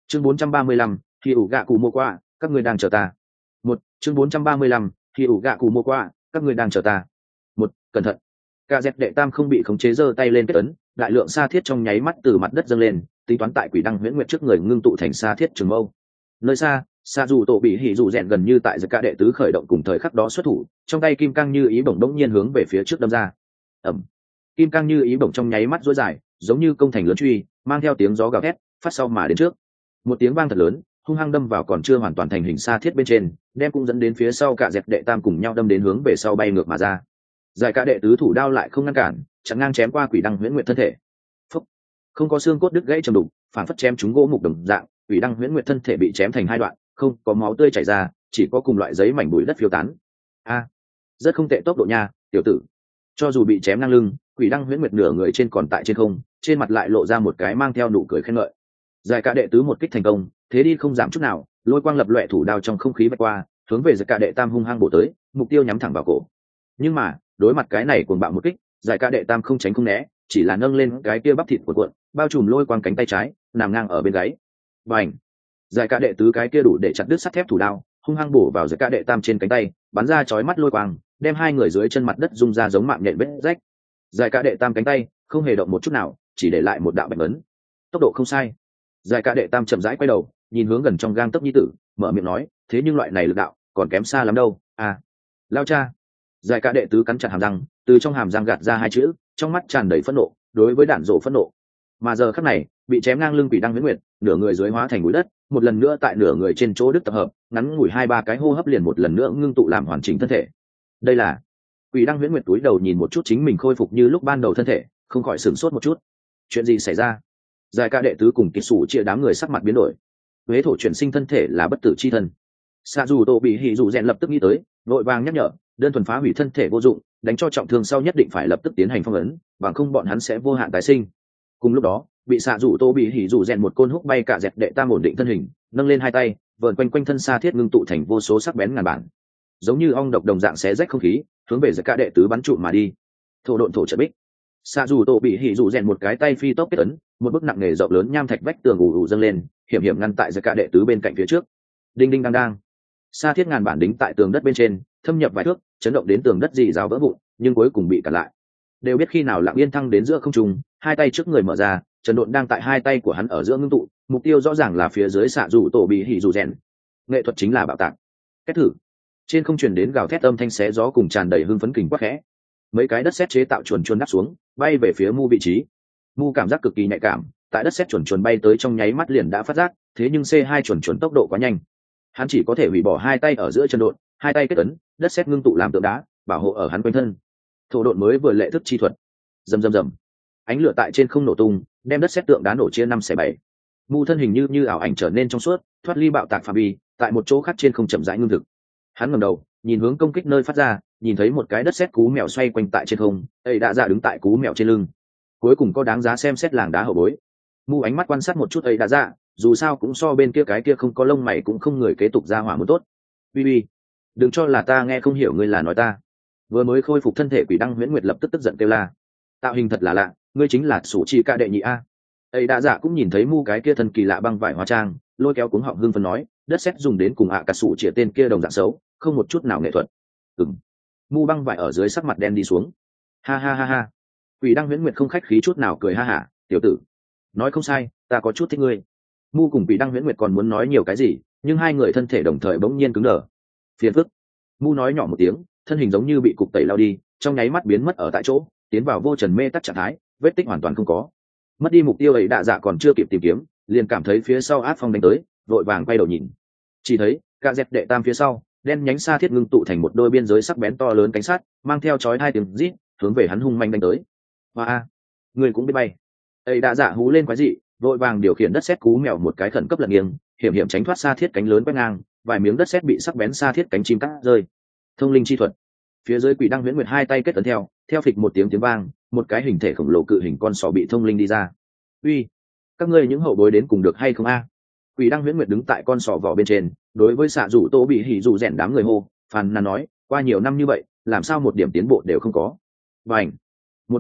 chương 435, khi ủ gạ cụ mua qua, các người đang chờ ta. Chương 435, khi ủ gạ cụ mua qua, các người đang chờ ta. Cẩn thận. Cả dẹt đệ tam không bị khống chế, giơ tay lên kết ấn, đại lượng sa thiết trong nháy mắt từ mặt đất dâng lên, tính toán tại quỷ đăng huyễn nguyệt trước người ngưng tụ thành sa thiết trường mâu. Nơi xa, sa dù tổ bị hỉ dù rèn gần như tại giật cả đệ tứ khởi động cùng thời khắc đó xuất thủ, trong tay kim cang như ý bổng đống nhiên hướng về phía trước đâm ra. Ẩm. Kim cang như ý bổng trong nháy mắt duỗi dài, giống như công thành lớn truy, mang theo tiếng gió gào thét, phát sau mà đến trước. Một tiếng vang thật lớn, hung hăng đâm vào còn chưa hoàn toàn thành hình sa thiết bên trên, đem cũng dẫn đến phía sau cả dẹt đệ tam cùng nhau đâm đến hướng về sau bay ngược mà ra. Giải cả đệ tứ thủ đao lại không ngăn cản, chặn ngang chém qua quỷ đăng huyễn nguyệt thân thể. Phúc. Không có xương cốt đứt gãy trầm đục, phản phất chém trúng gỗ mục đồng dạng, quỷ đăng huyễn nguyệt thân thể bị chém thành hai đoạn, không có máu tươi chảy ra, chỉ có cùng loại giấy mảnh bụi đất phiêu tán. Rất không tệ tốc độ nha, tiểu tử. Cho dù bị chém ngang lưng, quỷ đăng huyễn nguyệt nửa người trên còn tại trên không, trên mặt lại lộ ra một cái mang theo nụ cười khen ngợi. Giải cả đệ tứ một kích thành công, thế đi không giảm chút nào, lôi quang lập loè thủ đao trong không khí vạch qua, hướng về giải cả đệ tam hung hăng bổ tới, mục tiêu nhắm thẳng vào cổ. Nhưng mà đối mặt cái này cuồng bạo một kích, giải cả đệ tam không tránh không né, chỉ là nâng lên cái kia bắp thịt của cuộn, bao trùm lôi quang cánh tay trái, nằm ngang ở bên gáy. Bành! Giải cả đệ tứ cái kia đủ để chặt đứt sắt thép thủ đao, hung hăng bổ vào giải cả đệ tam trên cánh tay, bắn ra chói mắt lôi quang, đem hai người dưới chân mặt đất rung ra giống mạng nhện vết rách. Giải cả đệ tam cánh tay không hề động một chút nào, chỉ để lại một đạo bạch ấn. Tốc độ không sai. Giải cả đệ tam chậm rãi quay đầu, nhìn hướng gần trong gang tấc nhi tử, mở miệng nói, thế nhưng loại này lực đạo còn kém xa lắm đâu. Lao cha. Giải cả đệ tứ cắn chặt hàm răng, từ trong hàm răng gạt ra hai chữ, trong mắt tràn đầy phẫn nộ, đối với đạn rộ phẫn nộ. Mà giờ khắc này, bị chém ngang lưng quỷ đăng huyễn nguyệt, nửa người dưới hóa thành bụi đất, một lần nữa tại nửa người trên chỗ đứt tập hợp, ngắn ngủi 2-3 cái hô hấp liền một lần nữa ngưng tụ làm hoàn chỉnh thân thể. Đây là quỷ đăng huyễn nguyệt túi đầu nhìn một chút chính mình khôi phục như lúc ban đầu thân thể, không khỏi sửng sốt một chút. Chuyện gì xảy ra? Giải ca đệ tứ cùng kiệt sủ chia đám người sắc mặt biến đổi. Huế thổ chuyển sinh thân thể là bất tử chi thân. Sa dù tổ bị hỉ dù rèn lập tức nghĩ tới, vội vàng nhắc nhở, đơn thuần phá hủy thân thể vô dụng, đánh cho trọng thương sau nhất định phải lập tức tiến hành phong ấn, bằng không bọn hắn sẽ vô hạn tái sinh. Cùng lúc đó, bị xạ rủ tô bị hỉ rủ rèn một côn húc bay cả dẹt đệ tam ổn định thân hình, nâng lên hai tay, vờn quanh quanh thân sa thiết ngưng tụ thành vô số sắc bén ngàn bản, giống như ong độc đồng dạng xé rách không khí, hướng về giật cả đệ tứ bắn trụ mà đi. Thổ độn thổ trận bích. Xạ rủ tô bị hỉ rủ rèn một cái tay phi tốc kết ấn, một bức nặng nề rộng lớn nham thạch vách tường ù ù dâng lên, hiểm hiểm ngăn tại giật cả đệ tứ bên cạnh phía trước. Đinh đinh đang đang. Sa thiết ngàn bản đính tại tường đất bên trên, thâm nhập vài thước, chấn động đến tường đất rì rào vỡ vụn, nhưng cuối cùng bị cản lại. Đều biết khi nào lặng yên thăng đến giữa không trung, hai tay trước người mở ra, trần độn đang tại hai tay của hắn ở giữa ngưng tụ, mục tiêu rõ ràng là phía dưới xạ rủ tổ bị hỉ rủ rèn. Nghệ thuật chính là bạo tạc. Kết thử. Trên không truyền đến gào thét âm thanh xé gió cùng tràn đầy hưng phấn kình quắc khẽ. Mấy cái đất sét chế tạo chuồn chuồn đáp xuống, bay về phía Mu vị trí. Mu cảm giác cực kỳ nhạy cảm, tại đất sét chuồn chuồn bay tới trong nháy mắt liền đã phát giác, thế nhưng C2 chuồn chuồn tốc độ quá nhanh. Hắn chỉ có thể hủy bỏ hai tay ở giữa chân độn, hai tay kết ấn, đất sét ngưng tụ làm tượng đá, bảo hộ ở hắn quanh thân. Thổ độn mới vừa lệ thức chi thuật. Rầm rầm rầm. Ánh lửa tại trên không nổ tung, đem đất sét tượng đá nổ chia 5/7. Mu thân hình như ảo ảnh trở nên trong suốt, thoát ly bạo tạc phạm vi, tại một chỗ khác trên không chậm rãi ngưng thực. Hắn ngẩng đầu, nhìn hướng công kích nơi phát ra, nhìn thấy một cái đất sét cú mèo xoay quanh tại trên không, ấy đã ra đứng tại cú mèo trên lưng. Cuối cùng có đáng giá xem xét làng đá hậu bối. Mu ánh mắt quan sát một chút ấy đã ra, dù sao cũng so bên kia cái kia không có lông mày cũng không người kế tục ra hỏa muốn tốt. Bibi, đừng cho là ta nghe không hiểu ngươi là nói ta. Vừa mới khôi phục thân thể quỷ đăng huyễn nguyệt lập tức tức giận kêu la. Tạo hình thật là lạ, ngươi chính là sủ chi ca đệ nhị a. Ấy đã giả cũng nhìn thấy Mu cái kia thần kỳ lạ băng vải hóa trang, lôi kéo cuống họng hưng phấn nói, đất sét dùng đến cùng cả sủ chỉ tên kia đồng dạng xấu, không một chút nào nghệ thuật. Mu băng vải ở dưới sắc mặt đen đi xuống. Ha ha ha ha. Quỷ đăng huyễn nguyệt không khách khí chút nào cười ha hả, tiểu tử, nói không sai, ta có chút thích ngươi. Mu cùng quỷ đăng huyễn nguyệt còn muốn nói nhiều cái gì, nhưng hai người thân thể đồng thời bỗng nhiên cứng đờ. Phiền phức. Mu nói nhỏ một tiếng, thân hình giống như bị cục tẩy lao đi, trong nháy mắt biến mất ở tại chỗ, tiến vào vô trần mê tắc trạng thái, vết tích hoàn toàn không có. Mất đi mục tiêu ấy đạ dạ còn chưa kịp tìm kiếm, liền cảm thấy phía sau áp phong đánh tới, vội vàng quay đầu nhìn. Chỉ thấy cả dẹp đệ tam phía sau, đen nhánh sa thiết ngưng tụ thành một đôi biên giới sắc bén to lớn cánh sắt, mang theo chói hai tiếng rít, hướng về hắn hung manh đánh tới. Hoa, người cũng biết bay. Ấy đạ dạ hú lên quái dị, vội vàng điều khiển đất sét cú mèo một cái khẩn cấp lật nghiêng, hiểm hiểm tránh thoát sa thiết cánh lớn quét ngang, vài miếng đất sét bị sắc bén sa thiết cánh chim cắt rơi. Thông linh chi thuật. Phía dưới quỷ đăng huyễn nguyệt hai tay kết ấn theo phịch một tiếng vang, một cái hình thể khổng lồ cự hình con sò bị thông linh đi ra. Uy, các ngươi những hậu bối đến cùng được hay không a? Quỷ đăng huyễn nguyệt đứng tại con sò vỏ bên trên, đối với xạ rủ tô bị hỉ rủ rèn đám người hô, phàn nàn nói, qua nhiều năm như vậy, làm sao một điểm tiến bộ đều không có. Và ảnh. Một bên khác,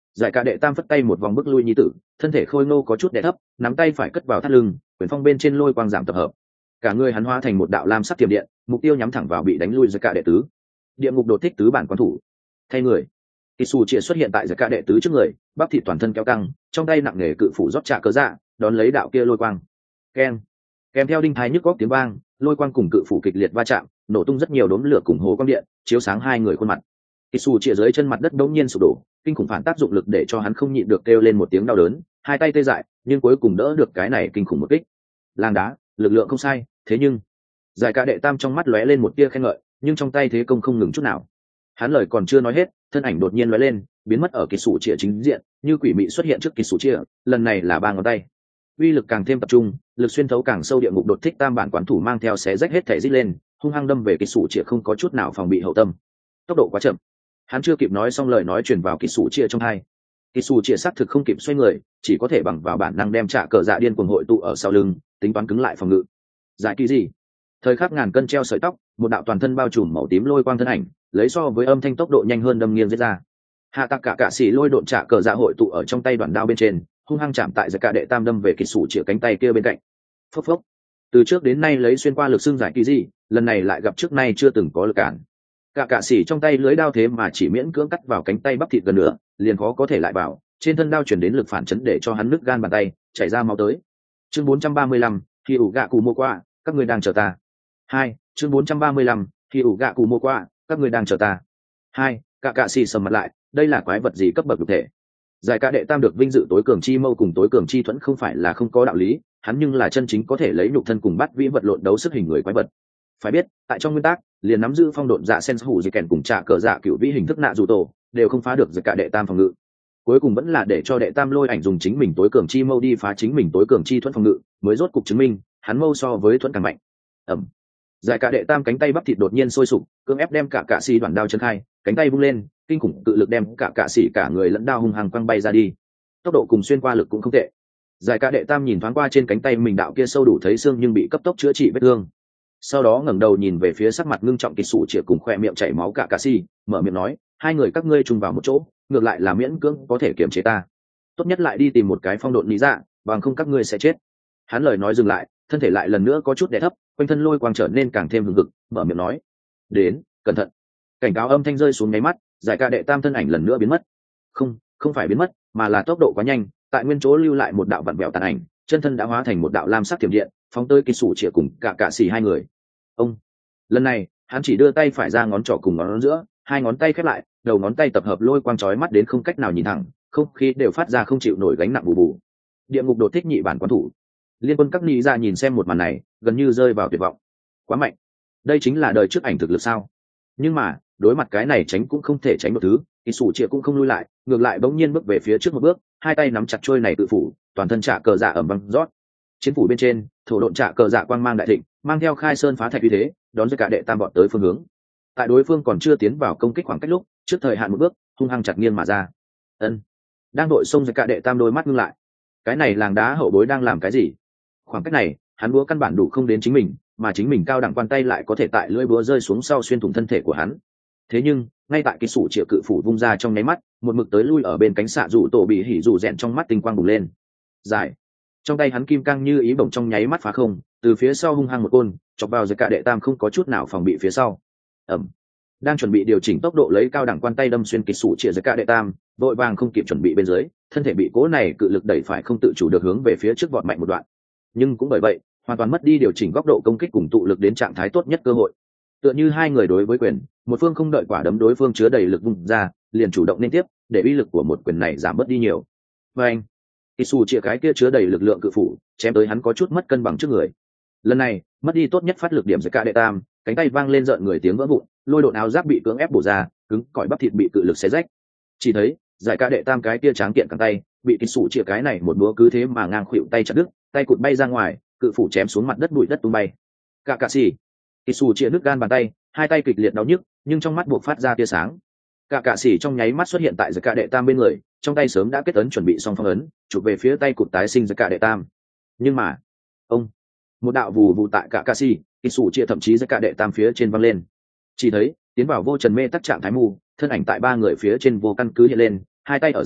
Giải cả đệ tam phất tay một vòng bước lui nhi tử, thân thể khôi ngô có chút đè thấp, nắm tay phải cất vào thắt lưng, quyền phong bên trên lôi quang giảm tập hợp, cả người hắn hóa thành một đạo lam sắc tiềm điện, mục tiêu nhắm thẳng vào bị đánh lui giải cả đệ tứ. Địa ngục đột thích tứ bản quán thủ. Thay người, Kisu chia xuất hiện tại giải cả đệ tứ trước người, bắp thịt toàn thân kéo căng, trong tay nặng nề cự phủ rót trả cớ dạ, đón lấy đạo kia lôi quang. Keng, kèm theo đinh thái nhức góc tiếng vang, lôi quang cùng cự phủ kịch liệt va chạm, nổ tung rất nhiều đốm lửa cùng hồ quang điện, chiếu sáng hai người khuôn mặt. Kisu chia dưới chân mặt đất đống nhiên sụp đổ, kinh khủng phản tác dụng lực để cho hắn không nhịn được kêu lên một tiếng đau đớn, hai tay tê dại, nhưng cuối cùng đỡ được cái này kinh khủng một kích. Làng đá, lực lượng không sai, thế nhưng giải cả đệ tam trong mắt lóe lên một tia khen ngợi, nhưng trong tay thế công không ngừng chút nào. Hắn lời còn chưa nói hết, thân ảnh đột nhiên lóe lên, biến mất ở Kisu chia chính diện, như quỷ mị xuất hiện trước Kisu chia, lần này là ba ngón tay. Uy lực càng thêm tập trung, lực xuyên thấu càng sâu, địa ngục đột thích tam bản quán thủ mang theo xé rách hết thể rít lên, hung hăng đâm về Kisu chia không có chút nào phòng bị hậu tâm. Tốc độ quá chậm. Hắn chưa kịp nói xong lời nói truyền vào Kisu chia trong tai. Kisu chia xác thực không kịp xoay người, chỉ có thể bằng vào bản năng đem trả cờ dạ điên cuồng hội tụ ở sau lưng, tính toán cứng lại phòng ngự. Giải kỳ gì? Thời khắc ngàn cân treo sợi tóc, một đạo toàn thân bao trùm màu tím lôi quang thân ảnh, lấy so với âm thanh tốc độ nhanh hơn đâm nghiêng giết ra. Hạ tạc cả xỉ lôi độn trả cờ dạ hội tụ ở trong tay đoạn đao bên trên, hung hăng chạm tại giải cả đệ tam đâm về Kisu chia cánh tay kia bên cạnh. Phốc phốc. Từ trước đến nay lấy xuyên qua lực xương giải kỳ gì, lần này lại gặp trước nay chưa từng có lực cản. Cả xỉ trong tay lưới đao thế mà chỉ miễn cưỡng cắt vào cánh tay bắp thịt gần nữa, liền khó có thể lại vào, trên thân đao chuyển đến lực phản chấn để cho hắn nứt gan bàn tay, chảy ra máu tới. Chương 435, khi ủ gạ cụ mua qua, các người đang chờ ta. 2, chương 435, khi ủ gạ cụ mua qua, các người đang chờ ta. 2, cả xỉ sầm mặt lại, đây là quái vật gì cấp bậc cụ thể? Giải cả đệ tam được vinh dự tối cường chi mâu cùng tối cường chi thuẫn không phải là không có đạo lý, hắn nhưng là chân chính có thể lấy nhục thân cùng bắt vĩ vật lộn đấu sức hình người quái vật. Phải biết, tại trong nguyên tắc, liền nắm giữ phong độn dạ sen hủ gì kèn cùng trả cờ dạ cựu vĩ hình thức nạ dù tổ, đều không phá được giải cả đệ tam phòng ngự. Cuối cùng vẫn là để cho đệ tam lôi ảnh dùng chính mình tối cường chi mâu đi phá chính mình tối cường chi thuẫn phòng ngự, mới rốt cục chứng minh hắn mâu so với thuẫn càng mạnh. Ẩm. Giải cả đệ tam cánh tay bắp thịt đột nhiên sôi sục, cưỡng ép đem cả xì đoạn đao chân khai, cánh tay vung lên, kinh khủng tự lực đem cả xì cả người lẫn đao hung hăng quăng bay ra đi. Tốc độ cùng xuyên qua lực cũng không tệ. Giải cả đệ tam nhìn thoáng qua trên cánh tay mình đạo kia sâu đủ thấy xương nhưng bị cấp tốc chữa trị vết thương. Sau đó ngẩng đầu nhìn về phía sắc mặt ngưng trọng Kisu chia cùng khoe miệng chảy máu cả xì, mở miệng nói, hai người các ngươi chung vào một chỗ, ngược lại là miễn cưỡng có thể kiềm chế ta. Tốt nhất lại đi tìm một cái phong độn lý dạ, bằng không các ngươi sẽ chết. Hắn lời nói dừng lại, thân thể lại lần nữa có chút đè thấp, quanh thân lôi quang trở nên càng thêm hừng hực, mở miệng nói, đến, cẩn thận. Cảnh cáo âm thanh rơi xuống nháy mắt, giải ca đệ tam thân ảnh lần nữa biến mất. Không phải biến mất, mà là tốc độ quá nhanh, tại nguyên chỗ lưu lại một đạo vặn vẹo tàn ảnh, chân thân đã hóa thành một đạo lam sắc thiểm điện, phóng tới Kisu chia cùng cả xì hai người. Ông, lần này hắn chỉ đưa tay phải ra ngón trỏ cùng ngón giữa, hai ngón tay khép lại, đầu ngón tay tập hợp lôi quang chói mắt đến không cách nào nhìn thẳng, không khí đều phát ra không chịu nổi gánh nặng bù bù. Địa ngục đột thích nhị bản quán thủ. Liên quân các ni ra nhìn xem một màn này, gần như rơi vào tuyệt vọng. Quá mạnh, đây chính là đời trước ảnh thực lực sao? Nhưng mà đối mặt cái này tránh cũng không thể tránh một thứ, Kisu chia cũng không lui lại, ngược lại bỗng nhiên bước về phía trước một bước, hai tay nắm chặt trôi này tự phủ, toàn thân trả cờ dạ ẩm vang rót. Chiến phủ bên trên, thổ độn trả cờ dạ quang mang đại thịnh, mang theo khai sơn phá thạch uy thế, đón dưới cả đệ tam bọn tới phương hướng. Tại đối phương còn chưa tiến vào công kích khoảng cách lúc, trước thời hạn một bước, hung hăng chặt nghiêng mà ra. Ân, đang đội xông dưới cả đệ tam đôi mắt ngưng lại. Cái này làng đá hậu bối đang làm cái gì? Khoảng cách này, hắn búa căn bản đủ không đến chính mình, mà chính mình cao đẳng quan tay lại có thể tại lưỡi búa rơi xuống sau xuyên thủng thân thể của hắn. Thế nhưng ngay tại Kisu chia cự phủ vung ra trong nháy mắt, một mực tới lui ở bên cánh xạ dụ tổ bị hỉ dụ rèn trong mắt tinh quang bùng lên. Giải, trong tay hắn kim cang như ý bổng trong nháy mắt phá không, từ phía sau hung hăng một côn chọc vào dưới cả đệ tam không có chút nào phòng bị phía sau. Ẩm, đang chuẩn bị điều chỉnh tốc độ lấy cao đẳng quan tay đâm xuyên Kisu chia dưới cả đệ tam, vội vàng không kịp chuẩn bị bên dưới, thân thể bị cố này cự lực đẩy phải không tự chủ được hướng về phía trước vọt mạnh một đoạn. Nhưng cũng bởi vậy hoàn toàn mất đi điều chỉnh góc độ công kích cùng tụ lực đến trạng thái tốt nhất cơ hội. Tựa như hai người đối với quyền, một phương không đợi quả đấm đối phương chứa đầy lực vung ra, liền chủ động nên tiếp, để uy lực của một quyền này giảm bớt đi nhiều. Và anh, Kisu chia cái kia chứa đầy lực lượng cự phủ, chém tới hắn có chút mất cân bằng trước người. Lần này, mất đi tốt nhất phát lực điểm dưới cả đệ tam, cánh tay vang lên rợn người tiếng vỡ vụn, lôi độn áo giáp bị cưỡng ép bổ ra, cứng cỏi bắp thịt bị cự lực xé rách. Chỉ thấy, giải ca đệ tam cái kia tráng kiện cẳng tay, bị Kisu chia cái này một búa cứ thế mà ngang khuỵu tay chặt đứt, tay cụt bay ra ngoài, cự phủ chém xuống mặt đất bụi đất tung bay. Cả xì, Kisu chia đứt gan bàn tay, hai tay kịch liệt đau nhức, nhưng trong mắt buộc phát ra tia sáng. Cả xì trong nháy mắt xuất hiện tại giải ca đệ tam bên người, trong tay sớm đã kết ấn chuẩn bị xong phong ấn, chụp về phía tay cụt tái sinh giải ca đệ tam. Nhưng mà, ông, một đạo vù vù tại cả xì, Kisu chia thậm chí giải ca đệ tam phía trên văng lên. Chỉ thấy tiến vào vô trần mê tắc trạng thái mù, thân ảnh tại ba người phía trên vô căn cứ hiện lên, hai tay ở giữa,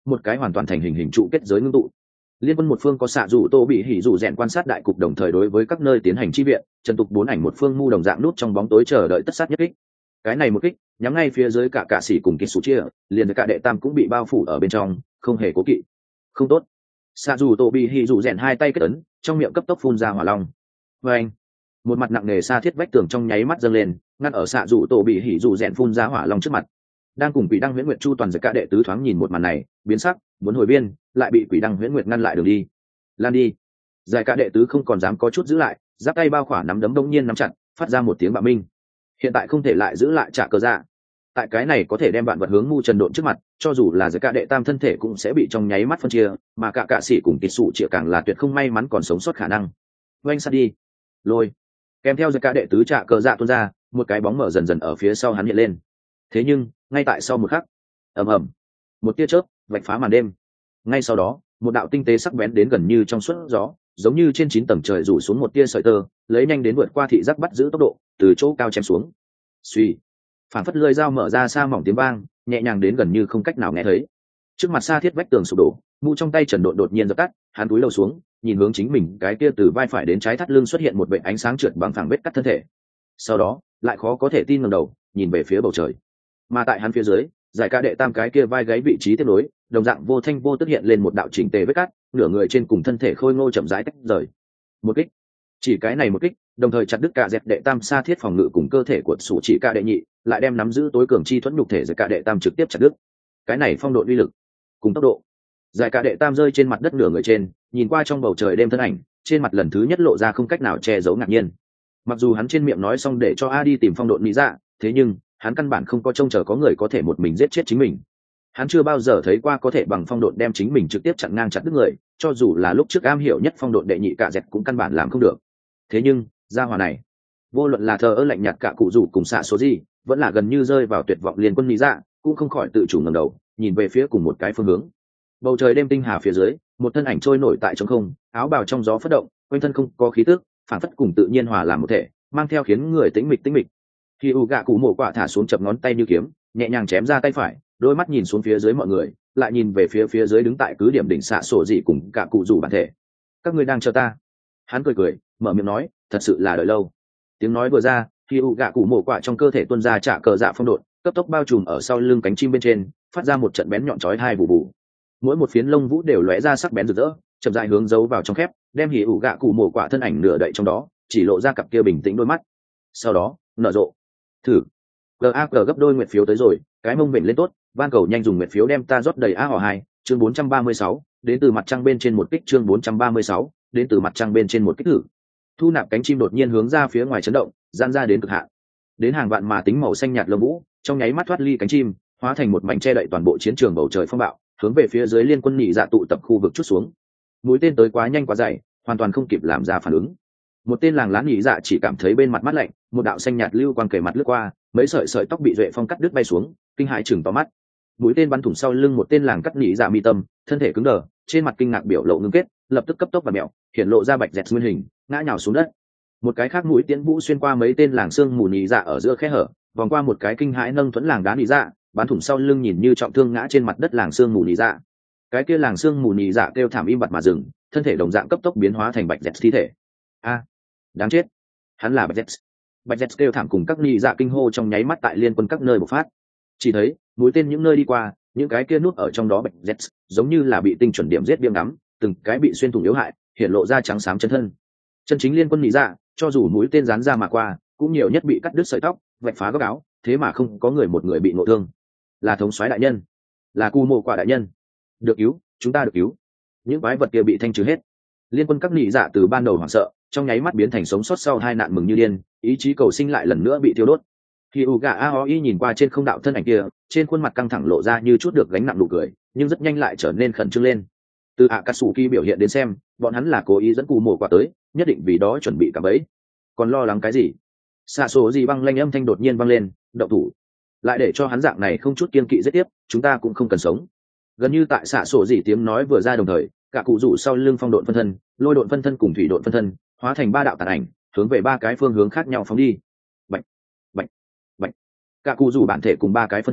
một cái hoàn toàn thành hình trụ kết giới ngưng tụ. Liên quân một phương có xạ dù tô bị hỉ dù rèn quan sát đại cục, đồng thời đối với các nơi tiến hành chi viện. Trần Tục bốn ảnh một phương mu đồng dạng nút trong bóng tối chờ đợi tất sát nhất kích. Cái này một kích nhắm ngay phía dưới cả sĩ cùng kịch sủ chia, liền với cả đệ tam cũng bị bao phủ ở bên trong, không hề cố kỵ. Không tốt. Xạ dù tô bị hỉ dù rèn hai tay kết ấn, trong miệng cấp tốc phun ra hỏa long. Vâng. Một mặt nặng nề xa thiết vách tường trong nháy mắt dâng lên, ngăn ở xạ dù tô bị hỉ dù rèn phun ra hỏa long trước mặt. Đang cùng quỷ đăng huyễn nguyệt chu toàn giật cả đệ tứ thoáng nhìn một màn này, biến sắc, muốn hồi biên, lại bị quỷ đăng huyễn nguyệt ngăn lại đường đi. Lan đi. Giải cả đệ tứ không còn dám có chút giữ lại, giáp tay bao khỏa nắm đấm đông nhiên nắm chặt, phát ra một tiếng bạo minh. Hiện tại không thể lại giữ lại trả cờ dạ. Tại cái này có thể đem bạn vật hướng mu trần độn trước mặt, cho dù là giải cả đệ tam thân thể cũng sẽ bị trong nháy mắt phân chia, mà cả sĩ cùng kịch sụ chĩa càng là tuyệt không may mắn còn sống sót khả năng. Oanh sát đi. Lôi. Kèm theo giải cả đệ tứ trả cờ dạ tuôn ra, một cái bóng mở dần dần ở phía sau hắn hiện lên. Thế nhưng ngay tại sau một khắc, ầm ầm, một tia chớp vạch phá màn đêm. Ngay sau đó một đạo tinh tế sắc bén đến gần như trong suốt gió, giống như trên 9 tầng trời rủ xuống một tia sợi tơ, lấy nhanh đến vượt qua thị giác bắt giữ tốc độ, từ chỗ cao chém xuống. Suy, phản phất lưỡi dao mở ra xa mỏng tiếng vang, nhẹ nhàng đến gần như không cách nào nghe thấy. Trước mặt xa thiết vách tường sụp đổ, mu trong tay Trần Độn đột nhiên dập tắt, hắn cúi đầu xuống, nhìn hướng chính mình cái kia từ vai phải đến trái thắt lưng xuất hiện một vệt ánh sáng trượt bằng phẳng vết cắt thân thể. Sau đó lại khó có thể tin ngẩng đầu, nhìn về phía bầu trời. Mà tại hắn phía dưới, giải ca đệ tam cái kia vai gáy vị trí tiếp nối, đồng dạng vô thanh vô tức hiện lên một đạo chỉnh tề vết cắt, nửa người trên cùng thân thể khôi ngô chậm rãi tách rời. Một kích, chỉ cái này một kích, đồng thời chặt đứt cả dẹp đệ tam sa thiết phòng ngự cùng cơ thể của sủ chỉ ca đệ nhị, lại đem nắm giữ tối cường chi thuẫn nhục thể giải ca đệ tam trực tiếp chặt đứt. Cái này phong độ uy lực cùng tốc độ. Giải ca đệ tam rơi trên mặt đất nửa người trên, nhìn qua trong bầu trời đêm thân ảnh, trên mặt lần thứ nhất lộ ra không cách nào che giấu ngạc nhiên. Mặc dù hắn trên miệng nói xong để cho A đi tìm phong độ mỹ dạ, thế nhưng hắn căn bản không có trông chờ có người có thể một mình giết chết chính mình. Hắn chưa bao giờ thấy qua có thể bằng phong độn đem chính mình trực tiếp chặn ngang chặt đứt người, cho dù là lúc trước am hiểu nhất phong độn đệ nhị cả dẹt cũng căn bản làm không được. Thế nhưng gia hỏa này, vô luận là thờ ơ lạnh nhạt cả cụ rủ cùng xạ số gì, vẫn là gần như rơi vào tuyệt vọng liền quân lý dạ, cũng không khỏi tự chủ ngẩng đầu, nhìn về phía cùng một cái phương hướng. Bầu trời đêm tinh hà phía dưới, một thân ảnh trôi nổi tại trong không, áo bào trong gió phất động, quanh thân không có khí tức, phản phất cùng tự nhiên hòa làm một thể, mang theo khiến người tĩnh mịch. Khi u gạ cụ mổ quả thả xuống chập ngón tay như kiếm, nhẹ nhàng chém ra tay phải, đôi mắt nhìn xuống phía dưới mọi người, lại nhìn về phía dưới đứng tại cứ điểm đỉnh xạ sổ dị cùng cả cụ rủ bản thể. Các ngươi đang chờ ta. Hắn cười, mở miệng nói, thật sự là đợi lâu. Tiếng nói vừa ra, khi u gạ cụ mổ quả trong cơ thể tuôn ra trả cờ dạ phong độn, cấp tốc bao trùm ở sau lưng cánh chim bên trên, phát ra một trận bén nhọn chói hai bù bù. Mỗi một phiến lông vũ đều lóe ra sắc bén rực rỡ, chậm rãi hướng giấu vào trong khép, đem hỉ ủ gạ cụ mổ quả thân ảnh nửa đậy trong đó, chỉ lộ ra cặp kia bình tĩnh đôi mắt. Sau đó nở rộ. Thử. GAG gấp đôi nguyệt phiếu tới rồi, cái mông bệnh lên tốt, van cầu nhanh dùng nguyệt phiếu đem ta rót đầy á hò 2, chương 436, đến từ mặt trăng bên trên một kích, chương 436, đến từ mặt trăng bên trên một kích thử. Thu nạp cánh chim đột nhiên hướng ra phía ngoài chấn động, giãn ra đến cực hạn. Đến hàng vạn mà tính màu xanh nhạt lông vũ, trong nháy mắt thoát ly cánh chim, hóa thành một mảnh che đậy toàn bộ chiến trường bầu trời phong bạo, hướng về phía dưới liên quân nhị dạ tụ tập khu vực chút xuống. Mũi tên tới quá nhanh quá dày, hoàn toàn không kịp làm ra phản ứng. Một tên làng lá nhị dạ chỉ cảm thấy bên mặt mát lạnh, một đạo xanh nhạt lưu quang kề mặt lướt qua, mấy sợi tóc bị duệ phong cắt đứt bay xuống, kinh hãi chừng to mắt. Mũi tên bắn thủng sau lưng một tên làng cắt nhị dạ mi tâm, thân thể cứng đờ, trên mặt kinh ngạc biểu lộ ngưng kết, lập tức cấp tốc và mèo, hiện lộ ra bạch dẹt nguyên hình, ngã nhào xuống đất. Một cái khác mũi tiễn vũ xuyên qua mấy tên làng xương mù nhị dạ ở giữa khe hở, vòng qua một cái kinh hãi nâng thuẫn làng đá nhị dạ, bắn thủng sau lưng nhìn như trọng thương ngã trên mặt đất làng xương mù nhị dạ. Cái kia làng xương mù nhị dạ kêu thảm im bặt mà dừng, thân thể đồng dạng cấp tốc biến hóa thành bạch dẹt thi thể. A, đáng chết, hắn là bạch dẹt kêu thảm cùng các nhị dạ kinh hô trong nháy mắt tại liên quân các nơi bộc phát. Chỉ thấy mũi tên những nơi đi qua, những cái kia nút ở trong đó bạch dẹt giống như là bị tinh chuẩn điểm giết biếng ngắm, từng cái bị xuyên thủng yếu hại, hiện lộ ra trắng xám chân thân. Chân chính liên quân nhị dạ, cho dù mũi tên rán ra mà qua, cũng nhiều nhất bị cắt đứt sợi tóc, vạch phá góc áo, thế mà không có một người bị ngộ thương. Là thống soái đại nhân, là cu mộ quả đại nhân, được cứu, chúng ta được cứu. Những quái vật kia bị thanh trừ hết. Liên quân các nhị dạ từ ban đầu hoảng sợ, trong nháy mắt biến thành sống sót sau hai nạn mừng như điên, ý chí cầu sinh lại lần nữa bị thiêu đốt. Khi Uga Aoi nhìn qua trên không đạo thân ảnh kia, trên khuôn mặt căng thẳng lộ ra như chút được gánh nặng nụ cười, nhưng rất nhanh lại trở nên khẩn trương lên. Từ Akatsuki biểu hiện đến xem, bọn hắn là cố ý dẫn cụ mổ quả tới, nhất định vì đó chuẩn bị cả bẫy. Còn lo lắng cái gì? Xạ số gì băng lanh âm thanh đột nhiên vang lên, động thủ. Lại để cho hắn dạng này không chút kiên kỵ giết tiếp, chúng ta cũng không cần sống. Gần như tại xạ sổ gì tiếng nói vừa ra đồng thời, cả cụ rủ sau lưng phong độn phân thân, lôi độn phân thân cùng thủy độn phân thân, hóa thành ba đạo tàn ảnh, hướng về ba cái phương hướng khác nhau phóng đi. Bạch, bạch, bạch. Cả cụ rủ bản thể cùng ba cái phân thân,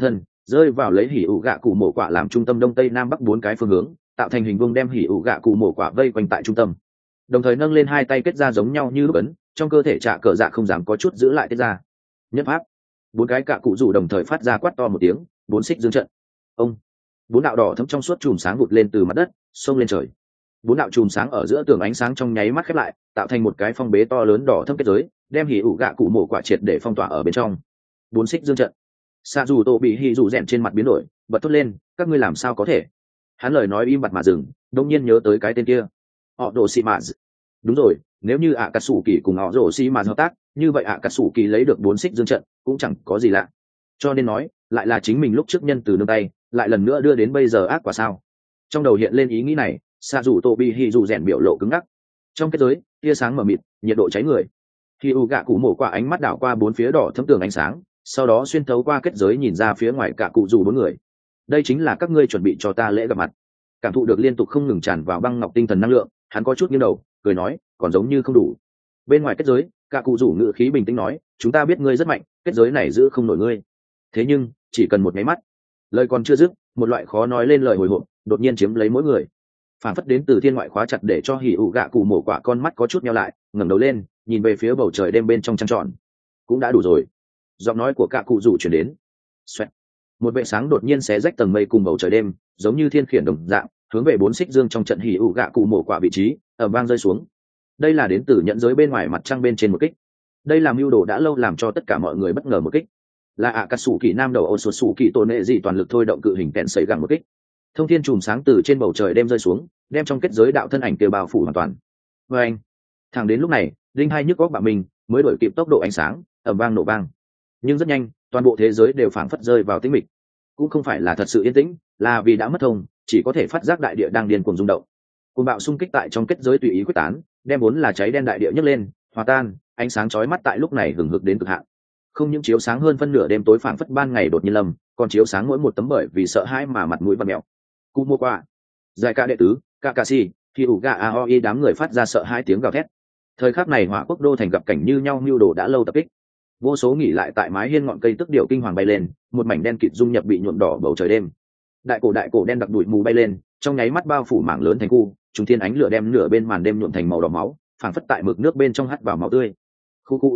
rơi vào lấy hỉ ủ gạ cụ mổ quả làm trung tâm đông tây nam bắc 4 cái phương hướng, tạo thành hình vuông đem hỉ ủ gạ cụ mổ quả vây quanh tại trung tâm, đồng thời nâng lên hai tay kết ra giống nhau như lúc ấn, trong cơ thể trạ cờ dạ không dám có chút giữ lại tiết ra. Nhất pháp, 4 cái cạ cụ rủ đồng thời phát ra quát to một tiếng, 4 xích dương trận. Ông, 4 đạo đỏ thẫm trong suốt chùm sáng vụt lên từ mặt đất, xông lên trời. 4 đạo chùm sáng ở giữa tường ánh sáng trong nháy mắt khép lại, tạo thành một cái phong bế to lớn đỏ thẫm kết giới, đem hỉ ủ gạ cụ mổ quả triệt để phong tỏa ở bên trong. 4 xích dương trận. Sa dù Tô bị hỉ dù rèn trên mặt biến đổi, bật thốt lên, các ngươi làm sao có thể? Hắn lời nói im bặt mà dừng, đột nhiên nhớ tới cái tên kia. Họ Đồ Xi Mã. Đúng rồi, nếu như ạ cà sủ kỳ cùng họ Đồ Xi Mã hợp tác, như vậy ạ cà sủ kỳ lấy được 4 xích dương trận, cũng chẳng có gì lạ. Cho nên nói, lại là chính mình lúc trước nhân từ nương tay, lại lần nữa đưa đến bây giờ ác quả sao? Trong đầu hiện lên ý nghĩ này, Sa dù Tô bị hỉ dù rèn biểu lộ cứng ngắc. Trong kết giới, tia sáng mờ mịt, nhiệt độ cháy người. Khi u gạ cụ mổ quả ánh mắt đảo qua 4 phía đỏ thấm tường ánh sáng, sau đó xuyên thấu qua kết giới nhìn ra phía ngoài cả cụ dù 4 người. Đây chính là các ngươi chuẩn bị cho ta lễ gặp mặt. Cảm thụ được liên tục không ngừng tràn vào băng ngọc tinh thần năng lượng, hắn có chút nghiêng đầu, cười nói, còn giống như không đủ. Bên ngoài kết giới, cả cụ rủ ngữ khí bình tĩnh nói, chúng ta biết ngươi rất mạnh, kết giới này giữ không nổi ngươi. Thế nhưng, chỉ cần một máy mắt. Lời còn chưa dứt, một loại khó nói lên lời hồi hộp đột nhiên chiếm lấy mỗi người. Phản phất đến từ thiên ngoại khóa chặt để cho hỉ ủ gạ cụ mổ quả con mắt có chút nheo lại, ngẩng đầu lên, nhìn về phía bầu trời đêm bên trong trăng tròn. Cũng đã đủ rồi. Giọng nói của cả cụ rủ truyền đến. Xoẹt. Một vệ sáng đột nhiên xé rách tầng mây cùng bầu trời đêm, giống như thiên khiển đồng dạng, hướng về 4 xích dương trong trận hỉ ủ gạ cụ mổ quả vị trí, ầm vang rơi xuống. Đây là đến từ nhận giới bên ngoài mặt trăng bên trên một kích. Đây là mưu đồ đã lâu làm cho tất cả mọi người bất ngờ một kích. Là ạ cà sủ kỳ nam đầu ô sụt sủ kỳ tổ nệ gì toàn lực thôi động cự hình kẹn sấy gẳng một kích. Thông thiên chùm sáng từ trên bầu trời đêm rơi xuống, đem trong kết giới đạo thân ảnh tiêu bao phủ hoàn toàn. Và anh, thẳng đến lúc này, linh hai nhức góc bạo mình mới đổi kịp tốc độ ánh sáng, ầm vang nổ vang. Nhưng rất nhanh, toàn bộ thế giới đều phảng phất rơi vào tĩnh mịch. Cũng không phải là thật sự yên tĩnh, là vì đã mất thông, chỉ có thể phát giác đại địa đang điên cuồng rung động. Cuồng bạo xung kích tại trong kết giới tùy ý quyết tán, đem vốn là cháy đen đại địa nhấc lên, hòa tan, ánh sáng chói mắt tại lúc này hừng hực đến cực hạn. Không những chiếu sáng hơn phân nửa đêm tối phảng phất ban ngày đột nhiên lầm, còn chiếu sáng mỗi một tấm bởi vì sợ hãi mà mặt mũi vặn mèo. Cú mua qua, giải ca đệ tứ, Kakashi, khi ủ gà Aoi đám người phát ra sợ hãi tiếng gào thét. Thời khắc này Hỏa Quốc đô thành gặp cảnh như nhau mưu đồ đã lâu tập kích. Vô số nghỉ lại tại mái hiên ngọn cây tức điệu kinh hoàng bay lên, một mảnh đen kịt dung nhập bị nhuộm đỏ bầu trời đêm. Đại cổ đen đặc đuổi mù bay lên, trong nháy mắt bao phủ mảng lớn thành khu, trung thiên ánh lửa đem nửa bên màn đêm nhuộm thành màu đỏ máu, phảng phất tại mực nước bên trong hắt vào máu tươi. Khu.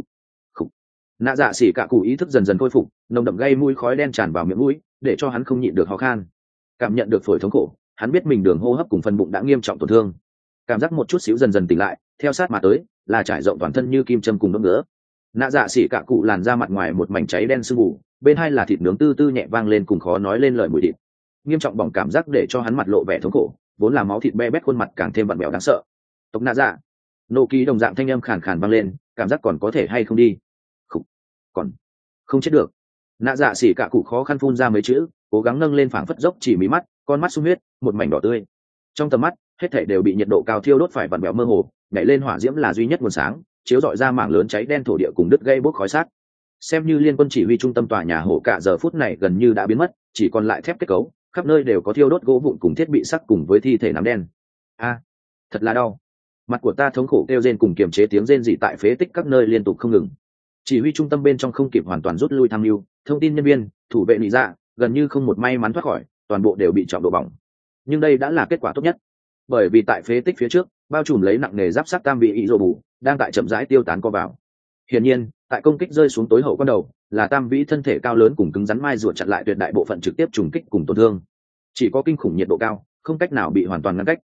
Nạ Dạ Xỉ cả cụ ý thức dần dần khôi phục, nồng đậm gây mũi khói đen tràn vào miệng mũi, để cho hắn không nhịn được ho khan. Cảm nhận được phổi thống khổ, hắn biết mình đường hô hấp cùng phần bụng đã nghiêm trọng tổn thương. Cảm giác một chút xíu dần dần tỉnh lại, theo sát mà tới là trải rộng toàn thân như kim châm cùng đốt nữa. Nạ Dạ Xỉ cả cụ làn ra mặt ngoài một mảnh cháy đen sưng mù, bên hai là thịt nướng tư tư nhẹ vang lên cùng khó nói lên lời mùi thịt. Nghiêm trọng bỏng cảm giác để cho hắn mặt lộ vẻ thống khổ, vốn là máu thịt be bét khuôn mặt càng thêm vặn vẹo đáng sợ. Tộc Nạ Dạ, nô ký đồng dạng thanh âm khàn khàn vang lên, cảm giác còn có thể hay không đi. Còn không chết được. Nạ Dạ Xỉ cả cụ khó khăn phun ra mấy chữ, cố gắng nâng lên phảng phất dốc chỉ mí mắt, con mắt sung huyết, một mảnh đỏ tươi. Trong tầm mắt, hết thảy đều bị nhiệt độ cao thiêu đốt phải vặn vẹo mơ hồ, nhảy lên hỏa diễm là duy nhất nguồn sáng, chiếu rọi ra mảng lớn cháy đen thổ địa cùng đứt gây bốc khói sát. Xem như liên quân chỉ huy trung tâm tòa nhà hổ cả giờ phút này gần như đã biến mất, chỉ còn lại thép kết cấu, khắp nơi đều có thiêu đốt gỗ vụn cùng thiết bị sắt cùng với thi thể nám đen. A, thật là đau. Mặt của ta thống khổ kêu rên cùng kiềm chế tiếng rên rỉ tại phế tích các nơi liên tục không ngừng. Chỉ huy trung tâm bên trong không kịp hoàn toàn rút lui tham mưu, thông tin nhân viên, thủ vệ lý dạ, gần như không một may mắn thoát khỏi, toàn bộ đều bị trọng độ bỏng. Nhưng đây đã là kết quả tốt nhất, bởi vì tại phế tích phía trước, bao trùm lấy nặng nề giáp sắt tam vị ý rồ bù, đang tại chậm rãi tiêu tán co vào. Hiển nhiên, tại công kích rơi xuống tối hậu quan đầu, là tam vĩ thân thể cao lớn cùng cứng rắn mai ruột chặn lại tuyệt đại bộ phận trực tiếp trùng kích cùng tổn thương. Chỉ có kinh khủng nhiệt độ cao, không cách nào bị hoàn toàn ngăn cách.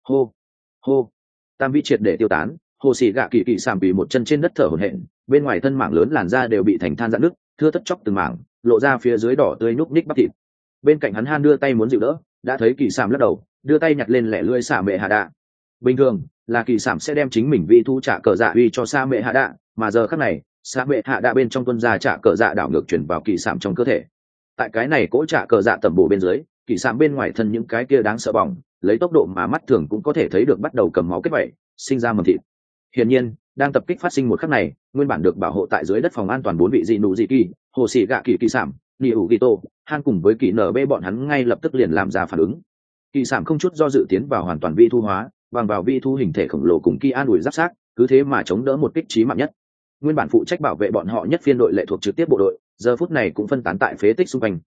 Hô, tam vĩ triệt để tiêu tán, hồ sĩ gạ kỳ kỳ sàm bị một chân trên đất thở hổn hển, bên ngoài thân mảng lớn làn da đều bị thành than rạn nứt, thưa thất chóc từng mảng, lộ ra phía dưới đỏ tươi nhúc nhích bắp thịt. Bên cạnh hắn Han đưa tay muốn dịu đỡ, đã thấy kỳ sàm lắc đầu, đưa tay nhặt lên lẻ lươi xả mẹ hạ đạ. Bình thường là kỳ sàm sẽ đem chính mình vị thu trả cờ dạ uy cho xa mẹ hạ đạ, mà giờ khắc này xa mẹ hạ đạ bên trong tuân ra trả cờ dạ đảo ngược chuyển vào kỳ sàm trong cơ thể. Tại cái này cỗ trả cờ dạ tẩm bổ bên dưới, kỳ sàm bên ngoài thân những cái kia đáng sợ bỏng, lấy tốc độ mà mắt thường cũng có thể thấy được bắt đầu cầm máu kết vẩy, sinh ra mầm thịt. Hiển nhiên, đang tập kích phát sinh một khắc này, nguyên bản được bảo hộ tại dưới đất phòng an toàn 4 vị dị nụ dị kỳ, hồ sĩ gạ kỳ kỳ sảm, nỉ ủ ghi tô, Han cùng với kỳ nở bê bọn hắn ngay lập tức liền làm ra phản ứng. Kỳ sảm không chút do dự tiến vào hoàn toàn vi thu hóa, bằng vào vi thu hình thể khổng lồ cùng kỳ an ủi giáp sát, cứ thế mà chống đỡ một kích chí mạng nhất. Nguyên bản phụ trách bảo vệ bọn họ nhất phiên đội lệ thuộc trực tiếp bộ đội, giờ phút này cũng phân tán tại phế tích xung quanh,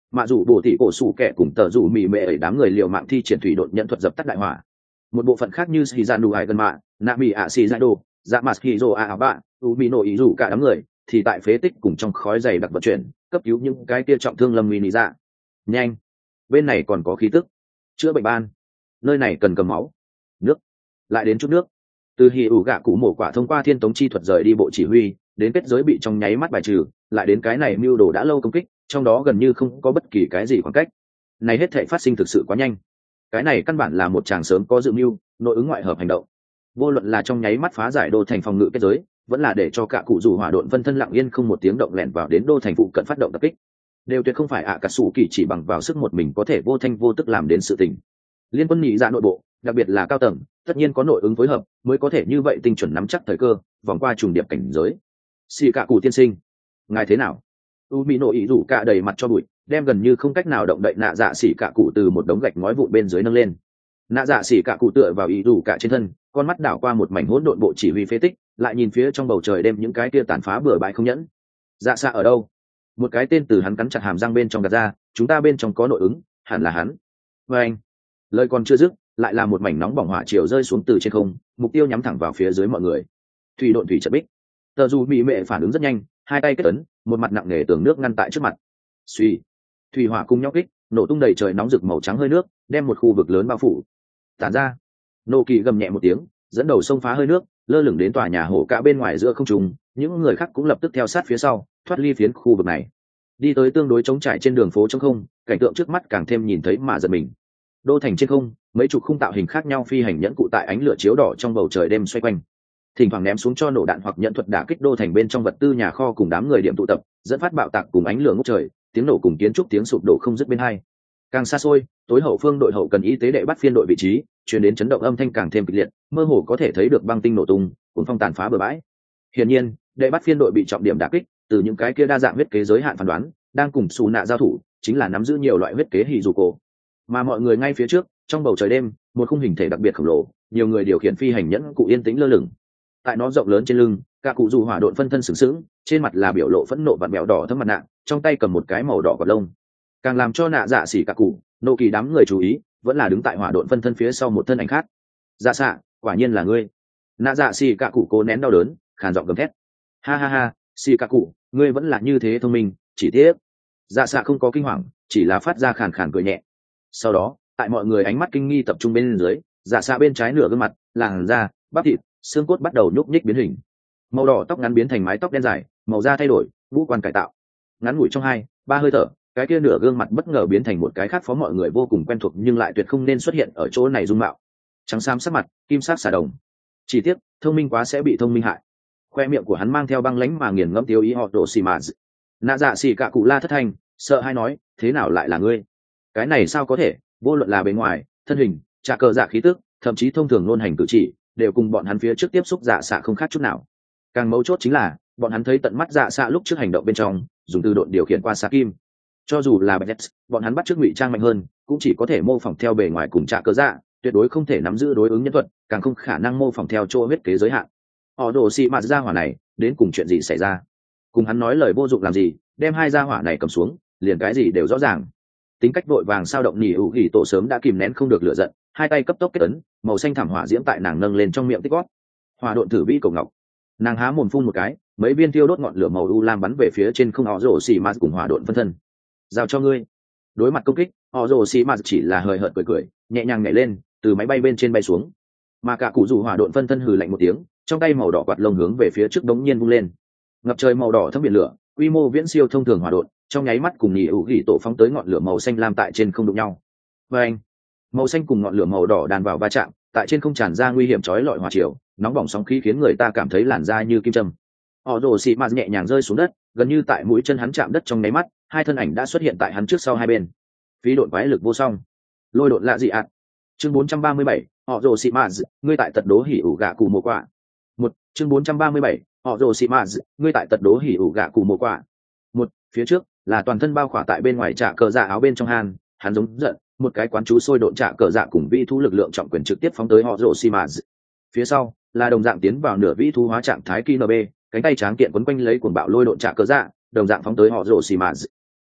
Mạ dù bổ thị cổ sủ kẻ cùng tờ dù mì mệ ấy đám người liều mạng thi triển thủy đột nhận thuật dập tắt đại hỏa. Một bộ phận khác như Shizanu Hai gần mạ, Nami ạ xì Zaido, dạ mặt Hizo a bạ, Umino ý rủ cả đám người thì tại phế tích cùng trong khói dày đặc vận chuyển cấp cứu những cái kia trọng thương lâm nguy lý dạ. Nhanh, bên này còn có khí tức, chữa bệnh ban, nơi này cần cầm máu, nước, lại đến chút nước. Từ hì ủ gạ cụ mổ quả thông qua thiên tống chi thuật rời đi bộ chỉ huy, đến kết giới bị trong nháy mắt bài trừ, lại đến cái này mưu đồ đã lâu công kích, trong đó gần như không có bất kỳ cái gì khoảng cách. Này hết thảy phát sinh thực sự quá nhanh. Cái này căn bản là một chàng sớm có dự mưu, nội ứng ngoại hợp hành động. Vô luận là trong nháy mắt phá giải đô thành phòng ngự kết giới, vẫn là để cho cả cụ rủ hỏa độn phân thân lặng yên không một tiếng động lẻn vào đến đô thành phụ cận phát động tập kích, đều tuyệt không phải ạ cả sủ kỳ chỉ bằng vào sức một mình có thể vô thanh vô tức làm đến sự tình. Liên quân nhị dạ nội bộ, đặc biệt là cao tầng, tất nhiên có nội ứng phối hợp mới có thể như vậy tinh chuẩn nắm chắc thời cơ, vòng qua trùng điệp cảnh giới. Xì cả cụ tiên sinh, ngài thế nào? U mỹ nội ý rủ cả đầy mặt cho bụi, đem gần như không cách nào động đậy nạ dạ xỉ cả cụ từ một đống gạch ngói vụn bên dưới nâng lên. Nạ dạ xỉ cả cụ tựa vào ý rủ cả trên thân, con mắt đảo qua một mảnh hỗn độn bộ chỉ huy phế tích, lại nhìn phía trong bầu trời đem những cái kia tàn phá bừa bãi không nhẫn. Dạ xạ ở đâu? Một cái tên từ hắn cắn chặt hàm răng bên trong gạt ra, chúng ta bên trong có nội ứng, hẳn là hắn. Và anh, lời còn chưa dứt, lại là một mảnh nóng bỏng hỏa chiều rơi xuống từ trên không, mục tiêu nhắm thẳng vào phía dưới mọi người. Thủy độn thủy trận bích. Tờ dù mỹ mệ phản ứng rất nhanh, hai tay kết ấn, một mặt nặng nề tường nước ngăn tại trước mặt. Suy, thủy hỏa cùng nhau kích, nổ tung đầy trời nóng rực màu trắng hơi nước, đem một khu vực lớn bao phủ. Tản ra, nô kỳ gầm nhẹ một tiếng, dẫn đầu xông phá hơi nước, lơ lửng đến tòa nhà hổ cả bên ngoài giữa không trung, những người khác cũng lập tức theo sát phía sau, thoát ly phiến khu vực này. Đi tới tương đối trống trải trên đường phố trống không, cảnh tượng trước mắt càng thêm nhìn thấy mà giật mình. Đô thành trên không, mấy chục khung tạo hình khác nhau phi hành nhẫn cụ tại ánh lửa chiếu đỏ trong bầu trời đêm xoay quanh, thỉnh thoảng ném xuống cho nổ đạn hoặc nhận thuật đả kích đô thành bên trong vật tư nhà kho cùng đám người điểm tụ tập, dẫn phát bạo tạc cùng ánh lửa ngút trời, tiếng nổ cùng kiến trúc tiếng sụp đổ không dứt bên hai. Càng xa xôi, tối hậu phương đội hậu cần y tế đệ bắt phiên đội vị trí, truyền đến chấn động âm thanh càng thêm kịch liệt, mơ hồ có thể thấy được băng tinh nổ tung, cuốn phong tàn phá bừa bãi. Hiển nhiên, đệ bắt phiên đội bị trọng điểm đả kích, từ những cái kia đa dạng huyết kế giới hạn phán đoán, đang cùng xù nạ giao thủ, chính là nắm giữ nhiều loại huyết kế hỉ dù cổ. Mà mọi người ngay phía trước, trong bầu trời đêm, một khung hình thể đặc biệt khổng lồ, nhiều người điều khiển phi hành nhẫn cụ yên tĩnh lơ lửng. Tại nó rộng lớn trên lưng, cả cụ dù hỏa độn phân thân sừng sững, trên mặt là biểu lộ phẫn nộ vặn bẹo đỏ thâm mặt nạ, trong tay cầm một cái màu đỏ cọt lông. Càng làm cho nạ dạ xỉ cả cụ nô kỳ đám người chú ý, vẫn là đứng tại hỏa độn phân thân phía sau một thân ảnh khác. Dạ xạ, quả nhiên là ngươi. Nạ dạ xỉ cả cụ cố nén đau đớn, khàn giọng gầm thét. Ha ha ha, xỉ cả cụ, ngươi vẫn là như thế thông minh, chỉ tiếc. Dạ xạ không có kinh hoàng, chỉ là phát ra khàn khàn cười nhẹ. Sau đó, tại mọi người ánh mắt kinh nghi tập trung bên dưới, dạ xạ bên trái nửa gương mặt, làn da, bắp thịt, xương cốt bắt đầu nhúc nhích biến hình. Màu đỏ tóc ngắn biến thành mái tóc đen dài, màu da thay đổi, ngũ quan cải tạo. Ngắn ngủi trong 2-3 hơi thở, cái kia nửa gương mặt bất ngờ biến thành một cái khác phó mọi người vô cùng quen thuộc nhưng lại tuyệt không nên xuất hiện ở chỗ này dung mạo. Trắng xám sắc mặt, kim sắc xà đồng. Chỉ tiếc, thông minh quá sẽ bị thông minh hại. Khoe miệng của hắn mang theo băng lãnh mà nghiền ngẫm tiêu ý họ đổ xì mà. Nạ dạ xì cả cụ la thất thanh, sợ hai nói, thế nào lại là ngươi? Cái này sao có thể, vô luận là bề ngoài, thân hình, trả cờ dạ khí tức, thậm chí thông thường luôn hành cử chỉ, đều cùng bọn hắn phía trước tiếp xúc dạ xạ không khác chút nào. Càng mấu chốt chính là bọn hắn thấy tận mắt dạ xạ lúc trước hành động bên trong dùng từ độn điều khiển qua xạ kim. Cho dù là bạch bọn hắn bắt trước ngụy trang mạnh hơn, cũng chỉ có thể mô phỏng theo bề ngoài cùng trả cờ dạ, tuyệt đối không thể nắm giữ đối ứng nhân thuật, càng không khả năng mô phỏng theo chỗ huyết kế giới hạn. Họ đổ xị mạt ra hỏa này đến cùng chuyện gì xảy ra? Cùng hắn nói lời vô dụng làm gì, đem hai gia hỏa này cầm xuống, liền cái gì đều rõ ràng. Tính cách vội vàng sao động nhỉ ủ gỉ tổ sớm đã kìm nén không được lửa giận, hai tay cấp tốc kết ấn, màu xanh thảm hỏa diễm tại nàng nâng lên trong miệng tích gót. Hỏa độn thử vi cổ ngọc. Nàng há mồm phun một cái, mấy viên tiêu đốt ngọn lửa màu u lam bắn về phía trên không họ rổ xì mạt cùng hỏa độn phân thân. Giao cho ngươi. Đối mặt công kích, họ rổ xì mạt chỉ là hời hợt cười, nhẹ nhàng nhảy lên, từ máy bay bên trên bay xuống. Mà cả cụ rủ hỏa độn phân thân hừ lạnh một tiếng, trong tay màu đỏ quạt lông hướng về phía trước đống nhiên vung lên. Ngập trời màu đỏ thấm biển lửa, quy mô viễn siêu thông thường hỏa độn, trong nháy mắt cùng nhị ủ gỉ tổ phóng tới ngọn lửa màu xanh lam tại trên không đụng nhau. Và anh, màu xanh cùng ngọn lửa màu đỏ đàn vào va chạm, tại trên không tràn ra nguy hiểm chói lọi hỏa chiều, nóng bỏng sóng khí khiến người ta cảm thấy làn da như kim châm. Họ rồ xì mạt nhẹ nhàng rơi xuống đất, gần như tại mũi chân hắn chạm đất trong nháy mắt, hai thân ảnh đã xuất hiện tại hắn trước sau hai bên. Phí độn quái lực vô song, lôi độn lạ dị ạt. Chương 437, họ rồ xì mạt, ngươi tại tật đố hỉ ủ gạ cụ mùa quả. Một, chương 437, họ rồ xì mạt, ngươi tại tật đố hỉ ủ gạ cụ mùa quả. Một, phía trước là toàn thân bao khỏa tại bên ngoài trả cờ dạ áo bên trong hàn, hắn giống giận, một cái quán chú sôi độn trả cờ dạ cùng vĩ thú lực lượng trọng quyền trực tiếp phóng tới họ rồ xì mạt. Phía sau là đồng dạng tiến vào nửa vĩ thú hóa trạng thái KNB, cánh tay tráng kiện quấn quanh lấy cuồng bạo lôi độn trả cờ dạ, đồng dạng phóng tới họ rồ xì mạt.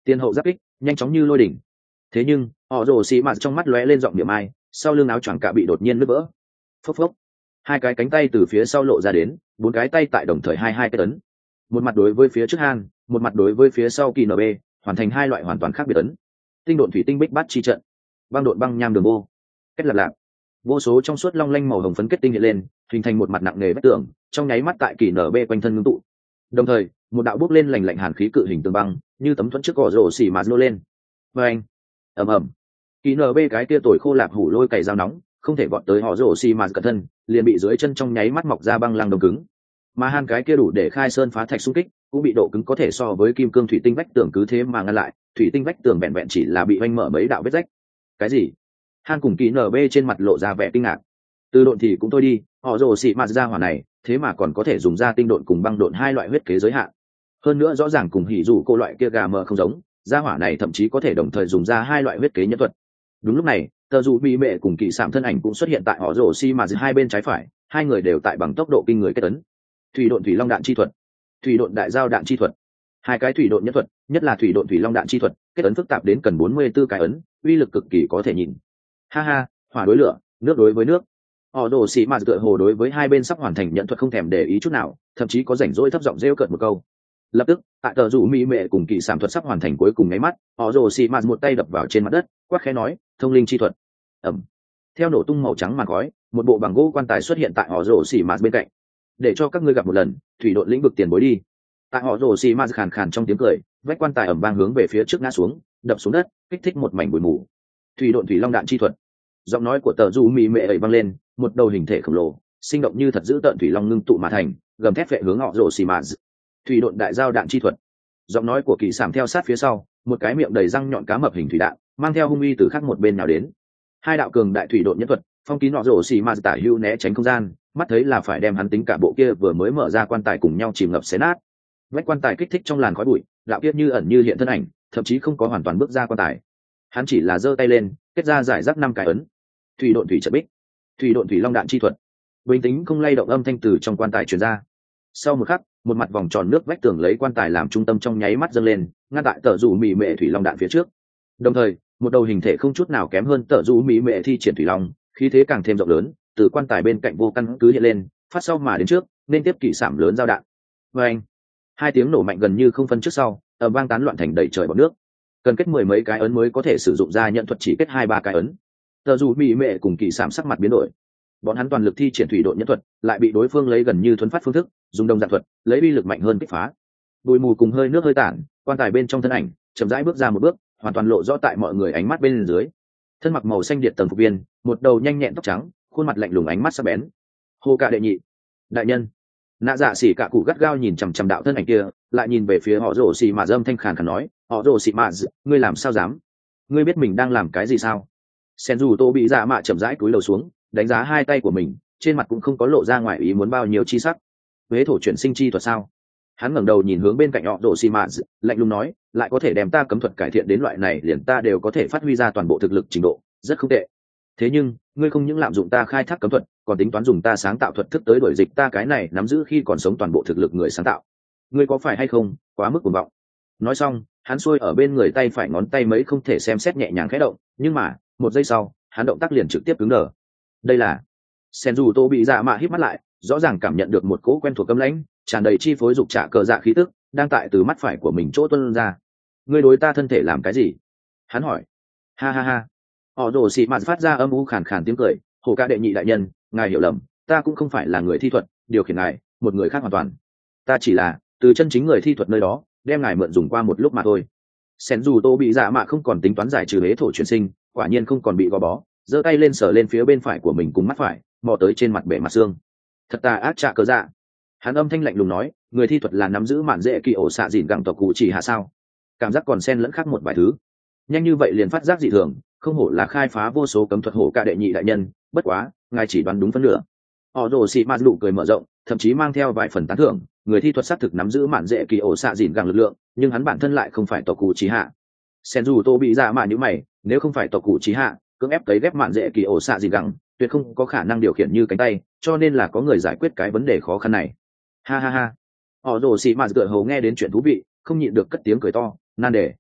Tiền hậu giáp kích nhanh chóng như lôi đỉnh. Thế nhưng họ rồ xì mạt trong mắt lóe lên giọng niệm ai, sau lưng áo choàng cả bị đột nhiên nứt vỡ. Phốc phốc, hai cái cánh tay từ phía sau lộ ra đến, bốn cái tay tại đồng thời hai cái ấn, một mặt đối với phía trước Han, một mặt đối với phía sau kỳ nb, hoàn thành hai loại hoàn toàn khác biệt ấn. Tinh độn thủy tinh bích bát chi trận, băng độn băng nham đường vô, kết lạp lạp, vô số trong suốt long lanh màu hồng phấn kết tinh hiện lên, hình thành một mặt nặng nề vách tường, trong nháy mắt tại kỳ nb quanh thân ngưng tụ. Đồng thời một đạo bước lên lành lạnh hàn khí cự hình tường băng như tấm thuẫn trước cỏ rổ xỉ mà nô lên. Và anh ầm ầm, kỳ nb cái tia tuổi khô lạp hủ lôi cày dao nóng không thể vọt tới họ rổ xỉ mà cẩn thân, liền bị dưới chân trong nháy mắt mọc ra băng lăng đồng cứng. Mà Han cái kia đủ để khai sơn phá thạch xung kích cũng bị độ cứng có thể so với kim cương thủy tinh vách tường cứ thế mà ngăn lại, thủy tinh vách tường vẹn vẹn chỉ là bị oanh mở mấy đạo vết rách. Cái gì? Han cùng kỳ nb trên mặt lộ ra vẻ kinh ngạc. Từ độn thì cũng thôi đi, họ rồ xị mạt ra hỏa này thế mà còn có thể dùng ra tinh độn cùng băng độn hai loại huyết kế giới hạn. Hơn nữa rõ ràng cùng hỉ dù cô loại kia gà mờ không giống, gia hỏa này thậm chí có thể đồng thời dùng ra hai loại huyết kế nhân thuật. Đúng lúc này tờ dù bị mẹ cùng kỳ sạm thân ảnh cũng xuất hiện tại họ rồ xị mạt hai bên trái phải, hai người đều tại bằng tốc độ kinh người kết tấn. Thủy độn thủy long đạn chi thuật, thủy độn đại giao đạn chi thuật, hai cái thủy độn nhất thuật, nhất là thủy độn thủy long đạn chi thuật kết ấn phức tạp đến cần 44 cái ấn, uy lực cực kỳ có thể nhìn. Ha ha, hỏa đối lửa, nước đối với nước. Họ đồ xì mạt tựa hồ đối với hai bên sắp hoàn thành nhận thuật không thèm để ý chút nào, thậm chí có rảnh rỗi thấp giọng rêu cợt một câu. Lập tức tại tờ rủ mỹ mệ cùng kỳ sản thuật sắp hoàn thành cuối cùng nháy mắt, họ đồ xì mạt một tay đập vào trên mặt đất, quát khẽ nói thông linh chi thuật. Ẩm. Theo nổ tung màu trắng màn khói, một bộ bằng gỗ quan tài xuất hiện tại họ rổ xì mạt bên cạnh. Để cho các ngươi gặp một lần thủy độn lĩnh vực tiền bối đi. Tại họ rổ xì mạt khàn khàn trong tiếng cười, vách quan tài ẩm vang hướng về phía trước ngã xuống, đập xuống đất, kích thích một mảnh bụi mù. Thủy độn thủy long đạn chi thuật. Giọng nói của tờ du mỹ mệ ấy vang lên, một đầu hình thể khổng lồ sinh động như thật giữ tợn thủy long ngưng tụ mà thành, gầm thép vệ hướng họ rổ xì mạt. Thủy độn đại giao đạn chi thuật. Giọng nói của kỳ sảm theo sát phía sau, một cái miệng đầy răng nhọn cá mập hình thủy đạn mang theo hung uy từ khác một bên nào đến. Hai đạo cường đại thủy độn nhân thuật phong kín họ rổ xì mạt tả hưu né tránh không gian, mắt thấy là phải đem hắn tính cả bộ kia vừa mới mở ra quan tài cùng nhau chìm ngập xé nát. Vách quan tài kích thích trong làn khói bụi, đạo kia như ẩn như hiện thân ảnh thậm chí không có hoàn toàn bước ra quan tài, hắn chỉ là giơ tay lên kết ra giải rác 5 cái ấn. Thủy độn thủy trận bích, thủy độn thủy long đạn chi thuật. Bình tĩnh không lay động âm thanh từ trong quan tài truyền ra. Sau một khắc, một mặt vòng tròn nước vách tường lấy quan tài làm trung tâm trong nháy mắt dâng lên, ngăn tại tờ rủ mỹ mệ thủy long đạn phía trước. Đồng thời một đầu hình thể không chút nào kém hơn tờ rủ mỹ mệ thi triển thủy long, khí thế càng thêm rộng lớn, từ quan tài bên cạnh vô căn cứ hiện lên, phát sau mà đến trước nên tiếp kỵ sảm lớn giao đạn. Và anh, hai tiếng nổ mạnh gần như không phân trước sau, ầm vang tán loạn thành đầy trời bọt nước. Cần kết 10 mấy cái ấn mới có thể sử dụng ra nhận thuật, chỉ kết 2-3 cái ấn. Tờ dù mỹ mệ cùng kỵ sảm sắc mặt biến đổi, bọn hắn toàn lực thi triển thủy độn nhân thuật lại bị đối phương lấy gần như thuấn phát phương thức dùng đồng dạng thuật lấy uy lực mạnh hơn kích phá. Bụi mù cùng hơi nước hơi tản, quan tài bên trong thân ảnh chậm rãi bước ra một bước, hoàn toàn lộ rõ tại mọi người ánh mắt bên dưới. Thân mặc màu xanh điện tầng phục viên, một đầu nhanh nhẹn tóc trắng, khuôn mặt lạnh lùng, ánh mắt sắc bén. Hô Cạ đệ nhị đại nhân. Nạ dạ xỉ cả cụ gắt gao nhìn chằm chằm đạo thân ảnh kia, lại nhìn về phía họ rồ xì mà dâm thanh khàn khàn nói, họ rồ xì mà, ngươi làm sao dám? Ngươi biết mình đang làm cái gì sao? Sen dù tô bị dạ mạ chậm rãi cúi đầu xuống, đánh giá hai tay của mình, trên mặt cũng không có lộ ra ngoài ý muốn bao nhiêu chi sắc. Huế thổ chuyển sinh chi thuật sao? Hắn ngẩng đầu nhìn hướng bên cạnh họ rồ xì mà, lạnh lùng nói, lại có thể đem ta cấm thuật cải thiện đến loại này, liền ta đều có thể phát huy ra toàn bộ thực lực trình độ, rất không tệ. Thế nhưng ngươi không những lạm dụng ta khai thác cấm thuật, còn tính toán dùng ta sáng tạo thuật thức tới đuổi dịch ta cái này nắm giữ khi còn sống toàn bộ thực lực người sáng tạo. Ngươi có phải hay không quá mức cuồng vọng? Nói xong, hắn xuôi ở bên người tay phải ngón tay mấy không thể xem xét nhẹ nhàng khẽ động, nhưng mà một giây sau hắn động tác liền trực tiếp cứng đờ. Đây là sen dù tô bị dạ mạ híp mắt lại, rõ ràng cảm nhận được một cỗ quen thuộc cấm lãnh tràn đầy chi phối dục trả cờ dạ khí tức đang tại từ mắt phải của mình chỗ tuôn ra. Ngươi đối ta thân thể làm cái gì? Hắn hỏi. Ha ha ha. Họ rồ xị mạt phát ra âm u khàn khàn tiếng cười, Hổ Cạ đệ nhị đại nhân, ngài hiểu lầm, ta cũng không phải là người thi thuật điều khiển ngài, một người khác hoàn toàn. Ta chỉ là từ chân chính người thi thuật nơi đó đem ngài mượn dùng qua một lúc mà thôi. Sen dù tô bị dạ mạ không còn tính toán giải trừ hế thổ chuyển sinh, quả nhiên không còn bị gò bó, giơ tay lên sờ lên phía bên phải của mình cùng mắt phải, mò tới trên mặt bể mặt xương. Thật tà ác trạ cờ dạ. Hắn âm thanh lạnh lùng nói, người thi thuật là nắm giữ mạn dễ kỳ ổ xạ dịn gặng tộc cụ chỉ hạ sao? Cảm giác còn xen lẫn khác một vài thứ. Nhanh như vậy liền phát giác dị thường, không hổ là khai phá vô số cấm thuật Hổ Cạ đệ nhị đại nhân, bất quá ngài chỉ đoán đúng phân nửa. Họ rồ xị mạt nụ cười mở rộng, thậm chí mang theo vài phần tán thưởng, người thi thuật xác thực nắm giữ mạn dễ kỳ ổ xạ dịn gặng lực lượng, nhưng hắn bản thân lại không phải tộc cụ chỉ hạ. Sen dù tô bị dạ mạ như mày, nếu không phải tộc cụ chỉ hạ cưỡng ép cấy ghép mạn dễ kỳ ổ xạ dịn gặng, tuyệt không có khả năng điều khiển như cánh tay, cho nên là có người giải quyết cái vấn đề khó khăn này. Ha ha ha. Họ rồ xị mạt tựa hồ nghe đến chuyện thú vị, không nhịn được cất tiếng cười to, nan đề.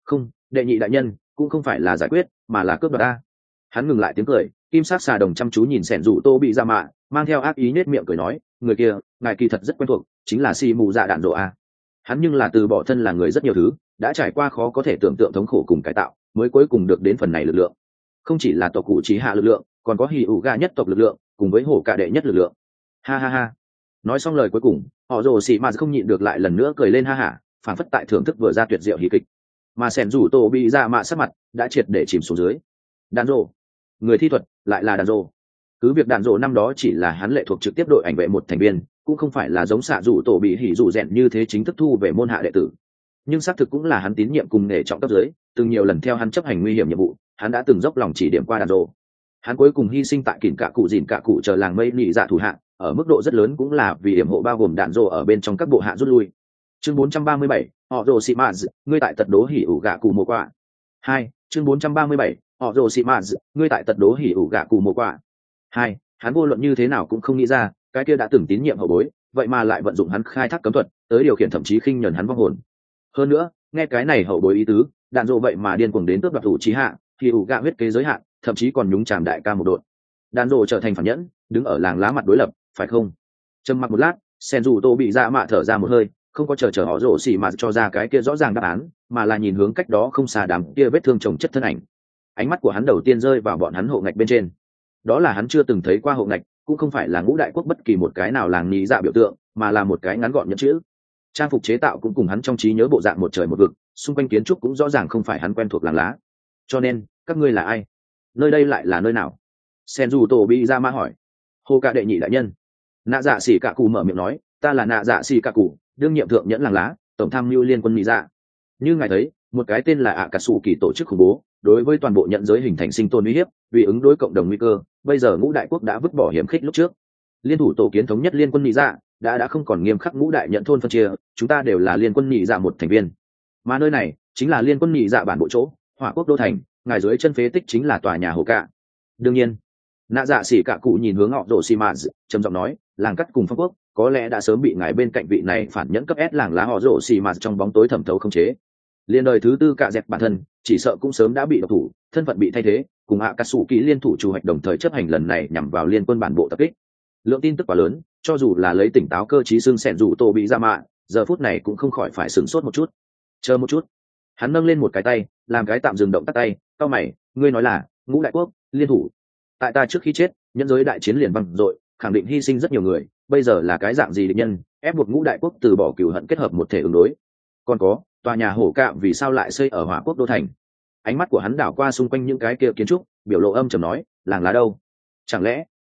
Không, đệ nhị đại nhân cũng không phải là giải quyết mà là cướp đoạt ta. Hắn ngừng lại tiếng cười, kim sắc xà đồng chăm chú nhìn sẻn rủ tô bị ra mạ, mang theo ác ý nết miệng cười nói, người kia ngài kỳ thật rất quen thuộc, chính là si mù dạ đạn rộ a. Hắn nhưng là từ bỏ thân là người rất nhiều thứ, đã trải qua khó có thể tưởng tượng thống khổ cùng cải tạo, mới cuối cùng được đến phần này lực lượng. Không chỉ là tộc cụ trí hạ lực lượng, còn có hỉ ủ ga nhất tộc lực lượng, cùng với hổ cả đệ nhất lực lượng. Ha ha ha. Nói xong lời cuối cùng, họ rồ xì mà không nhịn được lại lần nữa cười lên ha hả, phản phất tại thưởng thức vừa ra tuyệt diệu hí kịch. Mà sẻn rủ tổ bị ra mạ sắc mặt đã triệt để chìm xuống dưới. Đàn rồ, người thi thuật lại là đàn rồ. Cứ việc đàn rồ năm đó chỉ là hắn lệ thuộc trực tiếp đội ảnh vệ một thành viên, cũng không phải là giống xạ rủ tổ bị hỉ rủ rèn như thế chính thức thu về môn hạ đệ tử, nhưng xác thực cũng là hắn tín nhiệm cùng nghề trọng cấp dưới, từng nhiều lần theo hắn chấp hành nguy hiểm nhiệm vụ, hắn đã từng dốc lòng chỉ điểm qua đàn rồ. Hắn cuối cùng hy sinh tại kỉn cả cụ dìn cả cụ chờ làng mây nị dạ thủ hạ, ở mức độ rất lớn cũng là vì yểm hộ bao gồm đạn rồ ở bên trong các bộ hạ rút lui. Chương 437, họ rồ xị maz, ngươi tại tật đố hỉ ủ gạ cụ mùa quả. 2. Chương 437, họ rồ xị maz, ngươi tại tật đố hỉ ủ gạ cụ mùa quả. 2. Hắn vô luận như thế nào cũng không nghĩ ra, cái kia đã từng tín nhiệm hậu bối, vậy mà lại vận dụng hắn khai thác cấm thuật, tới điều khiển thậm chí khinh nhẫn hắn vong hồn. Hơn nữa, nghe cái này hậu bối ý tứ, đạn rồ vậy mà điên cuồng đến cướp đoạt thủ trí hạ, hỉ ủ gạ huyết kế giới hạn, thậm chí còn nhúng chàm đại ca một đội. Đạn rồ trở thành phản nhẫn, đứng ở làng lá mặt đối lập, phải không? Trầm mặc một lát, sen dù tô bị dạ mạ thở ra một hơi, không có chờ họ rồ xì mà cho ra cái kia rõ ràng đáp án, mà là nhìn hướng cách đó không xa đám kia vết thương chồng chất thân ảnh. Ánh mắt của hắn đầu tiên rơi vào bọn hắn hộ ngạch bên trên. Đó là hắn chưa từng thấy qua hộ ngạch, cũng không phải là ngũ đại quốc bất kỳ một cái nào làng nhị dạ biểu tượng, mà là một cái ngắn gọn nhẫn chữ. Trang phục chế tạo cũng cùng hắn trong trí nhớ bộ dạng một trời một vực, xung quanh kiến trúc cũng rõ ràng không phải hắn quen thuộc làng lá. Cho nên, các ngươi là ai? Nơi đây lại là nơi nào? Sen dù tổ bị ra ma hỏi. Hồ cả đệ nhị đại nhân. Nạ dạ xỉ cả cụ mở miệng nói, ta là nạ dạ xỉ cả cụ, đương nhiệm thượng nhẫn làng lá, tổng tham mưu liên quân mỹ dạ. Như ngài thấy, một cái tên là ạ cà sủ kỳ tổ chức khủng bố, đối với toàn bộ nhận giới hình thành sinh tồn uy hiếp, vì ứng đối cộng đồng nguy cơ, bây giờ ngũ đại quốc đã vứt bỏ hiểm khích lúc trước. Liên thủ tổ kiến thống nhất liên quân mỹ dạ đã không còn nghiêm khắc ngũ đại nhận thôn phân chia, chúng ta đều là liên quân mỹ dạ một thành viên. Mà nơi này chính là liên quân mỹ dạ bản bộ chỗ, Hỏa quốc đô thành, ngài dưới chân phế tích chính là tòa nhà hồ cạ. Đương nhiên, nạ dạ xỉ cả cụ nhìn hướng họ rồ xì mạt, trầm giọng nói, làng cắt cùng phong quốc có lẽ đã sớm bị ngài bên cạnh vị này phản nhẫn cấp S làng lá họ rồ xì mạt trong bóng tối thẩm thấu không chế. Liên đời thứ tư cạ dẹp bản thân chỉ sợ cũng sớm đã bị độc thủ, thân phận bị thay thế, cùng hạ cà sủ kỳ liên thủ chủ hoạch đồng thời chấp hành lần này nhằm vào liên quân bản bộ tập kích. Lượng tin tức quá lớn, cho dù là lấy tỉnh táo cơ trí xương sẹn dù tô bị ra mạ, giờ phút này cũng không khỏi phải sửng sốt một chút. Chờ một chút, hắn nâng lên một cái tay, làm cái tạm dừng động tác tay, cao mày, ngươi nói là ngũ đại quốc liên thủ? Tại ta trước khi chết, nhân giới đại chiến liền vang dội, khẳng định hy sinh rất nhiều người, bây giờ là cái dạng gì địch nhân, ép buộc ngũ đại quốc từ bỏ cừu hận kết hợp một thể ứng đối. Còn có, tòa nhà hổ cạ vì sao lại xây ở Hỏa quốc đô thành? Ánh mắt của hắn đảo qua xung quanh những cái kia kiến trúc, biểu lộ âm trầm nói, làng lá đâu? Chẳng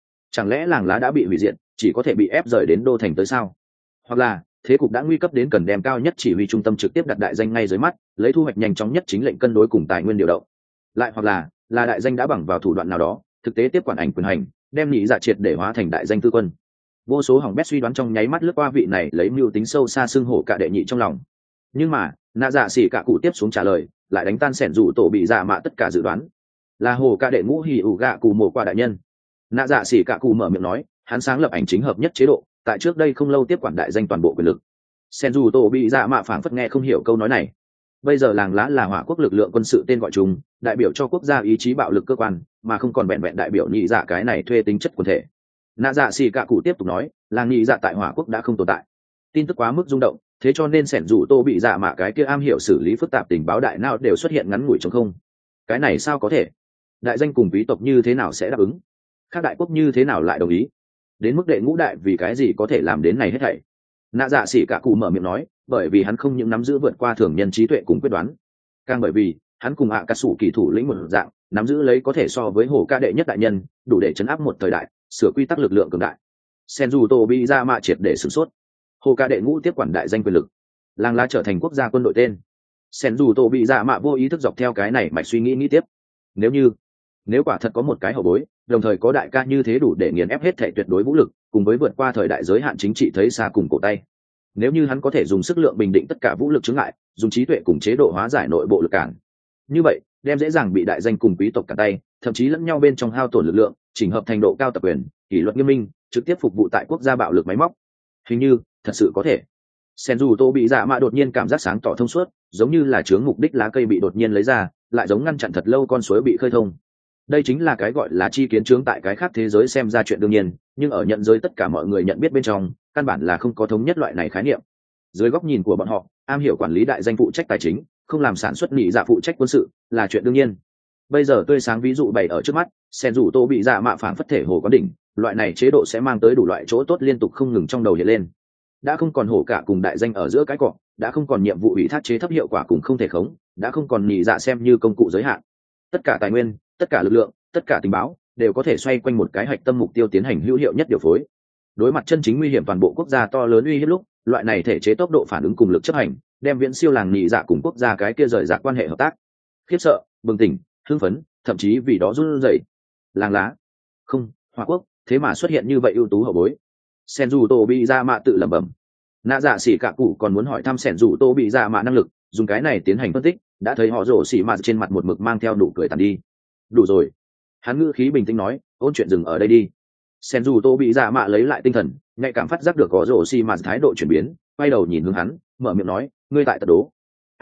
lẽ làng lá đã bị hủy diệt, chỉ có thể bị ép rời đến đô thành tới sao? Hoặc là thế cục đã nguy cấp đến cần đem cao nhất chỉ huy trung tâm trực tiếp đặt đại danh ngay dưới mắt, lấy thu hoạch nhanh chóng nhất chính lệnh cân đối cùng tài nguyên điều động. Lại hoặc là đại danh đã bằng vào thủ đoạn nào đó, thực tế tiếp quản ảnh quyền hành, đem nhị dạ triệt để hóa thành đại danh tư quân. Vô số hỏng bét suy đoán trong nháy mắt lướt qua vị này lấy mưu tính sâu xa xương hổ cả đệ nhị trong lòng. Nhưng mà nạ dạ xỉ cả cụ tiếp xuống trả lời lại đánh tan sẻn rủ tổ bị dạ mạ tất cả dự đoán. Là hồ cả đệ ngũ hỉ ủ gạ cụ mồ qua đại nhân. Nạ dạ xỉ cả cụ mở miệng nói, hắn sáng lập ảnh chính hợp nhất chế độ, tại trước đây không lâu tiếp quản đại danh toàn bộ quyền lực. Sẻn rủ tổ bị dạ mạ phảng phất nghe không hiểu câu nói này. Bây giờ làng lá là Hỏa quốc lực lượng quân sự tên gọi chung, đại biểu cho quốc gia ý chí bạo lực cơ quan, mà không còn vẹn vẹn đại biểu nhị dạ cái này thuê tính chất quần thể. Nạ dạ xỉ cả cụ tiếp tục nói, làng nhị dạ tại Hỏa quốc đã không tồn tại. Tin tức quá mức rung động, thế cho nên sẻn rủ tô bị dạ mạ cái kia am hiểu xử lý phức tạp tình báo đại nào đều xuất hiện ngắn ngủi trong không. Cái này sao có thể? Đại danh cùng quý tộc như thế nào sẽ đáp ứng? Các đại quốc như thế nào lại đồng ý? Đến mức đệ ngũ đại vì cái gì có thể làm đến này hết thảy? Nạ dạ xỉ cả cụ mở miệng nói, bởi vì hắn không những nắm giữ vượt qua thường nhân trí tuệ cùng quyết đoán, càng bởi vì hắn cùng hạ cà sủ kỳ thủ lĩnh một dạng, nắm giữ lấy có thể so với hồ ca đệ nhất đại nhân, đủ để chấn áp một thời đại, sửa quy tắc lực lượng cường đại. Senju Tobi ra mạ triệt để sửng sốt. Hồ ca đệ ngũ tiếp quản đại danh quyền lực, làng lá trở thành quốc gia quân đội tên. Senju Tobi ra mạ vô ý thức dọc theo cái này mạch suy nghĩ tiếp. Nếu quả thật có một cái hậu bối, đồng thời có đại ca như thế đủ để nghiền ép hết thể tuyệt đối vũ lực, cùng với vượt qua thời đại giới hạn chính trị thấy xa cùng cổ tay. Nếu như hắn có thể dùng sức lượng bình định tất cả vũ lực chướng ngại, dùng trí tuệ cùng chế độ hóa giải nội bộ lực cản, như vậy đem dễ dàng bị đại danh cùng quý tộc cản tay, thậm chí lẫn nhau bên trong hao tổn lực lượng, chỉnh hợp thành độ cao tập quyền, kỷ luật nghiêm minh, trực tiếp phục vụ tại quốc gia bạo lực máy móc. Hình như thật sự có thể. sen dù tô bị dạ mạ đột nhiên cảm giác sáng tỏ thông suốt, giống như là chướng mục đích lá cây bị đột nhiên lấy ra, lại giống ngăn chặn thật lâu con suối bị khơi thông. Đây chính là cái gọi là chi kiến chướng, tại cái khác thế giới xem ra chuyện đương nhiên, nhưng ở nhận giới tất cả mọi người nhận biết bên trong, căn bản là không có thống nhất loại này khái niệm. Dưới góc nhìn của bọn họ, am hiểu quản lý đại danh phụ trách tài chính, không làm sản xuất nhị dạ phụ trách quân sự là chuyện đương nhiên. Bây giờ tươi sáng ví dụ bày ở trước mắt, sen dù tô bị dạ mạ phảng phất thể hồ có đỉnh, loại này chế độ sẽ mang tới đủ loại chỗ tốt liên tục không ngừng trong đầu hiện lên. Đã không còn hổ cả cùng đại danh ở giữa cái cọ, đã không còn nhiệm vụ ủy thác chế thấp hiệu quả cùng không thể khống, đã không còn nhị dạ xem như công cụ giới hạn. Tất cả tài nguyên, tất cả lực lượng, tất cả tình báo đều có thể xoay quanh một cái hạch tâm mục tiêu tiến hành hữu hiệu nhất điều phối. Đối mặt chân chính nguy hiểm toàn bộ quốc gia to lớn uy hiếp lúc, loại này thể chế tốc độ phản ứng cùng lực chấp hành, đem viễn siêu làng nhị dạ cùng quốc gia cái kia rời rạc quan hệ hợp tác. Khiếp sợ, bừng tỉnh, hưng phấn, thậm chí vì đó run rẩy. Làng lá, không, Hoa quốc, thế mà xuất hiện như vậy ưu tú hậu bối. Sen dù tô bị ra mạ tự lẩm bẩm. Nạ dạ xỉ cả cụ còn muốn hỏi thăm Sen dù tô bị ra mạ năng lực, dùng cái này tiến hành phân tích, đã thấy họ rổ xỉ mạ trên mặt một mực mang theo nụ cười tàn đi. Đủ rồi, hắn ngữ khí bình tĩnh nói, ôn chuyện dừng ở đây đi. Sen dù tô bị dạ mạ lấy lại tinh thần, nhạy cảm phát giác được có rổ xì mà thái độ chuyển biến, quay đầu nhìn hướng hắn, mở miệng nói, ngươi tại tật đố.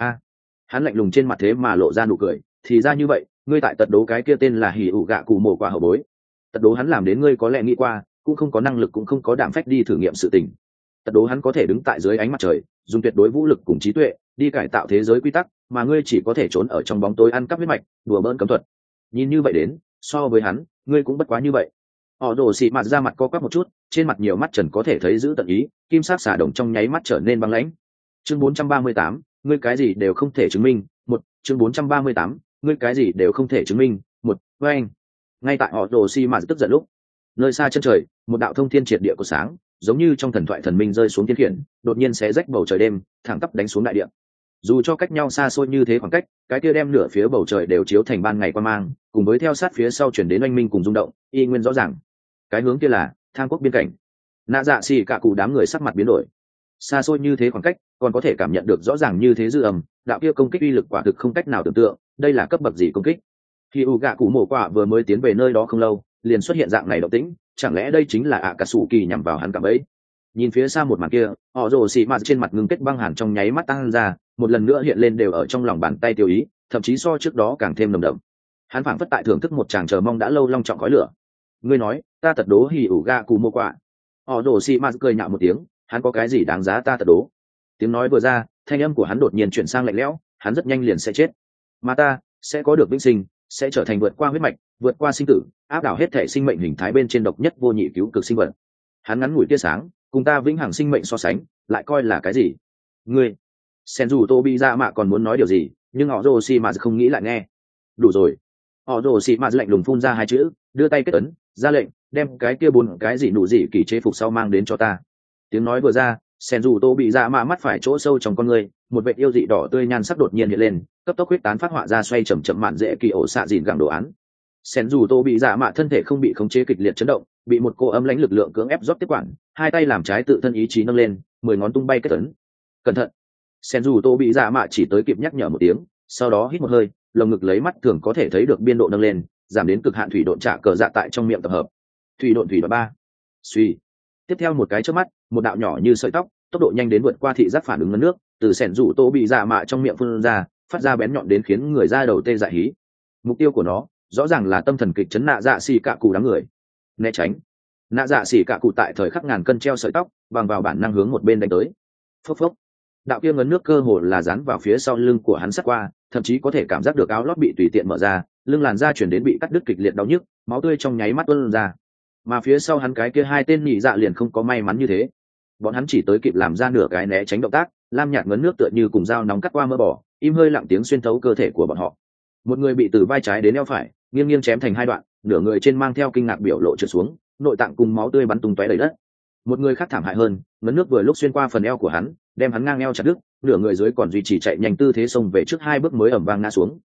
Hắn lạnh lùng trên mặt thế mà lộ ra nụ cười, thì ra như vậy, ngươi tại tật đố cái kia tên là hỉ ủ gạ cụ mồ quả hậu bối. Tật đố hắn làm đến ngươi có lẽ nghĩ qua, cũng không có năng lực cũng không có đảm phách đi thử nghiệm sự tình. Tật đố hắn có thể đứng tại dưới ánh mặt trời, dùng tuyệt đối vũ lực cùng trí tuệ đi cải tạo thế giới quy tắc, mà ngươi chỉ có thể trốn ở trong bóng tối ăn cắp huyết mạch, đùa bỡn cấm thuật. Nhìn như vậy đến, so với hắn, ngươi cũng bất quá như vậy. Họ đổ xị mặt ra mặt co quắp một chút, trên mặt nhiều mắt trần có thể thấy giữ tận ý, kim sắc xả đồng trong nháy mắt trở nên băng lãnh. Chương 438, ngươi cái gì đều không thể chứng minh. Chương 438, ngươi cái gì đều không thể chứng minh. Với anh. Ngay tại họ đổ xị mặt tức giận lúc, nơi xa chân trời, một đạo thông thiên triệt địa của sáng, giống như trong thần thoại thần minh rơi xuống thiên khiển, đột nhiên xé rách bầu trời đêm, thẳng tắp đánh xuống đại địa. Dù cho cách nhau xa xôi như thế khoảng cách, cái kia đem nửa phía bầu trời đều chiếu thành ban ngày qua mang, cùng với theo sát phía sau chuyển đến oanh minh cùng rung động, y nguyên rõ ràng. Cái hướng kia là Thang quốc biên cảnh. Nạ dạ xì cả cụ đám người sắc mặt biến đổi. Xa xôi như thế khoảng cách, còn có thể cảm nhận được rõ ràng như thế dư âm, đạo kia công kích uy lực quả thực không cách nào tưởng tượng, đây là cấp bậc gì công kích. Khi u gạ cụ mổ quả vừa mới tiến về nơi đó không lâu, liền xuất hiện dạng này động tĩnh, chẳng lẽ đây chính là ạ cà sủ kỳ nhằm vào hắn cả bấy? Nhìn phía xa một màn kia, họ rồ xì mạt trên mặt ngưng kết băng hàn trong nháy mắt tăng ra, một lần nữa hiện lên đều ở trong lòng bàn tay tiêu ý, thậm chí so trước đó càng thêm nồng đậm. Hắn phảng phất tại thưởng thức một chàng chờ mong đã lâu long trọng khói lửa. Ngươi nói, ta tật đố hỉ ủ ga cù mô quả. Họ rồ xì mạt cười nhạo một tiếng, hắn có cái gì đáng giá ta tật đố? Tiếng nói vừa ra, thanh âm của hắn đột nhiên chuyển sang lạnh lẽo, hắn rất nhanh liền sẽ chết, mà ta sẽ có được vĩnh sinh, sẽ trở thành vượt qua huyết mạch, vượt qua sinh tử, áp đảo hết thể sinh mệnh hình thái bên trên độc nhất vô nhị cứu cực sinh vật. Hắn ngắn ngủi tia sáng, cùng ta vĩnh hằng sinh mệnh so sánh, lại coi là cái gì? Ngươi, sen dù tô bị ra mạ còn muốn nói điều gì, nhưng họ rồ xì mà không nghĩ lại nghe. Đủ rồi. Họ rồ xì mà lạnh lùng phun ra hai chữ, đưa tay kết ấn, ra lệnh, đem cái kia bốn cái gì nụ gì kỳ chế phục sau mang đến cho ta. Tiếng nói vừa ra, sen dù tô bị ra mạ mắt phải chỗ sâu trong con người, một vệt yêu dị đỏ tươi nhan sắc đột nhiên hiện lên, cấp tốc huyết tán phát họa ra xoay chậm chậm mạn dễ kỳ ổ xạ dìn gẳng đồ án. Sen dù tô bị dạ mạ thân thể không bị khống chế kịch liệt chấn động, bị một cô ấm lãnh lực lượng cưỡng ép rót tiếp quản, hai tay làm trái tự thân ý chí nâng lên, 10 ngón tung bay kết ấn. Cẩn thận. Sen dù tô bị dạ mạ chỉ tới kịp nhắc nhở một tiếng, sau đó hít một hơi, lồng ngực lấy mắt thường có thể thấy được biên độ nâng lên, giảm đến cực hạn thủy độn trả cờ dạ tại trong miệng tập hợp. Thủy độn thủy đoạn 3. Suy. Tiếp theo một cái chớp mắt, một đạo nhỏ như sợi tóc, tốc độ nhanh đến vượt qua thị giác phản ứng ngấn nước, từ sen dù tô bị dạ mạ trong miệng phun ra, phát ra bén nhọn đến khiến người da đầu tê dại hí. Mục tiêu của nó rõ ràng là tâm thần kịch chấn nạ dạ xì cạ cụ đám người. Né tránh. Nạ dạ xì cạ cụ tại thời khắc ngàn cân treo sợi tóc, bằng vào bản năng hướng một bên đánh tới. Phốc phốc. Đạo kia ngấn nước cơ hồ là dán vào phía sau lưng của hắn sát qua, thậm chí có thể cảm giác được áo lót bị tùy tiện mở ra, lưng làn da chuyển đến bị cắt đứt kịch liệt đau nhức, máu tươi trong nháy mắt tuôn ra. Mà phía sau hắn cái kia hai tên nhị dạ liền không có may mắn như thế, bọn hắn chỉ tới kịp làm ra nửa cái né tránh động tác, lam nhạt ngấn nước tựa như cùng dao nóng cắt qua mỡ bỏ, im hơi lặng tiếng xuyên thấu cơ thể của bọn họ. Một người bị từ vai trái đến eo phải nghiêng nghiêng chém thành hai đoạn, nửa người trên mang theo kinh ngạc biểu lộ trượt xuống, nội tạng cùng máu tươi bắn tung tóe đầy đất. Một người khác thảm hại hơn, ngấn nước vừa lúc xuyên qua phần eo của hắn, đem hắn ngang eo chặt đứt, nửa người dưới còn duy trì chạy nhanh tư thế xông về trước hai bước mới ầm vang ngã xuống.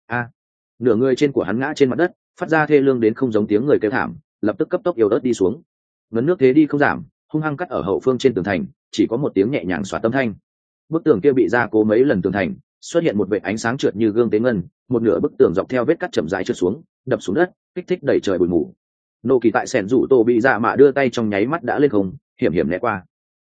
Nửa người trên của hắn ngã trên mặt đất, phát ra thê lương đến không giống tiếng người kêu thảm, lập tức cấp tốc yếu ớt đi xuống. Ngấn nước thế đi không giảm, hung hăng cắt ở hậu phương trên tường thành, chỉ có một tiếng nhẹ nhàng xoạt tâm thanh. Bức tường kia bị gia cố mấy lần tường thành, xuất hiện một vệt ánh sáng trượt như gương tế ngân, một nửa bức tường dọc theo vết cắt chậm rãi trượt xuống, đập xuống đất, kích thích đẩy trời bụi mù. Nô kỳ tại sẻn rủ tổ bị dạ mạ đưa tay trong nháy mắt đã lên không, hiểm hiểm né qua.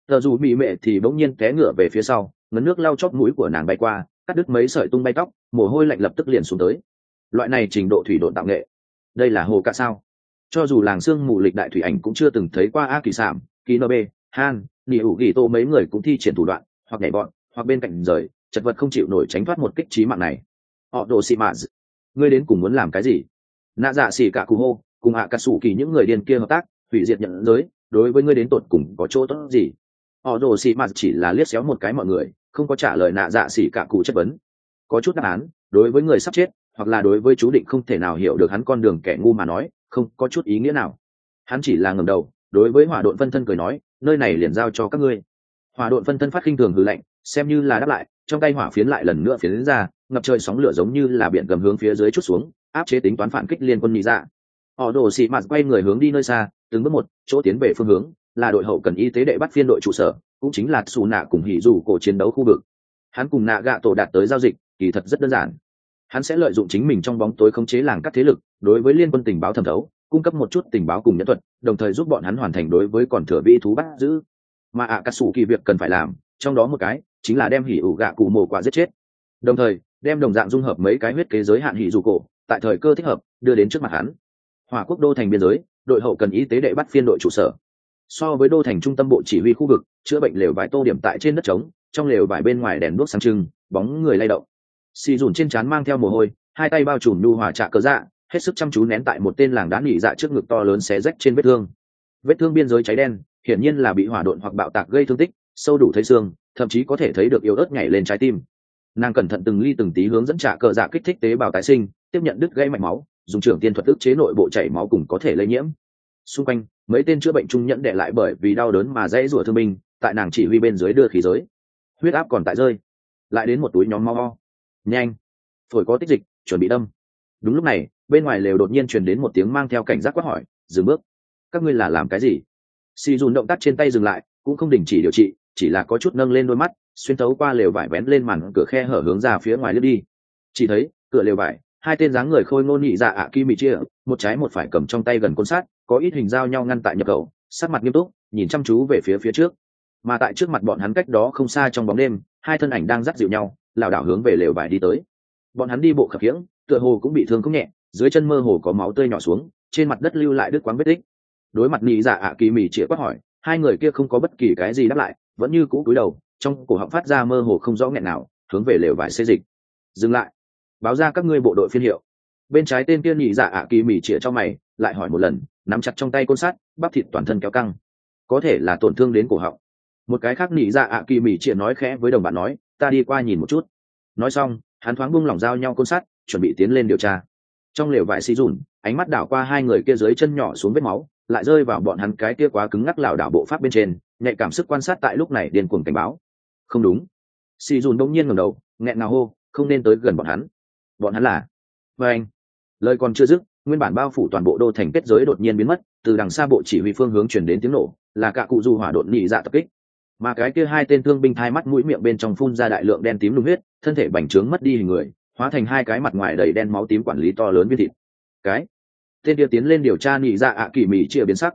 Tờ dù mỹ mệ thì bỗng nhiên té ngửa về phía sau, ngấn nước lau chóp mũi của nàng bay qua, cắt đứt mấy sợi tung bay tóc, mồ hôi lạnh lập tức liền xuống tới. Loại này trình độ thủy độn tạo nghệ, đây là hồ cạ sao? Cho dù làng sương mù lịch đại thủy ảnh cũng chưa từng thấy qua a kỳ sảm, kỳ nơ bê, han, nỉ ủ ghi tô mấy người cũng thi triển thủ đoạn, hoặc nhảy bọn, hoặc bên cạnh rời, chật vật không chịu nổi tránh thoát một kích chí mạng này. Họ đồ xị mạ, ngươi đến cùng muốn làm cái gì? Nạ dạ xỉ cả cù hô, cùng hạ cà sủ kỳ những người điên kia hợp tác, hủy diệt nhận giới, đối với ngươi đến tột cùng có chỗ tốt gì? Họ đồ xị mạ chỉ là liếc xéo một cái mọi người, không có trả lời nạ dạ xỉ cả cụ chất vấn. Có chút đáp án, đối với người sắp chết, hoặc là đối với chú định không thể nào hiểu được hắn con đường kẻ ngu mà nói, không có chút ý nghĩa nào. Hắn chỉ là ngẩng đầu, đối với hỏa độn phân thân cười nói, nơi này liền giao cho các ngươi. Hỏa độn phân thân phát khinh thường hừ lạnh, xem như là đáp lại, trong tay hỏa phiến lại lần nữa phiến ra, ngập trời sóng lửa giống như là biển gầm hướng phía dưới chút xuống, áp chế tính toán phản kích liên quân nhị dạ. Họ đổ xị mạt quay người hướng đi nơi xa, từng bước một, chỗ tiến về phương hướng là đội hậu cần y tế đệ bắt phiên đội trụ sở, cũng chính là xù nạ cùng hỉ dù cổ chiến đấu khu vực. Hắn cùng nạ gạ tổ đạt tới giao dịch, kỳ thật rất đơn giản. Hắn sẽ lợi dụng chính mình trong bóng tối khống chế làng các thế lực, đối với liên quân tình báo thẩm thấu, cung cấp một chút tình báo cùng nhẫn thuật, đồng thời giúp bọn hắn hoàn thành đối với còn thừa vĩ thú bắt giữ. Mà cà sủ kỳ việc cần phải làm, trong đó một cái chính là đem hỉ ủ gạ cụ mồ quả giết chết, đồng thời đem đồng dạng dung hợp mấy cái huyết kế giới hạn hỉ dù cổ, tại thời cơ thích hợp đưa đến trước mặt hắn. Hỏa quốc đô thành biên giới, đội hậu cần y tế đệ bắt phiên đội trụ sở. So với đô thành trung tâm bộ chỉ huy khu vực, chữa bệnh lều vải tô điểm tại trên đất trống, trong lều vải bên ngoài đèn đuốc sáng trưng, bóng người lay động. Xì dùn trên trán mang theo mồ hôi, hai tay bao trùm nhu hòa trạ cờ dạ, hết sức chăm chú nén tại một tên làng đá nỉ dạ trước ngực to lớn xé rách trên vết thương. Vết thương biên giới cháy đen, hiển nhiên là bị hỏa độn hoặc bạo tạc gây thương tích, sâu đủ thấy xương, thậm chí có thể thấy được yếu ớt nhảy lên trái tim. Nàng cẩn thận từng ly từng tí hướng dẫn trạ cờ dạ kích thích tế bào tái sinh, tiếp nhận đứt gãy mạch máu, dùng trưởng tiên thuật ức chế nội bộ chảy máu cùng có thể lây nhiễm. Xung quanh mấy tên chữa bệnh trung nhẫn đệ lại bởi vì đau đớn mà dãy rủa thương binh, tại nàng chỉ huy bên dưới đưa khí giới. Huyết áp còn tại rơi, lại đến một túi nhóm máu ho. Nhanh, phổi có tích dịch, chuẩn bị đâm. Đúng lúc này, bên ngoài lều đột nhiên truyền đến một tiếng mang theo cảnh giác quát hỏi, dừng bước. Các ngươi là làm cái gì? Si dùn động tác trên tay dừng lại, cũng không đình chỉ điều trị, chỉ là có chút nâng lên đôi mắt, xuyên thấu qua lều vải vén lên màn cửa khe hở hướng ra phía ngoài lướt đi. Chỉ thấy cửa lều vải, hai tên dáng người khôi ngô nhị dạ ạ kim mị chia, một trái một phải cầm trong tay gần côn sát, có ít hình dao nhau ngăn tại nhập khẩu, sắc mặt nghiêm túc, nhìn chăm chú về phía trước. Mà tại trước mặt bọn hắn cách đó không xa trong bóng đêm, hai thân ảnh đang dắt dịu nhau, lảo đảo hướng về lều vải đi tới. Bọn hắn đi bộ khập khiễng, tựa hồ cũng bị thương không nhẹ, dưới chân mơ hồ có máu tươi nhỏ xuống, trên mặt đất lưu lại đứt quãng vết tích. Đối mặt nhị dạ ạ kỳ mỉ chĩa quát hỏi, hai người kia không có bất kỳ cái gì đáp lại, vẫn như cũ cúi đầu, trong cổ họng phát ra mơ hồ không rõ nghẹn nào, hướng về lều vải xê dịch. Dừng lại, báo ra các ngươi bộ đội phiên hiệu. Bên trái tên kia nhị dạ ạ kỳ mỉ chĩa cho mày, lại hỏi một lần, nắm chặt trong tay côn sắt, bắp thịt toàn thân kéo căng, có thể là tổn thương đến cổ họng. Một cái khác nhị dạ ạ kỳ mỉ chĩa nói khẽ với đồng bạn nói, ta đi qua nhìn một chút. Nói xong, hắn thoáng buông lỏng dao nhau côn sắt, chuẩn bị tiến lên điều tra. Trong lều vải xì dùn, ánh mắt đảo qua hai người kia dưới chân nhỏ xuống vết máu, lại rơi vào bọn hắn cái kia quá cứng ngắc lảo đảo bộ pháp bên trên, nhạy cảm sức quan sát tại lúc này điên cuồng cảnh báo. Không đúng. Xì dùn đông nhiên ngẩng đầu, nghẹn ngào hô, không nên tới gần bọn hắn. Bọn hắn là? Và anh. Lời còn chưa dứt, nguyên bản bao phủ toàn bộ đô thành kết giới đột nhiên biến mất, từ đằng xa bộ chỉ huy phương hướng truyền đến tiếng nổ, là cả cụ du hỏa độn nhị dạ tập kích. Mà cái kia hai tên thương binh thai mắt mũi miệng bên trong phun ra đại lượng đen tím lung huyết, thân thể bành trướng mất đi hình người, hóa thành hai cái mặt ngoài đầy đen máu tím quản lý to lớn viên thịt. Cái tên kia tiến lên điều tra nhị dạ ạ kỳ mỉ chia biến sắc.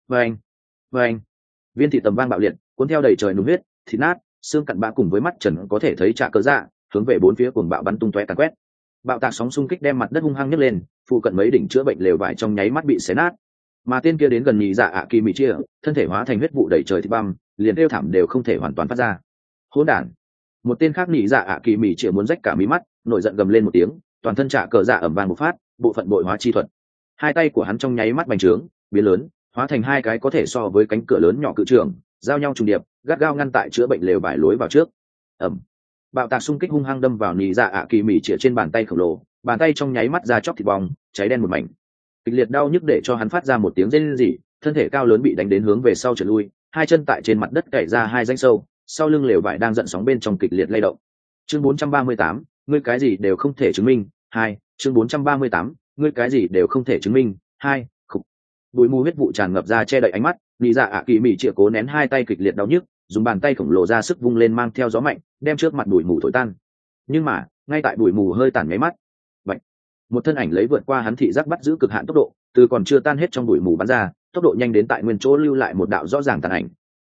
Vâng, viên thịt tầm vang bạo liệt, cuốn theo đầy trời nung huyết, thịt nát, xương cặn bã cùng với mắt trần có thể thấy trạ cớ dạ, hướng về bốn phía cuồng bạo bắn tung tóe tàn quét. Bạo tạc sóng xung kích đem mặt đất hung hăng nhấc lên, phụ cận mấy đỉnh chữa bệnh lều vải trong nháy mắt bị xé nát. Mà tên kia đến gần nhị dạ ạ kỳ mỉ chia, thân thể hóa thành huyết vụ đầy trời thịt băm, liền kêu thảm đều không thể hoàn toàn phát ra. Hỗn đản! Một tên khác nhị dạ ạ kỳ mỉ chia muốn rách cả mí mắt, nổi giận gầm lên một tiếng, toàn thân trạ cờ dạ ẩm vang một phát, bộ phận bội hóa chi thuật. Hai tay của hắn trong nháy mắt bành trướng, biến lớn, hóa thành hai cái có thể so với cánh cửa lớn nhỏ cự trường, giao nhau trùng điệp, gắt gao ngăn tại chữa bệnh lều vải lối vào trước. Ẩm! Bạo tạc xung kích hung hăng đâm vào nhị dạ ạ kỳ mỉ chia trên bàn tay khổng lồ, bàn tay trong nháy mắt ra chóc thịt bong, cháy đen một mảnh. Kịch liệt đau nhức để cho hắn phát ra một tiếng rên rỉ, thân thể cao lớn bị đánh đến hướng về sau trượt lui, hai chân tại trên mặt đất cày ra hai rãnh sâu, sau lưng lều vải đang giận sóng bên trong kịch liệt lay động. Chương 438, ngươi cái gì đều không thể chứng minh. 2, chương 438, ngươi cái gì đều không thể chứng minh. 2, khục. Bụi mù huyết vụ tràn ngập ra che đậy ánh mắt, nhị dạ ạ kỳ mỉ chĩa cố nén hai tay kịch liệt đau nhức, dùng bàn tay khổng lồ ra sức vung lên mang theo gió mạnh, đem trước mặt bụi mù thổi tan. Nhưng mà, ngay tại bụi mù hơi tàn nháy mắt, vậy, một thân ảnh lấy vượt qua hắn thị giác bắt giữ cực hạn tốc độ, từ còn chưa tan hết trong bụi mù bắn ra, tốc độ nhanh đến tại nguyên chỗ lưu lại một đạo rõ ràng tàn ảnh.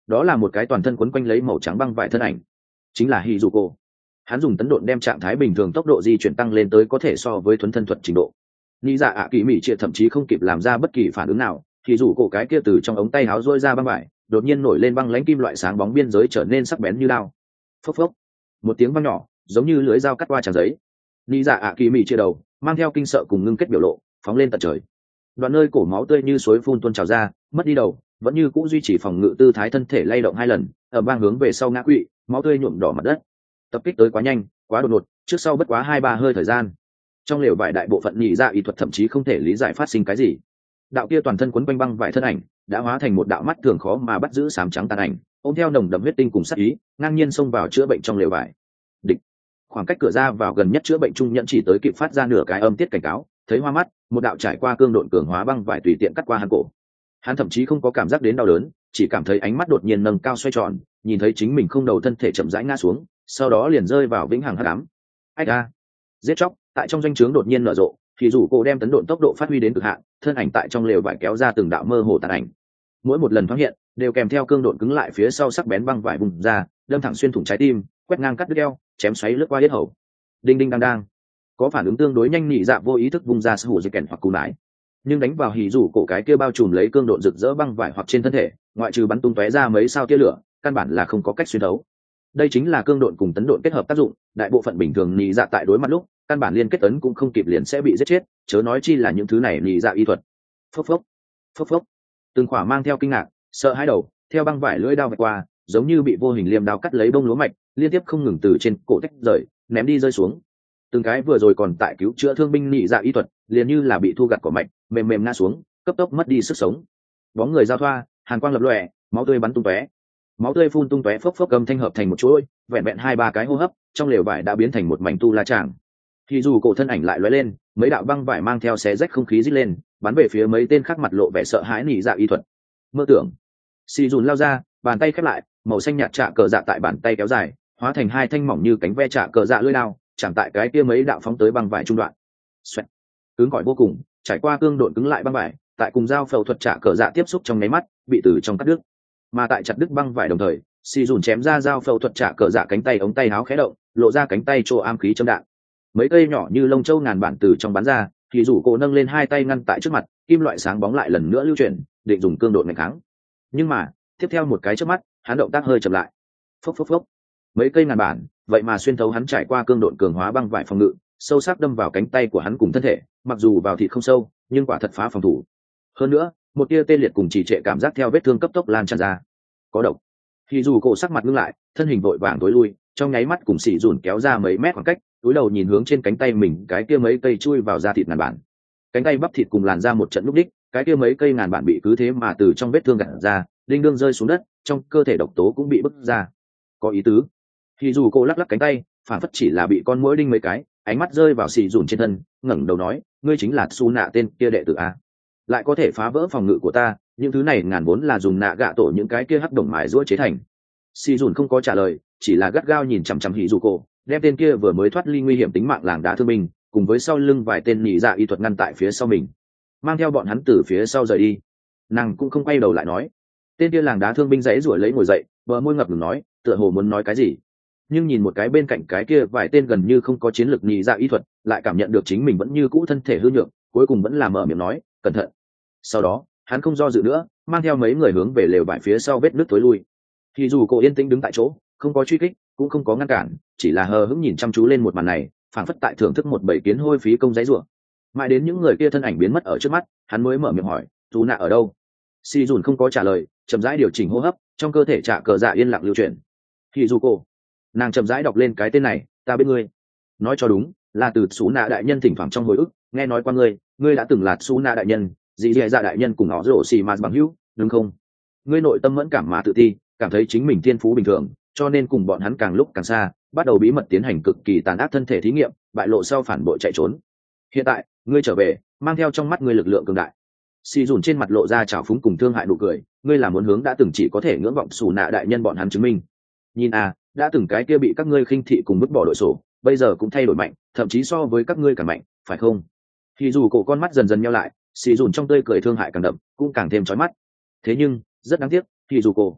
đó là một cái toàn thân quấn quanh lấy màu trắng băng vải thân ảnh, chính là hì dù cổ. Hắn dùng tấn độn đem trạng thái bình thường tốc độ di chuyển tăng lên tới có thể so với thuấn thân thuật trình độ. Nghĩ dạ ạ kỳ mỹ triệt thậm chí không kịp làm ra bất kỳ phản ứng nào, thì dù cổ cái kia từ trong ống tay áo rôi ra băng vải đột nhiên nổi lên băng lãnh kim loại sáng bóng biên giới trở nên sắc bén như đao. Phốc phốc, một tiếng vang nhỏ giống như lưới dao cắt qua trang giấy. Nghĩ dạ ạ kỳ mỹ chia đầu mang theo kinh sợ cùng ngưng kết biểu lộ phóng lên tận trời. Đoạn nơi cổ máu tươi như suối phun tuôn trào ra, mất đi đầu vẫn như cũ duy trì phòng ngự tư thái, thân thể lay động 2 lần ở bang hướng về sau ngã quỵ, máu tươi nhuộm đỏ mặt đất. Tập kích tới quá nhanh quá đột ngột, trước sau bất quá 2-3 hơi thời gian. Trong lều vải đại bộ phận nhị dạ y thuật thậm chí không thể lý giải phát sinh cái gì. Đạo kia toàn thân quấn quanh băng vải thân ảnh đã hóa thành một đạo mắt thường khó mà bắt giữ xám trắng tàn ảnh, ôm theo nồng đậm huyết tinh cùng sát ý, ngang nhiên xông vào chữa bệnh trong lều vải. Địch. Khoảng cách cửa ra vào gần nhất chữa bệnh trung nhẫn chỉ tới kịp phát ra nửa cái âm tiết cảnh cáo, thấy hoa mắt, một đạo trải qua cương độn cường hóa băng vải tùy tiện cắt qua hắn cổ. Hắn thậm chí không có cảm giác đến đau đớn, chỉ cảm thấy ánh mắt đột nhiên nâng cao xoay tròn, nhìn thấy chính mình không đầu thân thể chậm rãi ngã xuống, sau đó liền rơi vào vĩnh hằng hắc ám. Ách a! Giết chóc tại trong doanh trướng đột nhiên nở rộ, thì dù cô đem tấn độn tốc độ phát huy đến cực hạn, thân ảnh tại trong lều vải kéo ra từng đạo mơ hồ tàn ảnh. Mỗi một lần thoáng hiện, đều kèm theo cương độn cứng lại phía sau sắc bén băng vải bùng ra, đâm thẳng xuyên thủng trái tim, quét ngang cắt đứt eo, chém xoáy lướt qua yết hầu. Đinh đinh đang đang. Có phản ứng tương đối nhanh, nhị dạ vô ý thức vung ra sư hủ dây kèn hoặc cù nải, nhưng đánh vào hỉ rủ cổ cái kia bao trùm lấy cương độn rực rỡ băng vải hoặc trên thân thể, ngoại trừ bắn tung tóe ra mấy sao tia lửa, căn bản là không có cách xuyên thấu. Đây chính là cương độn cùng tấn độn kết hợp tác dụng, đại bộ phận bình thường nhị dạ tại đối mặt lúc căn bản liên kết tấn cũng không kịp liền sẽ bị giết chết, chớ nói chi là những thứ này nhị dạ y thuật. Phốc phốc, phốc phốc, từng khỏa mang theo kinh ngạc, sợ hãi đầu theo băng vải lưỡi đao vạch qua, giống như bị vô hình liềm đao cắt lấy bông lúa mạch, liên tiếp không ngừng từ trên cổ tách rời, ném đi rơi xuống. Từng cái vừa rồi còn tại cứu chữa thương binh nhị dạ y thuật liền như là bị thu gặt cỏ mạch, mềm mềm ngã xuống, cấp tốc mất đi sức sống. Bóng người giao thoa, hàn quang lập lòe, máu tươi bắn tung tóe, máu tươi phun tung tóe, phốc phốc cầm thanh hợp thành một chuỗi, vẹn vẹn 2-3 cái hô hấp, trong lều vải đã biến thành một mảnh tu la tràng. Thì dù cổ thân ảnh lại lóe lên, mấy đạo băng vải mang theo xé rách không khí rít lên, bắn về phía mấy tên khác mặt lộ vẻ sợ hãi nhị dạ y thuật. Mơ tưởng. Xì dùn lao ra, bàn tay khép lại, màu xanh nhạt trạ cờ dạ tại bàn tay kéo dài, hóa thành 2 thanh mỏng như cánh ve trạ cờ dạ lưỡi đao, chạm tại cái kia mấy đạo phóng tới băng vải trung đoạn. Xoẹt. Cứng cỏi vô cùng, trải qua cương độn cứng lại băng vải, tại cùng dao phẫu thuật trạ cờ dạ tiếp xúc trong nháy mắt, bị từ trong cắt đứt. Mà tại chặt đứt băng vải đồng thời, xì dùn chém ra dao phẫu thuật trạ cờ dạ cánh tay, ống tay áo khẽ động, lộ ra cánh tay chỗ am khí châm đạn. Mấy cây nhỏ như lông châu ngàn bản từ trong bắn ra, thì rủ cổ nâng lên 2 tay ngăn tại trước mặt, kim loại sáng bóng lại lần nữa lưu chuyển, định dùng cương độn nghênh kháng. Nhưng mà tiếp theo một cái chớp mắt, hắn động tác hơi chậm lại. Phốc phốc phốc, mấy cây ngàn bản vậy mà xuyên thấu hắn trải qua cương độn cường hóa băng vải phòng ngự, sâu sắc đâm vào cánh tay của hắn cùng thân thể, mặc dù vào thịt không sâu nhưng quả thật phá phòng thủ. Hơn nữa một tia tê liệt cùng trì trệ cảm giác theo vết thương cấp tốc lan tràn ra. Có độc. Thì dù cổ sắc mặt ngưng lại, thân hình vội vàng tối lui, trong nháy mắt cùng xì dùn kéo ra mấy mét khoảng cách, cúi đầu nhìn hướng trên cánh tay mình, cái kia mấy cây chui vào da thịt ngàn bản. Cánh tay bắp thịt cùng làn da một trận lúc đích, cái kia mấy cây ngàn bản bị cứ thế mà từ trong vết thương gặt ra, đinh đương rơi xuống đất, trong cơ thể độc tố cũng bị bứt ra. Có ý tứ. Thì dù cô lắc lắc cánh tay, phản phất chỉ là bị con muỗi đinh mấy cái, ánh mắt rơi vào xì dùn trên thân, ngẩng đầu nói, ngươi chính là Su Nạ tên kia đệ tử a, lại có thể phá vỡ phòng ngự của ta, những thứ này ngàn vốn là dùng nạ gạ tổ những cái kia hắc đồng mài rũa chế thành. Xì dùn không có trả lời, chỉ là gắt gao nhìn chằm chằm hỉ dù cô, đem tên kia vừa mới thoát ly nguy hiểm tính mạng làng đá thương binh cùng với sau lưng vài tên nhị dạ y thuật ngăn tại phía sau mình, mang theo bọn hắn từ phía sau rời đi. Nàng cũng không quay đầu lại nói. Tên kia làng đá thương binh dãy rủa lấy ngồi dậy, bờ môi ngập ngừng nói, tựa hồ muốn nói cái gì, nhưng nhìn một cái bên cạnh cái kia vài tên gần như không có chiến lược nhị dạ y thuật, lại cảm nhận được chính mình vẫn như cũ thân thể hư nhược, cuối cùng vẫn là mở miệng nói, cẩn thận. Sau đó hắn không do dự nữa, mang theo mấy người hướng về lều vải phía sau vết nứt tối lui. Thì dù cô yên tĩnh đứng tại chỗ, không có truy kích cũng không có ngăn cản, chỉ là hờ hững nhìn chăm chú lên một màn này, phảng phất tại thưởng thức một bầy kiến hôi phí công giấy rủa. Mãi đến những người kia thân ảnh biến mất ở trước mắt, hắn mới mở miệng hỏi, dù nạ ở đâu? Si dùn không có trả lời, chậm rãi điều chỉnh hô hấp, trong cơ thể trạ cờ dạ yên lặng lưu chuyển. Thì dù cô, nàng chậm rãi đọc lên cái tên này, ta biết ngươi. Nói cho đúng, là từ Sú Nạ đại nhân thỉnh thoảng trong hồi ức, nghe nói qua ngươi đã từng là Sú Nạ đại nhân, dì dì dạ đại nhân cùng họ rổ xì mà bằng hữu, đúng không? Ngươi nội tâm mẫn cảm mà tự ti, cảm thấy chính mình thiên phú bình thường, cho nên cùng bọn hắn càng lúc càng xa, bắt đầu bí mật tiến hành cực kỳ tàn ác thân thể thí nghiệm, bại lộ sau phản bội chạy trốn. Hiện tại ngươi trở về, mang theo trong mắt ngươi lực lượng cường đại. Xì dùn trên mặt lộ ra trào phúng cùng thương hại nụ cười, ngươi là muốn hướng đã từng chỉ có thể ngưỡng vọng Xù Nạ đại nhân bọn hắn chứng minh. Nhìn đã từng cái kia bị các ngươi khinh thị cùng vứt bỏ đội sổ, bây giờ cũng thay đổi mạnh, thậm chí so với các ngươi càng mạnh, phải không? Thì dù cổ con mắt dần dần nheo lại, xì dùn trong tươi cười thương hại càng đậm, cũng càng thêm chói mắt. Thế nhưng rất đáng tiếc, thì dù cổ,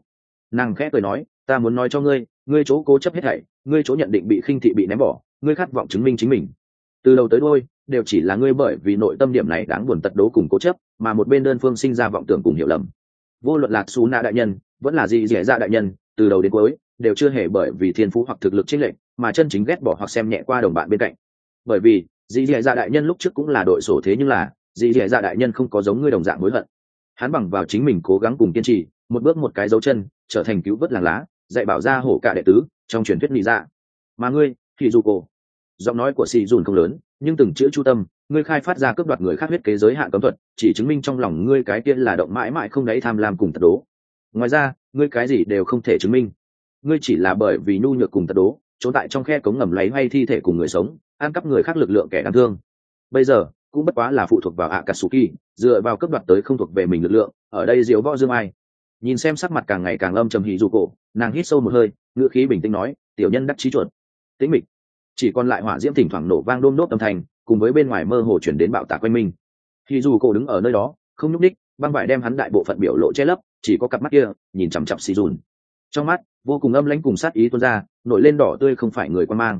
Nàng khẽ cười nói, ta muốn nói cho ngươi, ngươi chỗ cố chấp hết thảy, ngươi chỗ nhận định bị khinh thị bị ném bỏ, ngươi khát vọng chứng minh chính mình, từ đầu tới đôi đều chỉ là ngươi bởi vì nội tâm điểm này đáng buồn tật đố cùng cố chấp mà một bên đơn phương sinh ra vọng tưởng cùng hiểu lầm. Vô luận là Xú Na đại nhân vẫn là gì dẻ dạ đại nhân, từ đầu đến cuối đều chưa hề bởi vì thiên phú hoặc thực lực chênh lệch mà chân chính ghét bỏ hoặc xem nhẹ qua đồng bạn bên cạnh. Bởi vì dì dẻ dạ đại nhân lúc trước cũng là đội sổ, thế nhưng là dì dẻ dạ đại nhân không có giống ngươi đồng dạng hối hận. Hắn bằng vào chính mình cố gắng cùng kiên trì, một bước một cái dấu chân trở thành cứu vớt làng lá, dạy bảo ra hổ cả đệ tứ trong truyền thuyết lý dạ. Mà ngươi thì dù cô, giọng nói của xì dùn không lớn nhưng từng chữ chu tâm, ngươi khai phát ra cướp đoạt người khác huyết kế giới hạn cấm thuật, chỉ chứng minh trong lòng ngươi cái kia là động mãi mãi không đáy tham lam cùng tật đố. Ngoài ra ngươi cái gì đều không thể chứng minh, ngươi chỉ là bởi vì nhu nhược cùng tật đố trốn tại trong khe cống ngầm lấy hay thi thể cùng người sống, ăn cắp người khác lực lượng kẻ đáng thương. Bây giờ cũng bất quá là phụ thuộc vào Akatsuki, dựa vào cướp đoạt tới không thuộc về mình lực lượng, ở đây diếu võ dương ai. Nhìn xem sắc mặt càng ngày càng âm trầm hỉ dù cổ, nàng hít sâu một hơi, ngữ khí bình tĩnh nói, tiểu nhân đắc chí chuột. Tĩnh mịch, chỉ còn lại hỏa diễm thỉnh thoảng nổ vang đôm đốt âm thanh, cùng với bên ngoài mơ hồ chuyển đến bạo tạc quanh mình. Hỉ dù cổ đứng ở nơi đó không nhúc nhích, băng vải đem hắn đại bộ phận biểu lộ che lấp, chỉ có cặp mắt kia nhìn chằm chằm xì dùn, trong mắt vô cùng âm lãnh cùng sát ý tuôn ra, nổi lên đỏ tươi không phải người quan mang.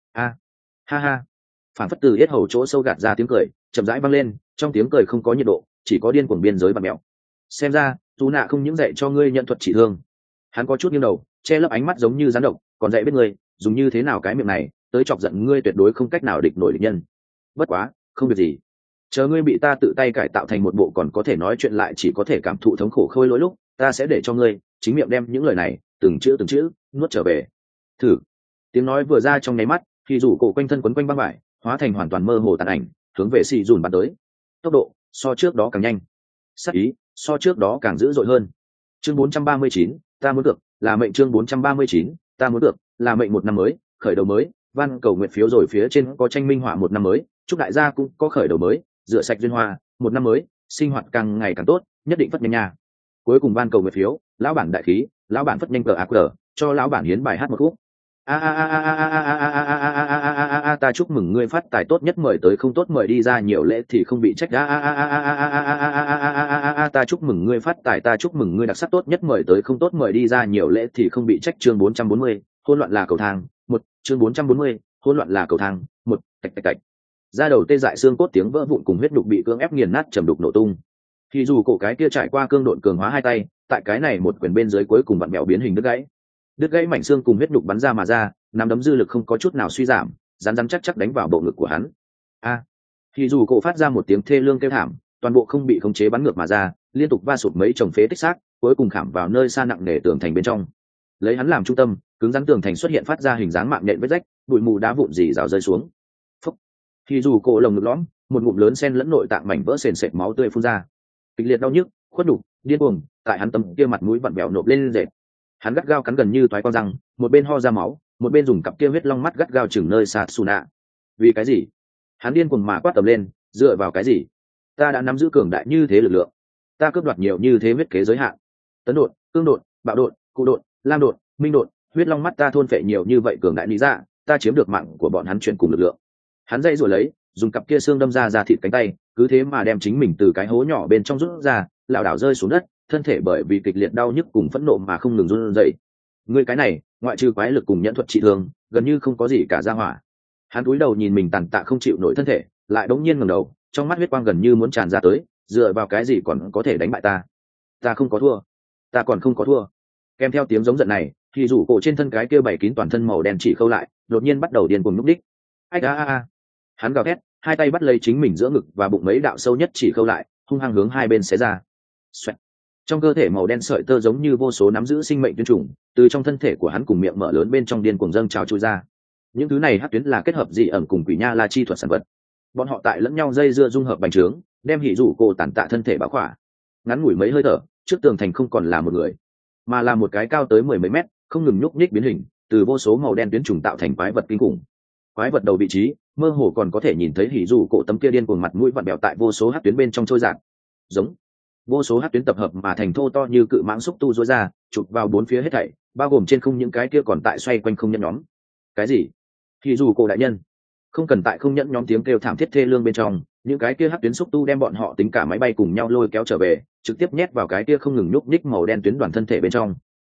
Ha ha, phản phất từ yết hầu chỗ sâu gạt ra tiếng cười chậm rãi vang lên, trong tiếng cười không có nhiệt độ, chỉ có điên cuồng biên giới và mẹo. Xem ra dù nạ không những dạy cho ngươi nhận thuật chỉ thương. Hắn có chút nghiêng đầu che lấp ánh mắt giống như rắn độc, còn dạy biết ngươi dùng như thế nào cái miệng này tới chọc giận ngươi tuyệt đối không cách nào địch nổi địch nhân. Bất quá không việc gì, chờ ngươi bị ta tự tay cải tạo thành một bộ còn có thể nói chuyện lại chỉ có thể cảm thụ thống khổ khôi lỗi lúc, ta sẽ để cho ngươi chính miệng đem những lời này từng chữ nuốt trở về. Thử. Tiếng nói vừa ra trong nháy mắt, thì rủ cổ quanh thân quấn quanh băng vải hóa thành hoàn toàn mơ hồ tàn ảnh, hướng về xì dùn bắn tới. Tốc độ so trước đó càng nhanh, sắc ý so trước đó càng dữ dội hơn. Chương 439, ta muốn được là mệnh. Chương 439, ta muốn được là mệnh. Một năm mới, khởi đầu mới, van cầu nguyện phiếu rồi phía trên có tranh minh họa một năm mới, chúc đại gia cũng có khởi đầu mới, rửa sạch duyên hoa, một năm mới, sinh hoạt càng ngày càng tốt, nhất định phất nhanh nha. Cuối cùng van cầu nguyện phiếu, lão bản đại khí, lão bản phất nhanh cờ ác cờ, cho lão bản hiến bài hát một khúc. Ta chúc mừng ngươi phát tài, tốt nhất mời tới, không tốt mời đi ra, nhiều lễ thì không bị trách. Ta chúc mừng ngươi phát tài, ta chúc mừng ngươi đặc sắc, tốt nhất mời tới, không tốt mời đi ra, nhiều lễ thì không bị trách. Chương 440, hỗn loạn là cầu thang một. Chương 440, hỗn loạn là cầu thang một. Tạch tạch tạch, da đầu tê dại, xương cốt tiếng vỡ vụn cùng huyết đục bị cưỡng ép nghiền nát, trầm đục nổ tung. Thì dù cổ cái kia trải qua cương độn cường hóa hai tay, tại cái này một quyền bên dưới cuối cùng vặn mèo biến hình đứt gãy mảnh xương cùng huyết nhục bắn ra mà ra, nắm đấm dư lực không có chút nào suy giảm, rắn chắc đánh vào bộ ngực của hắn. Thì dù cổ phát ra một tiếng thê lương kêu thảm, toàn bộ không bị khống chế bắn ngược mà ra, liên tục va sụt mấy chồng phế tích xác, cuối cùng khảm vào nơi xa nặng nề tường thành bên trong. Lấy hắn làm trung tâm, cứng rắn tường thành xuất hiện phát ra hình dáng mạng nhện vết rách, bụi mù đá vụn rỉ rào rơi xuống. Phúc. Thì dù cổ lồng ngực lõm, một ngụm lớn sen lẫn nội tạng mảnh vỡ sền sệt máu tươi phun ra. Kịch liệt đau nhức, khuất nhục, điên cuồng, tại hắn tâm kia mặt mũi vặn vẹo nộp lên dệt. Hắn gắt gao cắn gần như toái con răng, một bên ho ra máu, một bên dùng cặp kia huyết long mắt gắt gao chừng nơi Sasuna. Vì cái gì? Hắn điên cuồng mà quát tầm lên, dựa vào cái gì? Ta đã nắm giữ cường đại như thế lực lượng, ta cướp đoạt nhiều như thế huyết kế giới hạn. Tấn độn, cương độn, bạo độn, cụ độn, lam độn, minh độn, huyết long mắt ta thôn phệ nhiều như vậy cường đại lý ra, ta chiếm được mạng của bọn hắn chuyển cùng lực lượng. Hắn dây rồi lấy, dùng cặp kia xương đâm ra thịt cánh tay, cứ thế mà đem chính mình từ cái hố nhỏ bên trong rút ra, lảo đảo rơi xuống đất, thân thể bởi vì kịch liệt đau nhức cùng phẫn nộ mà không ngừng run rẩy. Ngươi cái này, ngoại trừ quái lực cùng nhẫn thuật trị thương, gần như không có gì cả ra hỏa. Hắn cúi đầu nhìn mình tàn tạ không chịu nổi thân thể, lại đống nhiên ngẩng đầu, trong mắt huyết quang gần như muốn tràn ra tới, dựa vào cái gì còn có thể đánh bại ta? Ta không có thua, ta còn không có thua. Kèm theo tiếng giống giận này, thì rủ cổ trên thân cái kia bảy kín toàn thân màu đen chỉ khâu lại, đột nhiên bắt đầu điên cuồng núp đích. Hắn gào thét, hai tay bắt lấy chính mình giữa ngực và bụng mấy đạo sâu nhất chỉ khâu lại, hung hăng hướng hai bên xé ra. Xoẹt. Trong cơ thể màu đen sợi tơ giống như vô số nắm giữ sinh mệnh tuyến trùng, từ trong thân thể của hắn cùng miệng mở lớn bên trong điên cuồng dâng trào chui ra. Những thứ này hắc tuyến là kết hợp dị ẩn cùng quỷ nha la chi thuật sản vật. Bọn họ tại lẫn nhau dây dưa dung hợp bành trướng, đem hỉ rủ cổ tàn tạ thân thể bao khỏa. Ngắn ngủi mấy hơi thở, trước tường thành không còn là một người, mà là một cái cao tới mười mấy mét, không ngừng nhúc nhích biến hình, từ vô số màu đen tuyến trùng tạo thành quái vật kinh khủng. Quái vật đầu vị trí, mơ hồ còn có thể nhìn thấy hỉ rủ cổ tấm kia điên cuồng mặt mũi vặn bèo tại vô số hắc tuyến bên trong trôi dạt. Giống. Vô số hắc tuyến tập hợp mà thành thô to như cự mãng xúc tu rối ra, chụp vào bốn phía hết thảy, bao gồm trên không những cái kia còn tại xoay quanh không nhẫn nhóm. Cái gì? Hỉ rủ cổ đại nhân, không cần tại không nhẫn nhóm tiếng kêu thảm thiết thê lương bên trong, những cái kia hắc tuyến xúc tu đem bọn họ tính cả máy bay cùng nhau lôi kéo trở về, trực tiếp nhét vào cái kia không ngừng nhúc nhích màu đen tuyến đoàn thân thể bên trong.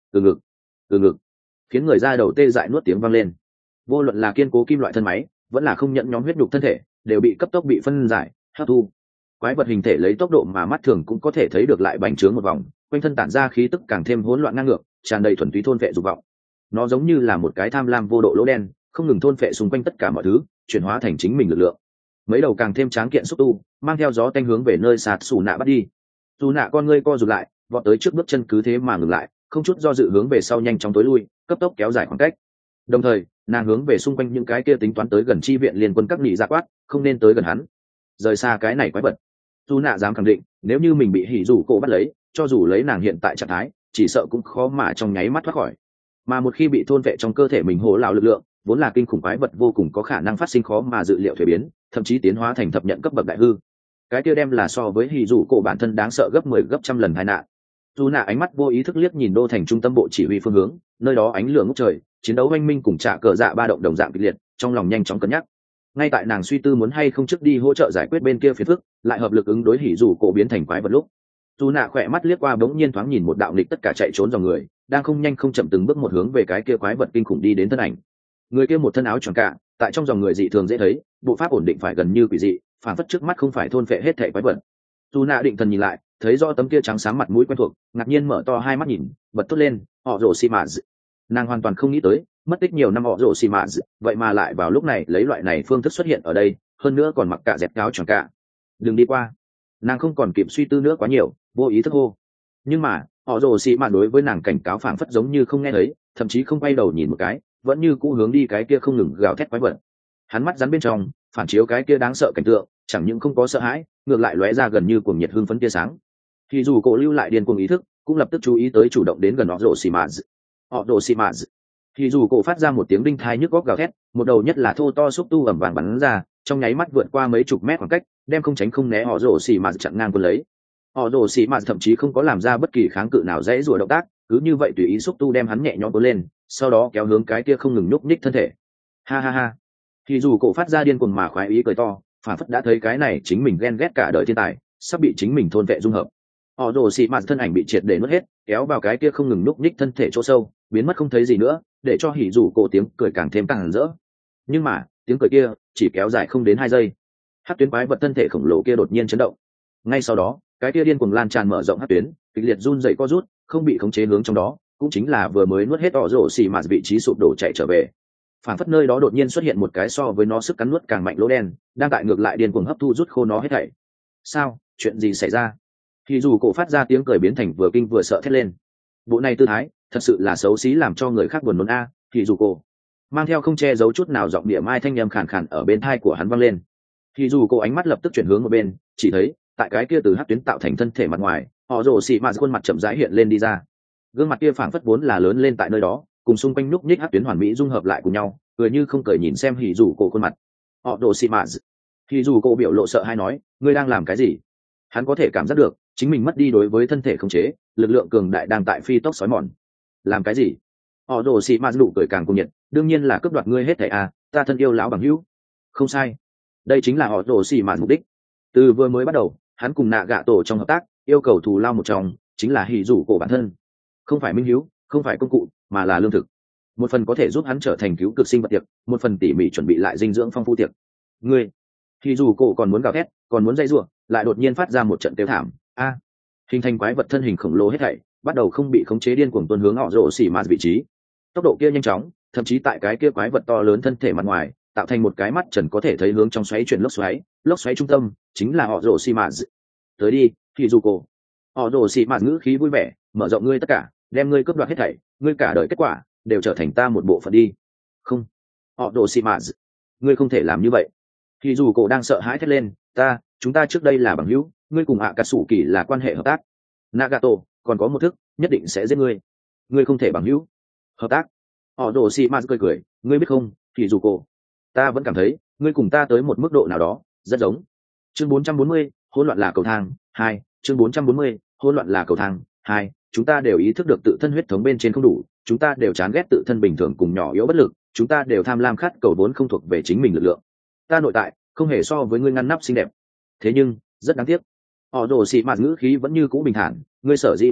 từ ngực, từ ngực, khiến người ra đầu tê dại nuốt tiếng vang lên. Vô luận là kiên cố kim loại thân máy vẫn là không nhận nhóm huyết nhục thân thể đều bị cấp tốc bị phân giải hấp thu. Quái vật hình thể lấy tốc độ mà mắt thường cũng có thể thấy được lại bành trướng một vòng, quanh thân tản ra khí tức càng thêm hỗn loạn ngang ngược, tràn đầy thuần túy thôn vệ dục vọng. Nó giống như là một cái tham lam vô độ lỗ đen, không ngừng thôn vệ xung quanh tất cả mọi thứ, chuyển hóa thành chính mình lực lượng. Mấy đầu càng thêm tráng kiện xúc tu mang theo gió tanh hướng về nơi sạt xù nạ bắt đi. Xù nạ con ngươi co rụt lại, vọt tới trước bước chân cứ thế mà ngừng lại, không chút do dự hướng về sau nhanh chóng tối lui, cấp tốc kéo dài khoảng cách. Đồng thời nàng hướng về xung quanh những cái kia tính toán tới gần chi viện liên quân các nị dạ quát, không nên tới gần hắn, rời xa cái này quái vật. Xù nạ dám khẳng định, nếu như mình bị hỉ dù cổ bắt lấy, cho dù lấy nàng hiện tại trạng thái, chỉ sợ cũng khó mà trong nháy mắt thoát khỏi. Mà một khi bị thôn vệ trong cơ thể mình hổ lão lực lượng, vốn là kinh khủng quái vật vô cùng có khả năng phát sinh khó mà dự liệu thuế biến, thậm chí tiến hóa thành thập nhận cấp bậc đại hư. Cái kia đem là so với hỉ dù cổ bản thân đáng sợ gấp 10 gấp trăm lần tai nạn. Dù nạ ánh mắt vô ý thức liếc nhìn đô thành trung tâm bộ chỉ huy phương hướng, nơi đó ánh lửa ngút trời, chiến đấu oanh minh cùng trả cờ dạ ba động đồng dạng kịch liệt, trong lòng nhanh chóng cân nhắc. Ngay tại nàng suy tư muốn hay không trước đi hỗ trợ giải quyết bên kia phiền phức, lại hợp lực ứng đối hỉ dù cổ biến thành quái vật lúc, dù nạ khỏe mắt liếc qua bỗng nhiên thoáng nhìn một đạo nghịch tất cả chạy trốn dòng người, đang không nhanh không chậm từng bước một hướng về cái kia quái vật kinh khủng đi đến thân ảnh. Người kia một thân áo choàng cạ, tại trong dòng người dị thường dễ thấy, bộ pháp ổn định phải gần như quỷ dị, phản phất trước mắt không phải thôn phệ hết thảy quái vật. Dù nạ định thần nhìn lại, thấy rõ tấm kia trắng sáng mặt mũi quen thuộc, ngạc nhiên mở to hai mắt nhìn, bật thốt lên, họ rồ xì mạ. Nàng hoàn toàn không nghĩ tới, mất tích nhiều năm họ rồ xì mạ, vậy mà lại vào lúc này lấy loại này phương thức xuất hiện ở đây, hơn nữa còn mặc cả dép áo choàng cạ. Đừng đi qua. Nàng không còn kịp suy tư nữa quá nhiều, vô ý thức hô. Nhưng mà họ rồ xì mạ đối với nàng cảnh cáo phảng phất giống như không nghe thấy, thậm chí không quay đầu nhìn một cái, vẫn như cũ hướng đi cái kia không ngừng gào thét quái vật. Hắn mắt rắn bên trong phản chiếu cái kia đáng sợ cảnh tượng, chẳng những không có sợ hãi, ngược lại lóe ra gần như cuồng nhiệt hưng phấn tia sáng. Thì dù cổ lưu lại điên cuồng ý thức, cũng lập tức chú ý tới chủ động đến gần họ rồ xì mạ. Họ rồ xì mạ. Thì dù cổ phát ra một tiếng đinh thai nhức góc gào thét, một đầu nhất là thô to xúc tu ẩm vàng bắn ra, trong nháy mắt vượt qua mấy chục mét khoảng cách, đem không tránh không né họ rồ xì mạ chặn ngang quân lấy. Họ rồ xì mạ thậm chí không có làm ra bất kỳ kháng cự nào dễ rủa động tác, cứ như vậy tùy ý xúc tu đem hắn nhẹ nhõm cuốn lên, sau đó kéo hướng cái kia không ngừng nhúc nhích thân thể. Ha ha ha. Thì dù cổ phát ra điên cuồng mà khoái ý cười to, phản phất đã thấy cái này chính mình ghen ghét cả đời thiên tài sắp bị chính mình thôn vệ dung hợp. Họ rồ xì mạt thân ảnh bị triệt để nuốt hết, kéo vào cái kia không ngừng núp nhích thân thể chỗ sâu, biến mất không thấy gì nữa, để cho hỉ dù cổ tiếng cười càng thêm càng rỡ. Nhưng mà tiếng cười kia chỉ kéo dài không đến 2 giây, hắc tuyến quái vật thân thể khổng lồ kia đột nhiên chấn động. Ngay sau đó cái kia điên cuồng lan tràn mở rộng hắc tuyến, kịch liệt run dậy co rút, không bị khống chế hướng trong đó, cũng chính là vừa mới nuốt hết họ rồ xì mạt vị trí sụp đổ chạy trở về. Phản phất nơi đó đột nhiên xuất hiện một cái so với nó sức cắn nuốt càng mạnh lỗ đen, đang tại ngược lại điên cuồng hấp thu rút khô nó hết thảy. Sao? Chuyện gì xảy ra? Thì dù cổ phát ra tiếng cười biến thành vừa kinh vừa sợ thét lên. Bộ này tư thái thật sự là xấu xí làm cho người khác buồn nôn a. Thì dù cổ mang theo không che giấu chút nào giọng địa mai thanh âm khàn khàn ở bên tai của hắn vang lên. Thì dù cổ ánh mắt lập tức chuyển hướng một bên, chỉ thấy tại cái kia từ hắc tuyến tạo thành thân thể mặt ngoài, họ rồ xì mạt khuôn mặt chậm rãi hiện lên đi ra. Gương mặt kia phảng phất vốn là lớn lên tại nơi đó, cùng xung quanh núc nhích hắc tuyến hoàn mỹ dung hợp lại cùng nhau, cười như không cười nhìn xem hỉ dù cổ khuôn mặt. Họ rồ xì mạt. Hỉ dù cổ biểu lộ sợ hay nói, ngươi đang làm cái gì? Hắn có thể cảm giác được chính mình mất đi đối với thân thể khống chế, lực lượng cường đại đang tại phi tốc xói mòn. Làm cái gì? Họ rồ xì mạt nụ cười càng cuồng nhiệt, đương nhiên là cướp đoạt ngươi hết thảy à, ta thân yêu lão bằng hữu. Không sai, đây chính là họ rồ xì mạt mục đích. Từ vừa mới bắt đầu, hắn cùng nạ gạ tổ trong hợp tác, yêu cầu thù lao một trong chính là hỉ dù cổ bản thân, không phải minh hữu, không phải công cụ, mà là lương thực. Một phần có thể giúp hắn trở thành cứu cực sinh vật tiệc, một phần tỉ mỉ chuẩn bị lại dinh dưỡng phong phú tiệc. Ngươi, hỉ dù cổ còn muốn gào thét, còn muốn dây rủa, lại đột nhiên phát ra một trận kêu thảm. A, hình thành quái vật thân hình khổng lồ hết thảy, bắt đầu không bị khống chế điên cuồng tuôn hướng họ rồ xì mạt vị trí. Tốc độ kia nhanh chóng, thậm chí tại cái kia quái vật to lớn thân thể mặt ngoài tạo thành một cái mắt trần có thể thấy hướng trong xoáy chuyển lốc xoáy trung tâm chính là họ rồ xì mạt. Tới đi, thì dù cổ. Họ rồ xì mạt ngữ khí vui vẻ, mở rộng ngươi tất cả, đem ngươi cướp đoạt hết thảy, ngươi cả đời kết quả đều trở thành ta một bộ phận đi. Không, họ rồ xì mạt, ngươi không thể làm như vậy. Thì dù cổ đang sợ hãi thét lên, chúng ta trước đây là bằng hữu, ngươi cùng ạ cà sủ kỳ là quan hệ hợp tác. Nagato còn có một thức, nhất định sẽ giết ngươi. Ngươi không thể bằng hữu hợp tác. Họ rồ xì mạt cười, ngươi biết không, thì dù cổ, ta vẫn cảm thấy ngươi cùng ta tới một mức độ nào đó rất giống. Chương 440, hỗn loạn là cầu thang 2. Chương 440, hỗn loạn là cầu thang 2. Chúng ta đều ý thức được tự thân huyết thống bên trên không đủ, chúng ta đều chán ghét tự thân bình thường cùng nhỏ yếu bất lực, chúng ta đều tham lam khát cầu vốn không thuộc về chính mình lực lượng. Ta nội tại không hề so với ngươi ngăn nắp xinh đẹp, thế nhưng rất đáng tiếc. Họ rồ xì mạt ngữ khí vẫn như cũ bình thản, ngươi sở dĩ cất đoạn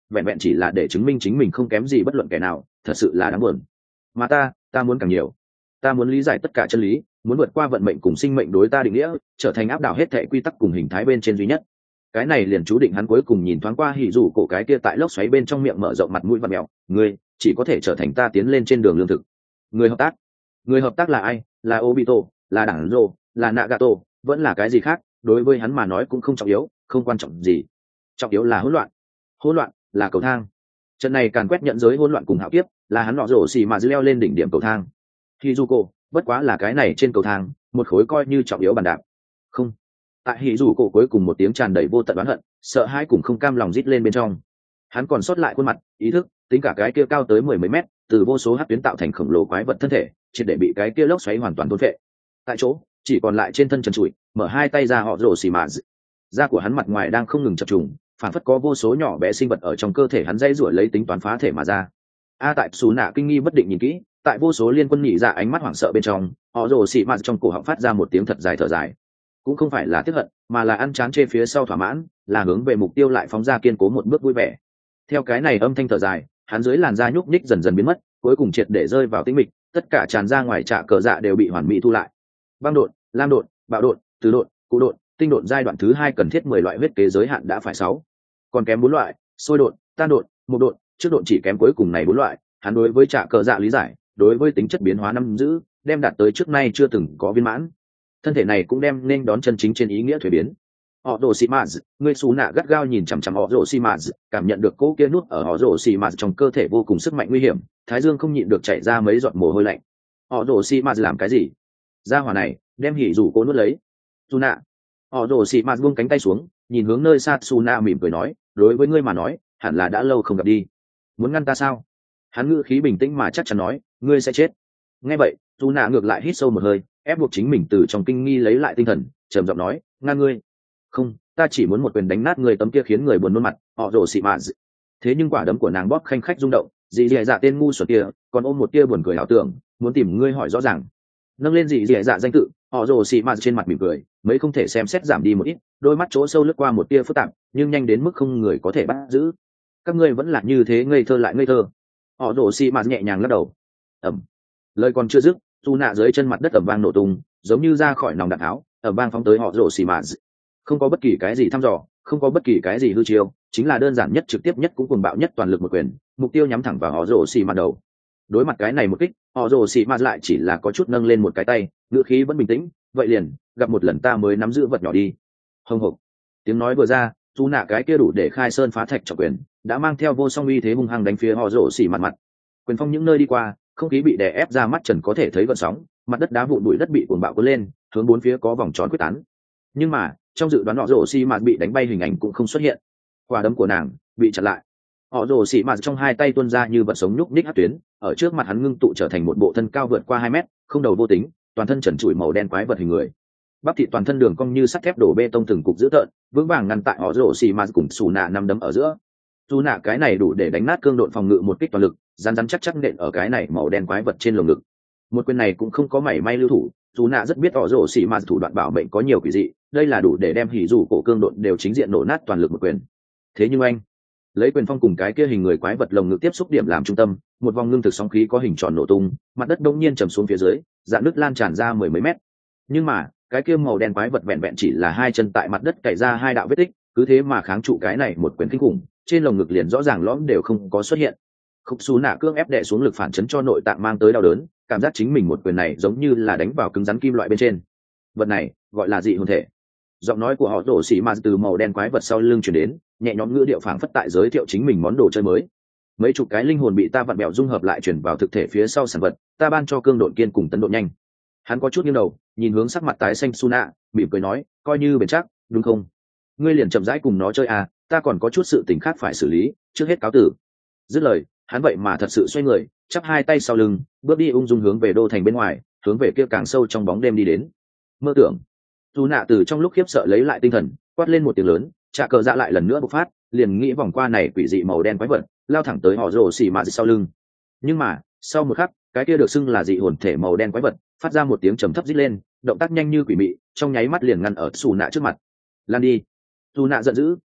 vẹn vẹn chỉ là để chứng minh chính mình không kém gì bất luận kẻ nào, thật sự là đáng buồn. Mà ta muốn càng nhiều. Ta muốn lý giải tất cả chân lý, muốn vượt qua vận mệnh cùng sinh mệnh đối ta định nghĩa, trở thành áp đảo hết thảy quy tắc cùng hình thái bên trên duy nhất. Cái này liền chú định hắn cuối cùng nhìn thoáng qua hỉ dù cổ cái kia tại lốc xoáy bên trong miệng mở rộng mặt mũi vặn mèo, ngươi chỉ có thể trở thành ta tiến lên trên đường lương thực. Người hợp tác là ai? Là Obito, là Đảng Rô, là Nagato, vẫn là cái gì khác? Đối với hắn mà nói cũng không trọng yếu, không quan trọng gì. Trọng yếu là hỗn loạn là cầu thang. Trận này càn quét nhận giới hỗn loạn cùng hạo kiếp, là hắn nọ rổ xì mà leo lên đỉnh điểm cầu thang. Hizuko, bất quá là cái này trên cầu thang, một khối coi như trọng yếu bàn đạp. Không. Tại Hizuko cuối cùng một tiếng tràn đầy vô tận oán hận, sợ hãi cùng không cam lòng rít lên bên trong. Hắn còn sót lại khuôn mặt, ý thức, tính cả cái kia cao tới 10 mấy mét, từ vô số hắc tuyến tạo thành khổng lồ quái vật thân thể, triệt để bị cái kia lốc xoáy hoàn toàn thôn phệ. Tại chỗ, chỉ còn lại trên thân trần trụi, mở hai tay ra họ rổ xì mà. Da của hắn mặt ngoài đang không ngừng chập trùng, phản phất có vô số nhỏ bé sinh vật ở trong cơ thể hắn dây rủa lấy tính toán phá thể mà ra. Tại xù nạ kinh nghi bất định nhìn kỹ, tại vô số liên quân nhị dạ ánh mắt hoảng sợ bên trong, họ rồ xị mạt trong cổ họng phát ra một tiếng thật dài thở dài. Cũng không phải là tiếc hận, mà là ăn chán chê phía sau thỏa mãn, là hướng về mục tiêu lại phóng ra kiên cố một bước vui vẻ. Theo cái này âm thanh thở dài, hắn dưới làn da nhúc nhích dần dần biến mất, cuối cùng triệt để rơi vào tĩnh mịch, tất cả tràn ra ngoài trạ cờ dạ đều bị hoàn mỹ thu lại. Băng độn, lam độn, bạo độn, tứ độn, cụ độn, tinh độn giai đoạn thứ 2 cần thiết 10 loại huyết kế giới hạn đã phải 6. Còn kém 4 loại, sôi độn, tan độn, mục độn, trước độn chỉ kém cuối cùng này 4 loại, hắn đối với trạ cờ dạ lý giải, đối với tính chất biến hóa nắm giữ, đem đạt tới trước nay chưa từng có viên mãn. Thân thể này cũng đem nên đón chân chính trên ý nghĩa thuế biến. Họ rồ xì maz, người xù nạ gắt gao nhìn chằm chằm họ rồ xì maz, cảm nhận được cỗ kia nuốt ở họ rồ xì maz trong cơ thể vô cùng sức mạnh nguy hiểm, thái dương không nhịn được chảy ra mấy giọt mồ hôi lạnh. Họ rồ xì maz làm cái gì? Gia hỏa này đem hỉ rủ cô nuốt lấy. Su nạ. Họ rồ xì maz buông cánh tay xuống, nhìn hướng nơi xa Su nạ mỉm cười nói, đối với ngươi mà nói, hẳn là đã lâu không gặp đi. Muốn ngăn ta sao? Hắn ngữ khí bình tĩnh mà chắc chắn nói, ngươi sẽ chết. Nghe vậy, Su nạ ngược lại hít sâu một hơi, ép buộc chính mình từ trong kinh nghi lấy lại tinh thần, trầm giọng nói, ngăn ngươi. Không, ta chỉ muốn một quyền đánh nát người tấm kia khiến người buồn nôn mặt. Họ rồ xì maz. Thế nhưng quả đấm của nàng bóp khanh khách rung động, dì dì dạ tên ngu xuẩn kia còn ôm một tia buồn cười ảo tưởng, muốn tìm ngươi hỏi rõ ràng. Nâng lên dì dì dạ danh tự, họ rồ xì maz trên mặt mỉm cười, mấy không thể xem xét giảm đi một ít, đôi mắt chỗ sâu lướt qua một tia phức tạp, nhưng nhanh đến mức không người có thể bắt giữ. Các ngươi vẫn là như thế ngây thơ lại ngây thơ. Họ rồ xì maz nhẹ nhàng lắc đầu. Ẩm. Lời còn chưa dứt, tu nạ dưới chân mặt đất ẩm vang nổ tung, giống như ra khỏi nòng đạn tháo, ẩm vang phóng tới họ rồ xì maz. Không có bất kỳ cái gì thăm dò, không có bất kỳ cái gì hư chiêu, chính là đơn giản nhất, trực tiếp nhất, cũng cuồng bạo nhất, toàn lực một quyền, mục tiêu nhắm thẳng vào họ rồ xì mạt đầu. Đối mặt cái này một kích, họ rồ xì mạt lại chỉ là có chút nâng lên một cái tay, ngữ khí vẫn bình tĩnh, vậy liền gặp một lần ta mới nắm giữ vật nhỏ đi. Hồng hộc. Tiếng nói vừa ra, tu nạ cái kia đủ để khai sơn phá thạch trọng quyền đã mang theo vô song uy thế hung hăng đánh phía họ rồ xì mặt. Quyền phong những nơi đi qua, không khí bị đè ép ra, mắt trần có thể thấy gợn sóng, mặt đất đá vụn bụi đất bị cuồng bạo cuốn lên, hướng bốn phía có vòng tròn quyết tán. Nhưng mà trong dự đoán họ rồ xì mạt bị đánh bay hình ảnh cũng không xuất hiện, quả đấm của nàng bị chặn lại. Họ rồ xì mạt trong hai tay tuôn ra như vật sống nhúc nhích hát tuyến, ở trước mặt hắn ngưng tụ trở thành một bộ thân cao vượt qua 2 mét, không đầu vô tính, toàn thân trần trụi màu đen quái vật hình người, bắp thịt toàn thân đường cong như sắt thép đổ bê tông từng cục dữ tợn, vững vàng ngăn tại họ rồ xì mạt cùng xù nạ năm đấm ở giữa. Xù nạ cái này đủ để đánh nát cương độn phòng ngự một kích toàn lực, rắn rắn chắc chắc nện ở cái này màu đen quái vật trên lồng ngực. Một quyền này cũng không có mảy may lưu thủ, dù nạ rất biết họ rồ xì mạt thủ đoạn bảo mệnh có nhiều quỷ dị, đây là đủ để đem hỉ dù cổ cương độn đều chính diện nổ nát toàn lực một quyền. Thế nhưng anh lấy quyền phong cùng cái kia hình người quái vật lồng ngực tiếp xúc điểm làm trung tâm, một vòng ngưng thực sóng khí có hình tròn nổ tung, mặt đất đông nhiên trầm xuống phía dưới, dạn nước lan tràn ra 10 mấy mét. Nhưng mà cái kia màu đen quái vật vẹn vẹn chỉ là hai chân tại mặt đất cày ra 2 đạo vết tích, cứ thế mà kháng trụ cái này một quyền kinh khủng, trên lồng ngực liền rõ ràng lõm đều không có xuất hiện. Khúc xù nạ cương ép đè xuống lực phản chấn cho nội tạng mang tới đau đớn, cảm giác chính mình một quyền này giống như là đánh vào cứng rắn kim loại bên trên. Vật này gọi là dị hồn thể. Giọng nói của họ đổ xỉ mà từ màu đen quái vật sau lưng chuyển đến, nhẹ nhõm ngữ điệu phảng phất tại giới thiệu chính mình món đồ chơi mới. Mấy chục cái linh hồn bị ta vặn bẹo dung hợp lại chuyển vào thực thể phía sau sản vật, ta ban cho cương độn kiên cùng tấn độ nhanh. Hắn có chút nghiêng đầu, nhìn hướng sắc mặt tái xanh Suna, mỉm cười nói, coi như bền chắc, đúng không? Ngươi liền chậm rãi cùng nó chơi à, ta còn có chút sự tình khác phải xử lý, trước hết cáo tử. Dứt lời, hắn vậy mà thật sự xoay người, chắp hai tay sau lưng, bước đi ung dung hướng về đô thành bên ngoài, hướng về kia càng sâu trong bóng đêm đi đến. Mơ tưởng. Dù nạ từ trong lúc khiếp sợ lấy lại tinh thần, quát lên một tiếng lớn, trả cờ dạ lại lần nữa bộc phát, liền nghĩ vòng qua này quỷ dị màu đen quái vật, lao thẳng tới họ rồ xì mạ sau lưng. Nhưng mà sau một khắc, cái kia được xưng là dị hồn thể màu đen quái vật phát ra một tiếng trầm thấp rít lên, động tác nhanh như quỷ mị, trong nháy mắt liền ngăn ở xù nạ trước mặt. Lan đi. Xù nạ giận dữ,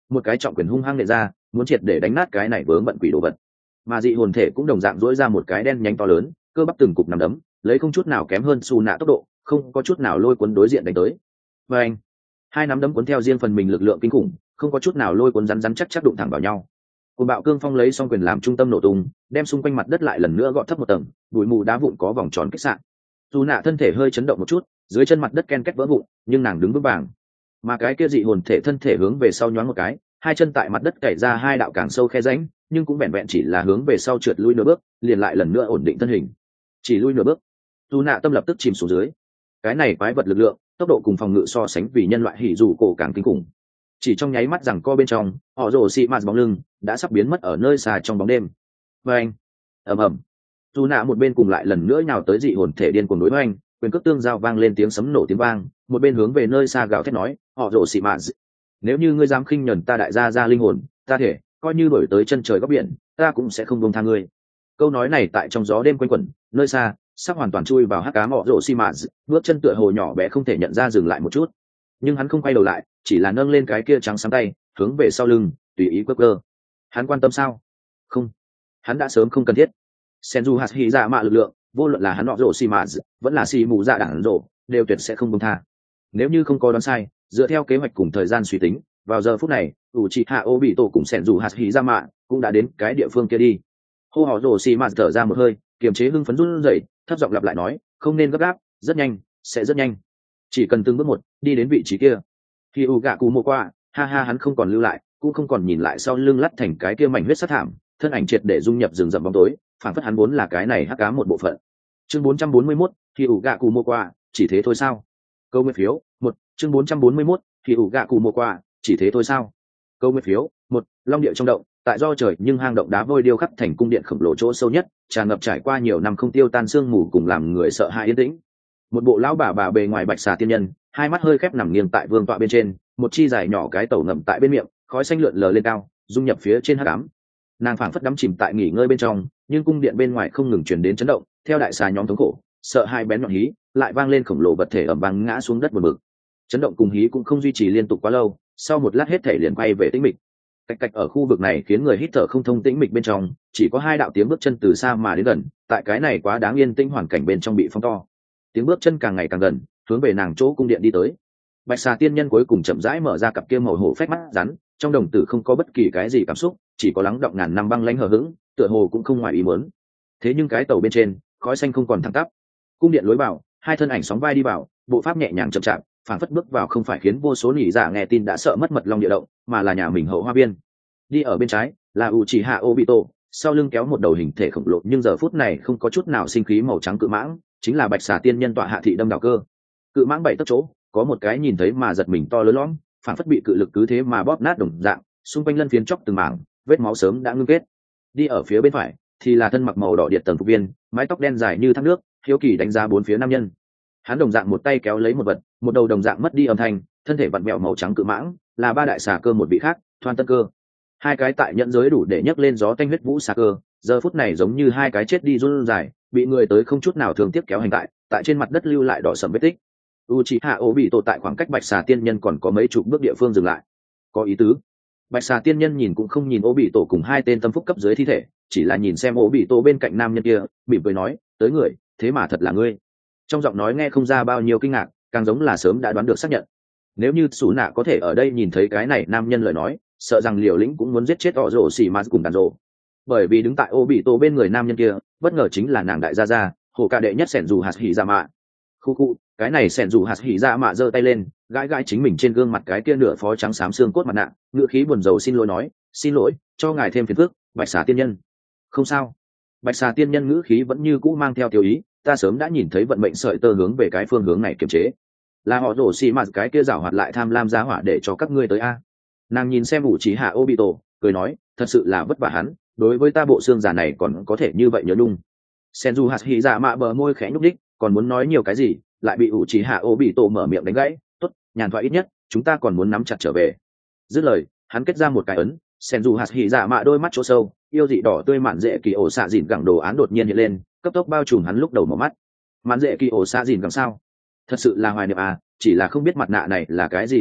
một cái trọng quyền hung hăng nện ra, muốn triệt để đánh nát cái này vướng bận quỷ đồ vật. Mà dị hồn thể cũng đồng dạng dỗi ra một cái đen nhánh to lớn, cơ bắp từng cục nằm đấm, lấy không chút nào kém hơn Su Nạ tốc độ, không có chút nào lôi cuốn đối diện đánh tới. Và anh, hai nắm đấm cuốn theo riêng phần mình lực lượng kinh khủng, không có chút nào lôi cuốn rắn chắc chắc đụng thẳng vào nhau. Cuồng bạo cương phong lấy song quyền làm trung tâm nổ tung, đem xung quanh mặt đất lại lần nữa gọt thấp một tầng, bụi mù đá vụn có vòng tròn kích sạn. Su Nạ thân thể hơi chấn động một chút, dưới chân mặt đất ken két vỡ vụn, nhưng nàng đứng vững vàng. Mà cái kia dị hồn thể thân thể hướng về sau nhoáng một cái, hai chân tại mặt đất cày ra hai đạo càng sâu khe rãnh, nhưng cũng vẹn vẹn chỉ là hướng về sau trượt lui nửa bước, liền lại lần nữa ổn định thân hình. Chỉ lui nửa bước, Su Nạ tâm lập tức chìm xuống dưới. Cái này quái vật lực lượng, tốc độ cùng phòng ngự so sánh vì nhân loại hỉ dù cổ càng kinh khủng. Chỉ trong nháy mắt rằng co bên trong, họ rồ xị mạt bóng lưng đã sắp biến mất ở nơi xa trong bóng đêm. Và anh, ầm ầm, Su Nạ một bên cùng lại lần nữa nhào tới dị hồn thể điên cuồng đối với anh, quyền cước tương giao vang lên tiếng sấm nổ tiếng vang, một bên hướng về nơi xa gào thét nói, họ rồ xị mạt, nếu như ngươi dám khinh nhẫn ta đại gia linh hồn, ta thể coi như đổi tới chân trời góc biển, ta cũng sẽ không buông tha ngươi. Câu nói này tại trong gió đêm quanh quẩn, nơi xa sắp hoàn toàn chui vào hắc ám họ rồ xị mạt, bước chân tựa hồ nhỏ bé không thể nhận ra dừng lại một chút, nhưng hắn không quay đầu lại, chỉ là nâng lên cái kia trắng sáng tay, hướng về sau lưng tùy ý quơ quơ. Hắn quan tâm sao? Không, hắn đã sớm không cần thiết. Senju hạt hy dạ mạ lực lượng, vô luận là hắn họ rồ xì mạ vẫn là xì mù dạ đảng rồ, đều tuyệt sẽ không buông tha. Nếu như không có đoán sai, dựa theo kế hoạch cùng thời gian suy tính, vào giờ phút này Uchiha Obito cùng Senju hạt hy dạ mạ cũng đã đến cái địa phương kia đi. Hô họ rồ xì mạ thở ra một hơi, kiềm chế hưng phấn run rẩy, thấp giọng lặp lại nói, không nên gấp gáp, rất nhanh, sẽ rất nhanh, chỉ cần từng bước một đi đến vị trí kia. Khi u gạ cụ mô qua, ha ha, hắn không còn lưu lại, cũng không còn nhìn lại sau lưng lắt thành cái kia mảnh huyết sát thảm, thân ảnh triệt để dung nhập rừng rậm bóng tối, phản phất hắn vốn là cái này hắc ám một bộ phận. Chương 441, khi u gạ cụ mô qua, chỉ thế thôi sao? Câu nguyên phiếu 1, chương 441, khi u gạ cụ mô qua, chỉ thế thôi sao? Câu nguyên phiếu 1, long địa trong động, tại do trời nhưng hang động đá vôi điêu khắc thành cung điện khổng lồ chỗ sâu nhất, tràn ngập trải qua nhiều năm không tiêu tan sương mù cùng làm người sợ hãi yên tĩnh. Một bộ lão bà bề ngoài bạch xà tiên nhân, hai mắt hơi khép nằm nghiêng tại vương tọa bên trên, một chi dài nhỏ cái tẩu ngậm tại bên miệng, khói xanh lượn lờ lên cao, dung nhập phía trên hắc ám. Nàng phảng phất đắm chìm tại nghỉ ngơi bên trong, nhưng cung điện bên ngoài không ngừng truyền đến chấn động, theo đại xà nhóm thống khổ, sợ hai bén nhọn hí, lại vang lên khổng lồ vật thể ầm vang ngã xuống đất buồn bực. Chấn động cùng hí cũng không duy trì liên tục quá lâu, sau một lát hết thể liền quay về tĩnh mịch. Cạch cạch ở khu vực này khiến người hít thở không thông, tĩnh mịch bên trong, chỉ có hai đạo tiếng bước chân từ xa mà đến gần, tại cái này quá đáng yên tĩnh hoàn cảnh bên trong bị phong to. Tiếng bước chân càng ngày càng gần, hướng về nàng chỗ cung điện đi tới. Bạch xà tiên nhân cuối cùng chậm rãi mở ra cặp kia màu hổ phách mắt rắn, trong đồng tử không có bất kỳ cái gì cảm xúc, chỉ có lắng động ngàn năm băng lãnh hờ hững, tựa hồ cũng không ngoài ý muốn. Thế nhưng cái tàu bên trên, khói xanh không còn thẳng tắp. Cung điện lối vào, hai thân ảnh sóng vai đi vào, bộ pháp nhẹ nhàng chậm chạp, phảng phất bước vào không phải khiến vô số nỉ dạ nghe tin đã sợ mất mật long địa động, mà là nhà mình hậu hoa viên. Đi ở bên trái là Uchiha Obito, sau lưng kéo một đầu hình thể khổng lồ nhưng giờ phút này không có chút nào sinh khí màu trắng cự mãng, chính là bạch xà tiên nhân tọa hạ thị đâm đạo cơ. Cự mãng bảy tấc chỗ, có một cái nhìn thấy mà giật mình to lớn lõm, phản phất bị cự lực cứ thế mà bóp nát đồng dạng, xung quanh lân phiến chóc từng mảng, vết máu sớm đã ngưng kết. Đi ở phía bên phải thì là thân mặc màu đỏ điện tầng phục viên, mái tóc đen dài như thác nước, hiếu kỳ đánh giá bốn phía nam nhân. Hắn đồng dạng một tay kéo lấy một vật, một đầu đồng dạng mất đi âm thanh, thân thể vặn vẹo màu trắng cự mãng, là ba đại xà cơ một vị khác, Thoan Tân Cơ. Hai cái tại nhận giới đủ để nhấc lên gió tanh huyết vũ xà cơ, giờ phút này giống như hai cái chết đi run dài, bị người tới không chút nào thương tiếc kéo hành tại trên mặt đất lưu lại đỏ sầm vết tích. Uchiha Obito tại khoảng cách bạch xà tiên nhân còn có mấy chục bước địa phương dừng lại. Có ý tứ. Bạch xà tiên nhân nhìn cũng không nhìn Obito cùng hai tên tâm phúc cấp dưới thi thể, chỉ là nhìn xem Obito bên cạnh nam nhân kia, mỉm cười nói, tới người, thế mà thật là ngươi. Trong giọng nói nghe không ra bao nhiêu kinh ngạc, càng giống là sớm đã đoán được xác nhận. Nếu như Sú Nạ có thể ở đây nhìn thấy cái này nam nhân lời nói, sợ rằng Liều Lĩnh cũng muốn giết chết họ rồ xì mà cùng đàn rồ. Bởi vì đứng tại Obito bên người nam nhân kia, bất ngờ chính là nàng đại gia gia, hồ ca đệ nhất sẻn dù hạt hỉ dạ mạ. Khu, cái này sẻn dù hạt hỉ dạ mạ giơ tay lên, gãi gãi chính mình trên gương mặt cái kia nửa phó trắng xám xương cốt mặt nạ, ngữ khí buồn rầu xin lỗi nói, xin lỗi, cho ngài thêm phiền phức, bạch xà tiên nhân. Không sao. Bạch xà tiên nhân ngữ khí vẫn như cũ mang theo tiêu ý, ta sớm đã nhìn thấy vận mệnh sợi tơ hướng về cái phương hướng này kiềm chế, là họ rồ xì mà cái kia giảo hoạt lại tham lam giá hỏa để cho các ngươi tới a. Nàng nhìn xem Uchiha Obito, cười nói, thật sự là vất vả hắn, đối với ta bộ xương già này còn có thể như vậy nhớ đung. Senju Hashira mạ bờ môi khẽ nhúc đích, còn muốn nói nhiều cái gì, lại bị Uchiha Obito mở miệng đánh gãy. Tốt, nhàn thoại ít nhất, chúng ta còn muốn nắm chặt trở về. Dứt lời, hắn kết ra một cái ấn, Senju Hashira mạ đôi mắt chỗ sâu, yêu dị đỏ tươi mạn dễ kỳ ổ xạ dìn gẳng đồ án đột nhiên hiện lên, cấp tốc bao trùm hắn lúc đầu mở mắt. Mạn dễ kỳ ổ xạ dìn gẳng sao? Thật sự là hoài niệm à, chỉ là không biết mặt nạ này là cái gì lực lượng,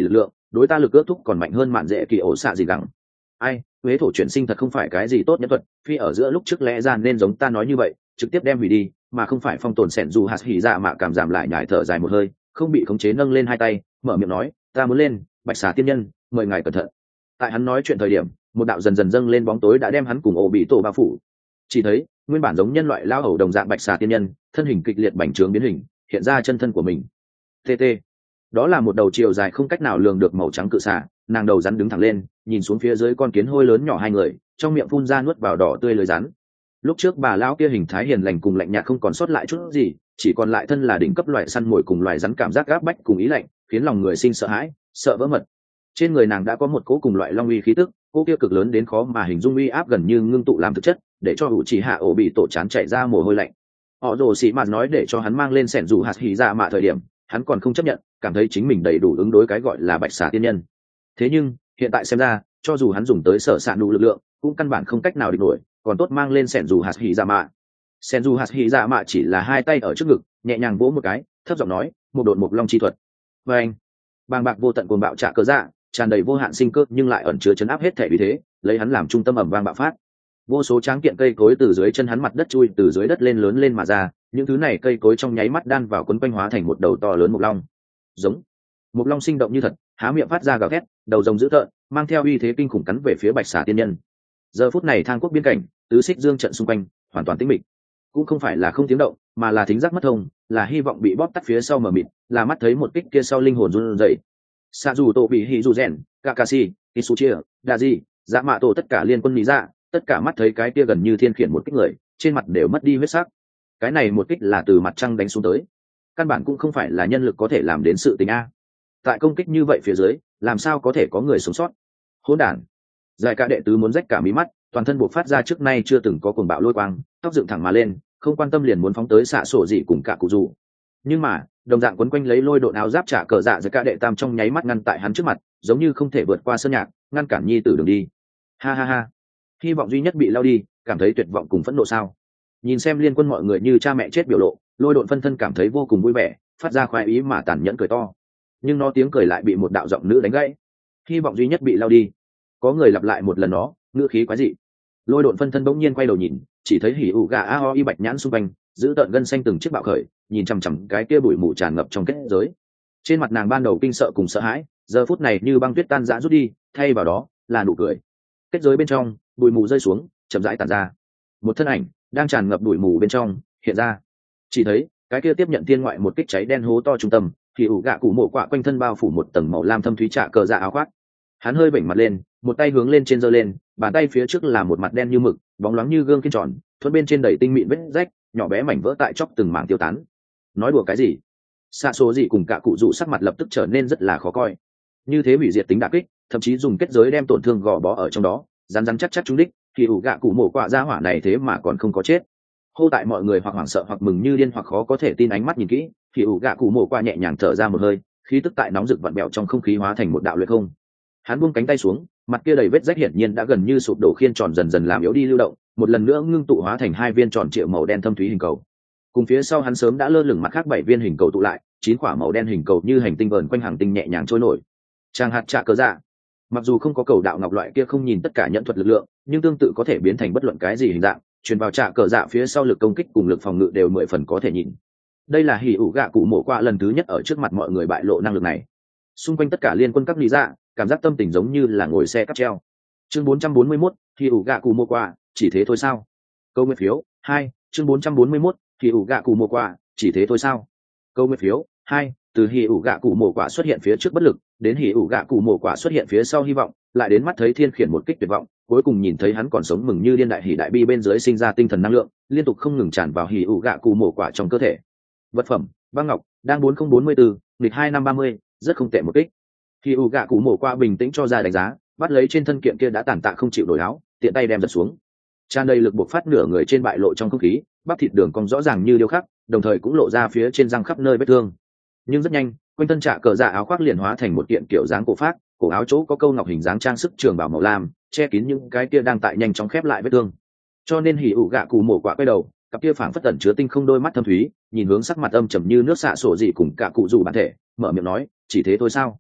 đối ta lực ước thúc còn mạnh hơn mạn dễ kỳ ổ xạ gì gắng. Ai, huế thổ chuyển sinh thật không phải cái gì tốt nhân thuật, phi ở giữa lúc trước lẽ ra nên giống ta nói như vậy, trực tiếp đem hủy đi, mà không phải phong tồn sẻn dù hạt hỉ dạ mạ cảm giảm lại nhải thở dài một hơi, không bị khống chế nâng lên hai tay, mở miệng nói, ta muốn lên, bạch xà tiên nhân, mời ngài cẩn thận. Tại hắn nói chuyện thời điểm, một đạo dần dần dâng lên bóng tối đã đem hắn cùng ổ bị tổ bao phủ. Chỉ thấy nguyên bản giống nhân loại lao hầu đồng dạng bạch xà tiên nhân, thân hình kịch liệt bành trướng biến hình, hiện ra chân thân của mình. TT, đó là một đầu chiều dài không cách nào lường được màu trắng cự xà, nàng đầu rắn đứng thẳng lên, nhìn xuống phía dưới con kiến hôi lớn nhỏ hai người, trong miệng phun ra nuốt vào đỏ tươi lưới rắn. Lúc trước bà lão kia hình thái hiền lành cùng lạnh nhạt không còn sót lại chút gì, chỉ còn lại thân là đỉnh cấp loại săn mồi cùng loài rắn cảm giác gáp bách cùng ý lạnh, khiến lòng người sinh sợ hãi, sợ vỡ mật. Trên người nàng đã có một cỗ cùng loại long uy khí tức, cỗ kia cực lớn đến khó mà hình dung uy áp gần như ngưng tụ làm thực chất, để cho hữu chỉ hạ ổ bị tổ chán chạy ra mồ hôi lạnh. Họ rồ xì mạt nói để cho hắn mang lên sẻn dù hạt hỉ dạ mạ thời điểm, hắn còn không chấp nhận, cảm thấy chính mình đầy đủ ứng đối cái gọi là bạch xà tiên nhân. Thế nhưng hiện tại xem ra, cho dù hắn dùng tới sở sạn đủ lực lượng, cũng căn bản không cách nào địch nổi, còn tốt mang lên sẻn dù hạt hỉ dạ mạ. Sẻn dù hạt hỉ dạ mạ chỉ là hai tay ở trước ngực, nhẹ nhàng vỗ một cái, thấp giọng nói, một độn mục long chi thuật. Và anh, bàng bạc vô tận cuồng bạo trả cờ dạ, tràn đầy vô hạn sinh cơ nhưng lại ẩn chứa chấn áp hết thể vì thế, lấy hắn làm trung tâm ầm vang bạo phát. Vô số tráng kiện cây cối từ dưới chân hắn mặt đất chui từ dưới đất lên lớn lên mà ra, những thứ này cây cối trong nháy mắt đan vào quấn quanh hóa thành một đầu to lớn mục long. Giống, mục long sinh động như thật, há miệng phát ra gào thét, đầu rồng dữ tợn, mang theo uy thế kinh khủng cắn về phía bạch xà tiên nhân. Giờ phút này thang quốc biên cảnh, tứ xích dương trận xung quanh hoàn toàn tĩnh mịch, cũng không phải là không tiếng động, mà là thính giác mất thông, là hy vọng bị bóp tắt phía sau mờ mịt, là mắt thấy một kích kia sau linh hồn run rẩy. Sa dù tổ bị hỉ dù rèn, Kakashi, Isuchia, Daji, dạ mạ tổ tất cả liên quân lý dạ, tất cả mắt thấy cái kia gần như thiên khiển một kích người, trên mặt đều mất đi huyết sắc. Cái này một kích là từ mặt trăng đánh xuống tới, căn bản cũng không phải là nhân lực có thể làm đến sự tình a. Tại công kích như vậy phía dưới, làm sao có thể có người sống sót? Hỗn đản! Giải cả đệ tứ muốn rách cả mí mắt, toàn thân buộc phát ra trước nay chưa từng có cuồng bạo lôi quang, tóc dựng thẳng mà lên, không quan tâm liền muốn phóng tới xạ sổ dị cùng cả cụ dù. Nhưng mà đồng dạng quấn quanh lấy lôi độn áo giáp trả cờ dạ giải cả đệ tam trong nháy mắt ngăn tại hắn trước mặt, giống như không thể vượt qua sơn nhạc, ngăn cản nhi tử đường đi. Ha ha ha! Hy vọng duy nhất bị lao đi, cảm thấy tuyệt vọng cùng phẫn nộ sao? Nhìn xem liên quân mọi người như cha mẹ chết biểu lộ, lôi độn phân thân cảm thấy vô cùng vui vẻ, phát ra khoái ý mà tàn nhẫn cười to. Nhưng nó tiếng cười lại bị một đạo giọng nữ đánh gãy. Hy vọng duy nhất bị lao đi. Có người lặp lại một lần đó, ngữ khí quái dị. Lôi độn phân thân bỗng nhiên quay đầu nhìn, chỉ thấy hỉ ủ gà a ho y bạch nhãn xung quanh, giữ tợn gân xanh từng chiếc bạo khởi, nhìn chằm chằm cái kia bụi mù tràn ngập trong kết giới. Trên mặt nàng ban đầu kinh sợ cùng sợ hãi, giờ phút này như băng tuyết tan rã rút đi, thay vào đó là nụ cười. Kết giới bên trong, bụi mù rơi xuống, chậm rãi tàn ra. Một thân ảnh đang tràn ngập bụi mù bên trong hiện ra. Chỉ thấy cái kia tiếp nhận thiên ngoại một kích cháy đen hố to trung tâm, thì ủ gạ cụ mộ quạ quanh thân bao phủ một tầng màu lam thâm thúy trạ cờ dạ áo khoác. Hắn hơi vểnh mặt lên, một tay hướng lên trên giơ lên, bàn tay phía trước là một mặt đen như mực, bóng loáng như gương kiên tròn, thuận bên trên đầy tinh mịn vết rách, nhỏ bé mảnh vỡ tại chóc từng mảng tiêu tán. Nói đùa cái gì? Xạ số gì cùng cả cụ dụ sắc mặt lập tức trở nên rất là khó coi. Như thế hủy diệt tính đả kích, thậm chí dùng kết giới đem tổn thương gò bó ở trong đó, rắn rắn chắc chắc trúng đích, thì ủ gạ cụ mổ quạ ra hỏa này thế mà còn không có chết. Hô tại mọi người hoặc hoảng sợ hoặc mừng như điên hoặc khó có thể tin ánh mắt nhìn kỹ, thì ủ gạ cụ mổ quạ nhẹ nhàng thở ra một hơi, khí tức tại nóng rực vặn bẹo trong không khí hóa thành một đạo luyện không. Hắn buông cánh tay xuống, mặt kia đầy vết rách hiển nhiên đã gần như sụp đổ khiên tròn dần dần làm yếu đi lưu động, một lần nữa ngưng tụ hóa thành hai viên tròn trịa màu đen thâm thúy hình cầu. Cùng phía sau hắn sớm đã lơ lửng mặt khác 7 viên hình cầu tụ lại, 9 quả màu đen hình cầu như hành tinh vờn quanh hành tinh nhẹ nhàng trôi nổi. Trang hạt trạ cờ dạ. Mặc dù không có cầu đạo ngọc loại kia không nhìn tất cả nhận thuật lực lượng, nhưng tương tự có thể biến thành bất luận cái gì hình dạng, truyền vào trạ cờ dạ phía sau lực công kích cùng lực phòng ngự đều 10 phần có thể nhìn. Đây là hỉ ủ gạ cụ mổ qua lần thứ nhất ở trước mặt mọi người bại lộ năng lực này. Xung quanh tất cả liên quân các lý dạ, cảm giác tâm tình giống như là ngồi xe cáp treo. Chương 441, hỉ ủ gạ cụ mổ qua, chỉ thế thôi sao? Câu nguyện phiếu 2, chương 441, hỉ ủ gạ cụ mổ qua, chỉ thế thôi sao? Câu nguyện phiếu 2, từ hỉ ủ gạ cụ mổ quả xuất hiện phía trước bất lực, đến hỉ ủ gạ cụ mổ quả xuất hiện phía sau hy vọng, lại đến mắt thấy thiên khiển một kích tuyệt vọng, cuối cùng nhìn thấy hắn còn sống mừng như điên đại hỉ đại bi bên dưới sinh ra tinh thần năng lượng, liên tục không ngừng tràn vào hỉ ủ gạ cụ mổ quả trong cơ thể. Vật phẩm: băng ngọc, đang 4044, nghịch 2530, rất không tệ một kích. Hỉ ủ gạ cụ mổ quả bình tĩnh cho ra đánh giá, bắt lấy trên thân kiện kia đã tàn tạ không chịu nổi áo, tiện tay đem giật xuống. Tràn đầy lực buộc phát nửa người trên bại lộ trong không khí, bắp thịt đường cong rõ ràng như điêu khắc, đồng thời cũng lộ ra phía trên răng khắp nơi vết thương. Nhưng rất nhanh, quanh thân trạ cờ dạ áo khoác liền hóa thành một kiện kiểu dáng cổ phác, cổ áo chỗ có câu ngọc hình dáng trang sức trường bảo màu lam, che kín những cái kia đang tại nhanh chóng khép lại vết thương. Cho nên hỉ ủ gạ cụ mổ quả quay đầu, cặp kia phảng phất tẩn chứa tinh không đôi mắt thâm thúy, nhìn hướng sắc mặt âm trầm như nước xạ sổ dị cùng cả cụ rủ bản thể, mở miệng nói, chỉ thế thôi sao?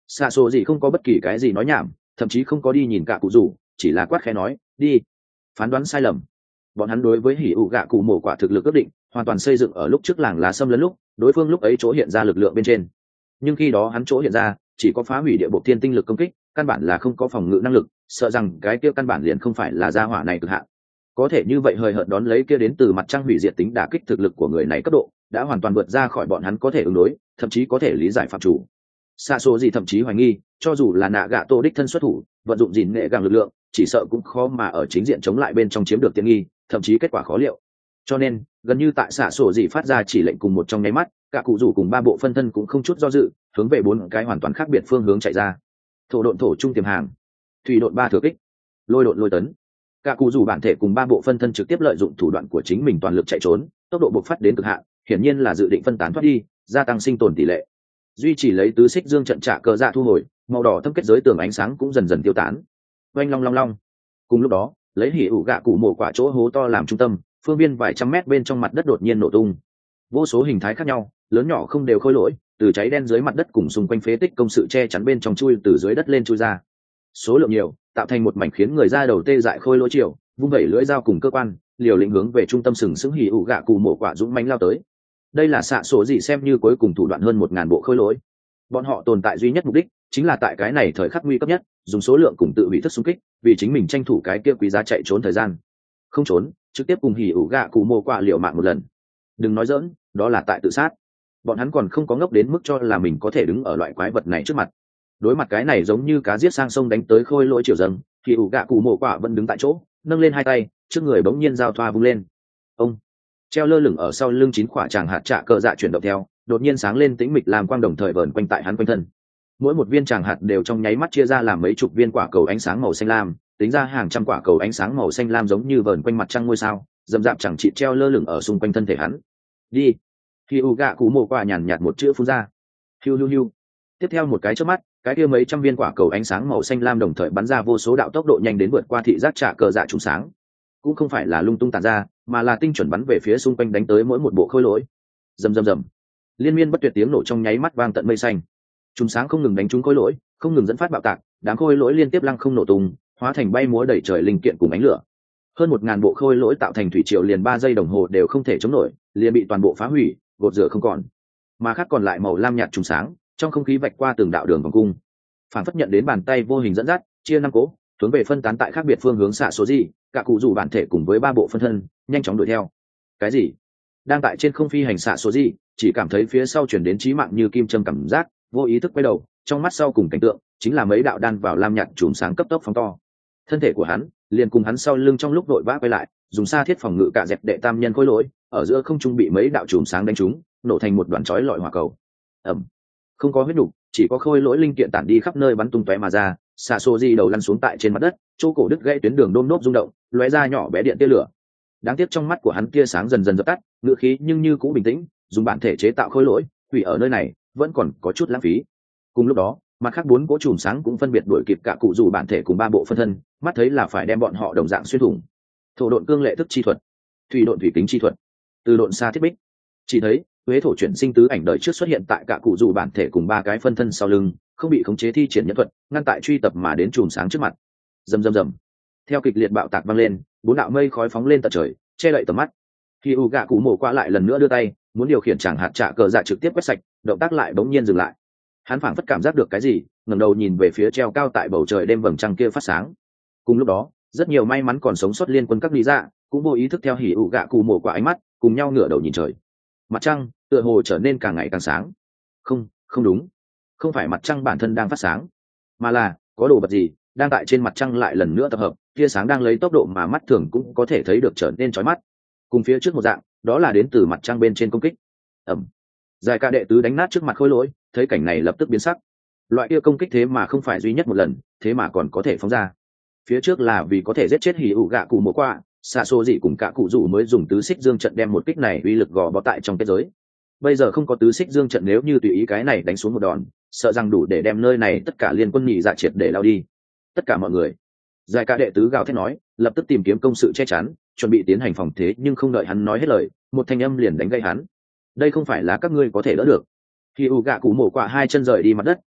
xạ sổ gì không có bất kỳ cái gì nói nhảm, thậm chí không có đi nhìn cả cụ rủ, chỉ là quát khẽ nói đi. Phán đoán sai lầm. Bọn hắn đối với hỉ ủ gạ cụ mổ quả thực lực ước định hoàn toàn xây dựng ở lúc trước làng lá xâm lấn lúc đối phương lúc ấy chỗ hiện ra lực lượng bên trên, nhưng khi đó hắn chỗ hiện ra chỉ có phá hủy địa bộ thiên tinh lực công kích, căn bản là không có phòng ngự năng lực, sợ rằng cái kia căn bản liền không phải là gia hỏa này cực hạn. Có thể như vậy hời hợt đón lấy kia đến từ mặt trăng hủy diệt tính đả kích thực lực của người này cấp độ đã hoàn toàn vượt ra khỏi bọn hắn có thể ứng đối, thậm chí có thể lý giải phạm chủ. Xa số gì thậm chí hoài nghi cho dù là nạ gạ tô đích thân xuất thủ vận dụng gìn nghệ gàng lực lượng chỉ sợ cũng khó mà ở chính diện chống lại bên trong chiếm được tiện nghi, thậm chí kết quả khó liệu. Cho nên gần như tại xạ sổ gì phát ra chỉ lệnh cùng một trong nháy mắt, cả cụ rủ cùng ba bộ phân thân cũng không chút do dự hướng về bốn cái hoàn toàn khác biệt phương hướng chạy ra. Thổ độn thổ trung tiềm hàng, thủy độn ba thừa kích, lôi độn lôi tấn. Cả cụ rủ bản thể cùng ba bộ phân thân trực tiếp lợi dụng thủ đoạn của chính mình toàn lực chạy trốn, tốc độ bộc phát đến cực hạn, hiển nhiên là dự định phân tán thoát đi, gia tăng sinh tồn tỷ lệ. Duy chỉ lấy tứ xích dương trận trả cờ dạ thu hồi, màu đỏ thâm kết giới tường ánh sáng cũng dần dần tiêu tán. Oanh long long long. Cùng lúc đó, lấy hỉ ủ gạ cụ mổ quả chỗ hố to làm trung tâm, phương viên vài trăm mét bên trong mặt đất đột nhiên nổ tung. Vô số hình thái khác nhau, lớn nhỏ không đều khôi lỗi, từ cháy đen dưới mặt đất cùng xung quanh phế tích công sự che chắn bên trong chui từ dưới đất lên chui ra. Số lượng nhiều, tạo thành một mảnh khiến người ra đầu tê dại khôi lỗi chiều, vung vẩy lưỡi dao cùng cơ quan, liều lĩnh hướng về trung tâm sừng sững hỉ ủ gạ cụ mổ quả dũng mãnh lao tới. Đây là xạ số gì xem như cuối cùng thủ đoạn hơn 1000 bộ khôi lỗi. Bọn họ tồn tại duy nhất mục đích chính là tại cái này thời khắc nguy cấp nhất, dùng số lượng cùng tự hủy thức xung kích, vì chính mình tranh thủ cái kia quý giá chạy trốn thời gian. Không trốn, trực tiếp cùng hỉ ủ gạ cụ mổ quả liều mạng một lần. Đừng nói giỡn, đó là tại tự sát. Bọn hắn còn không có ngốc đến mức cho là mình có thể đứng ở loại quái vật này trước mặt. Đối mặt cái này giống như cá giết sang sông đánh tới khôi lỗi chiều dâng, thì ủ gạ cụ mổ quả vẫn đứng tại chỗ, nâng lên hai tay, trước người bỗng nhiên giao thoa vung lên. Ông treo lơ lửng ở sau lưng 9 quả tràng hạt trạ cờ dạ chuyển động theo, đột nhiên sáng lên tĩnh mịch làm quang đồng thời vờn quanh tại hắn quanh thân. Mỗi một viên tràng hạt đều trong nháy mắt chia ra làm mấy chục viên quả cầu ánh sáng màu xanh lam, tính ra hàng trăm quả cầu ánh sáng màu xanh lam giống như vờn quanh mặt trăng ngôi sao, dầm dạp chẳng chịt treo lơ lửng ở xung quanh thân thể hắn. Đi. Khi u gạ cụ mổ quả nhàn nhạt một chữ phun ra. Hiu hiu hiu. Tiếp theo một cái chớp mắt, cái kia mấy trăm viên quả cầu ánh sáng màu xanh lam đồng thời bắn ra vô số đạo tốc độ nhanh đến vượt qua thị giác trạ cờ dạ trùng sáng. Cũng không phải là lung tung tản ra, mà là tinh chuẩn bắn về phía xung quanh đánh tới mỗi một bộ khôi lỗi. Rầm rầm rầm. Liên miên bất tuyệt tiếng nổ trong nháy mắt vang tận mây xanh. Trùng sáng không ngừng đánh trúng khôi lỗi, không ngừng dẫn phát bạo tạc, đám khôi lỗi liên tiếp lăng không nổ tung, hóa thành bay múa đầy trời linh kiện cùng ánh lửa. Hơn 1000 bộ khôi lỗi tạo thành thủy triều liền 3 giây đồng hồ đều không thể chống nổi, liền bị toàn bộ phá hủy, gột rửa không còn. Mà khác còn lại màu lam nhạt trùng sáng, trong không khí vạch qua từng đạo đường vòng cung. Phản phất nhận đến bàn tay vô hình dẫn dắt, chia 5 cỗ, hướng về phân tán tại khác biệt phương hướng xạ số gì, cả cụ rủ bản thể cùng với 3 bộ phân thân, nhanh chóng đuổi theo. Cái gì? Đang tại trên không phi hành xạ số gì, chỉ cảm thấy phía sau chuyển đến chí mạng như kim châm cảm giác, vô ý thức quay đầu, trong mắt sau cùng cảnh tượng chính là mấy đạo đan vào lam nhạt chùm sáng cấp tốc phóng to. Thân thể của hắn liền cùng hắn sau lưng trong lúc đội vã quay lại, dùng sa thiết phòng ngự cả dẹp đệ tam nhân khối lỗi, ở giữa không trung bị mấy đạo chùm sáng đánh trúng, nổ thành một đoàn chói lọi hỏa cầu. Ầm. Không có huyết nục, chỉ có khôi lỗi linh kiện tản đi khắp nơi bắn tung tóe mà ra, xạ xô di đầu lăn xuống tại trên mặt đất, chỗ cổ đứt gãy tuyến đường đôm nốt rung động, lóe ra nhỏ bé điện tia lửa. Đáng tiếc trong mắt của hắn tia sáng dần dần dập tắt, ngựa khí nhưng như cũng bình tĩnh, dùng bản thể chế tạo khôi lỗi, hủy ở nơi này vẫn còn có chút lãng phí. Cùng lúc đó, mặt khác 4 cỗ chùm sáng cũng phân biệt đuổi kịp cả cụ rủ bản thể cùng 3 bộ phân thân, mắt thấy là phải đem bọn họ đồng dạng xuyên thủng. Thổ độn cương lệ thức chi thuật, thủy độn thủy kính chi thuật, từ độn xa thiết bích. Chỉ thấy huế thổ chuyển sinh tứ ảnh đời trước xuất hiện tại cả cụ rủ bản thể cùng 3 cái phân thân sau lưng, không bị khống chế thi triển nhẫn thuật, ngăn tại truy tập mà đến chùm sáng trước mặt. Rầm rầm rầm. Theo kịch liệt bạo tạc vang lên, 4 đạo mây khói phóng lên tận trời, che đậy tầm mắt. Khi u gạ cụ mổ qua lại lần nữa đưa tay, muốn điều khiển chàng hạt trạ cờ dạ trực tiếp quét sạch, động tác lại bỗng nhiên dừng lại. Hắn phảng phất cảm giác được cái gì, ngẩng đầu nhìn về phía treo cao tại bầu trời đêm vầng trăng kia phát sáng. Cùng lúc đó, rất nhiều may mắn còn sống sót liên quân các lý dạ cũng vô ý thức theo hỉ ủ gạ cụ mổ qua ánh mắt, cùng nhau ngửa đầu nhìn trời. Mặt trăng tựa hồ trở nên càng ngày càng sáng. Không đúng, không phải mặt trăng bản thân đang phát sáng, mà là có đồ vật gì đang tại trên mặt trăng lại lần nữa tập hợp, tia sáng đang lấy tốc độ mà mắt thường cũng có thể thấy được trở nên chói mắt. Cùng phía trước một dạng, đó là đến từ mặt trăng bên trên công kích. Ẩm. Giải ca đệ tứ đánh nát trước mặt khôi lỗi, thấy cảnh này lập tức biến sắc. Loại kia công kích thế mà không phải duy nhất một lần, thế mà còn có thể phóng ra. Phía trước là vì có thể giết chết hỉ ủ gạ cụ mổ qua, xạ xô dị cùng cả cụ rủ mới dùng tứ xích dương trận đem một kích này uy lực gò bó tại trong kết giới. Bây giờ không có tứ xích dương trận, nếu như tùy ý cái này đánh xuống một đòn, sợ rằng đủ để đem nơi này tất cả liên quân nhị dạ triệt để lao đi. Tất cả mọi người. Giải ca đệ tứ gào thét nói, lập tức tìm kiếm công sự che chắn, chuẩn bị tiến hành phòng thế, nhưng không đợi hắn nói hết lời, một thanh âm liền đánh gây hắn. Đây không phải là các ngươi có thể đỡ được. Khi u gạ cụ mổ qua 2 chân rời đi mặt đất,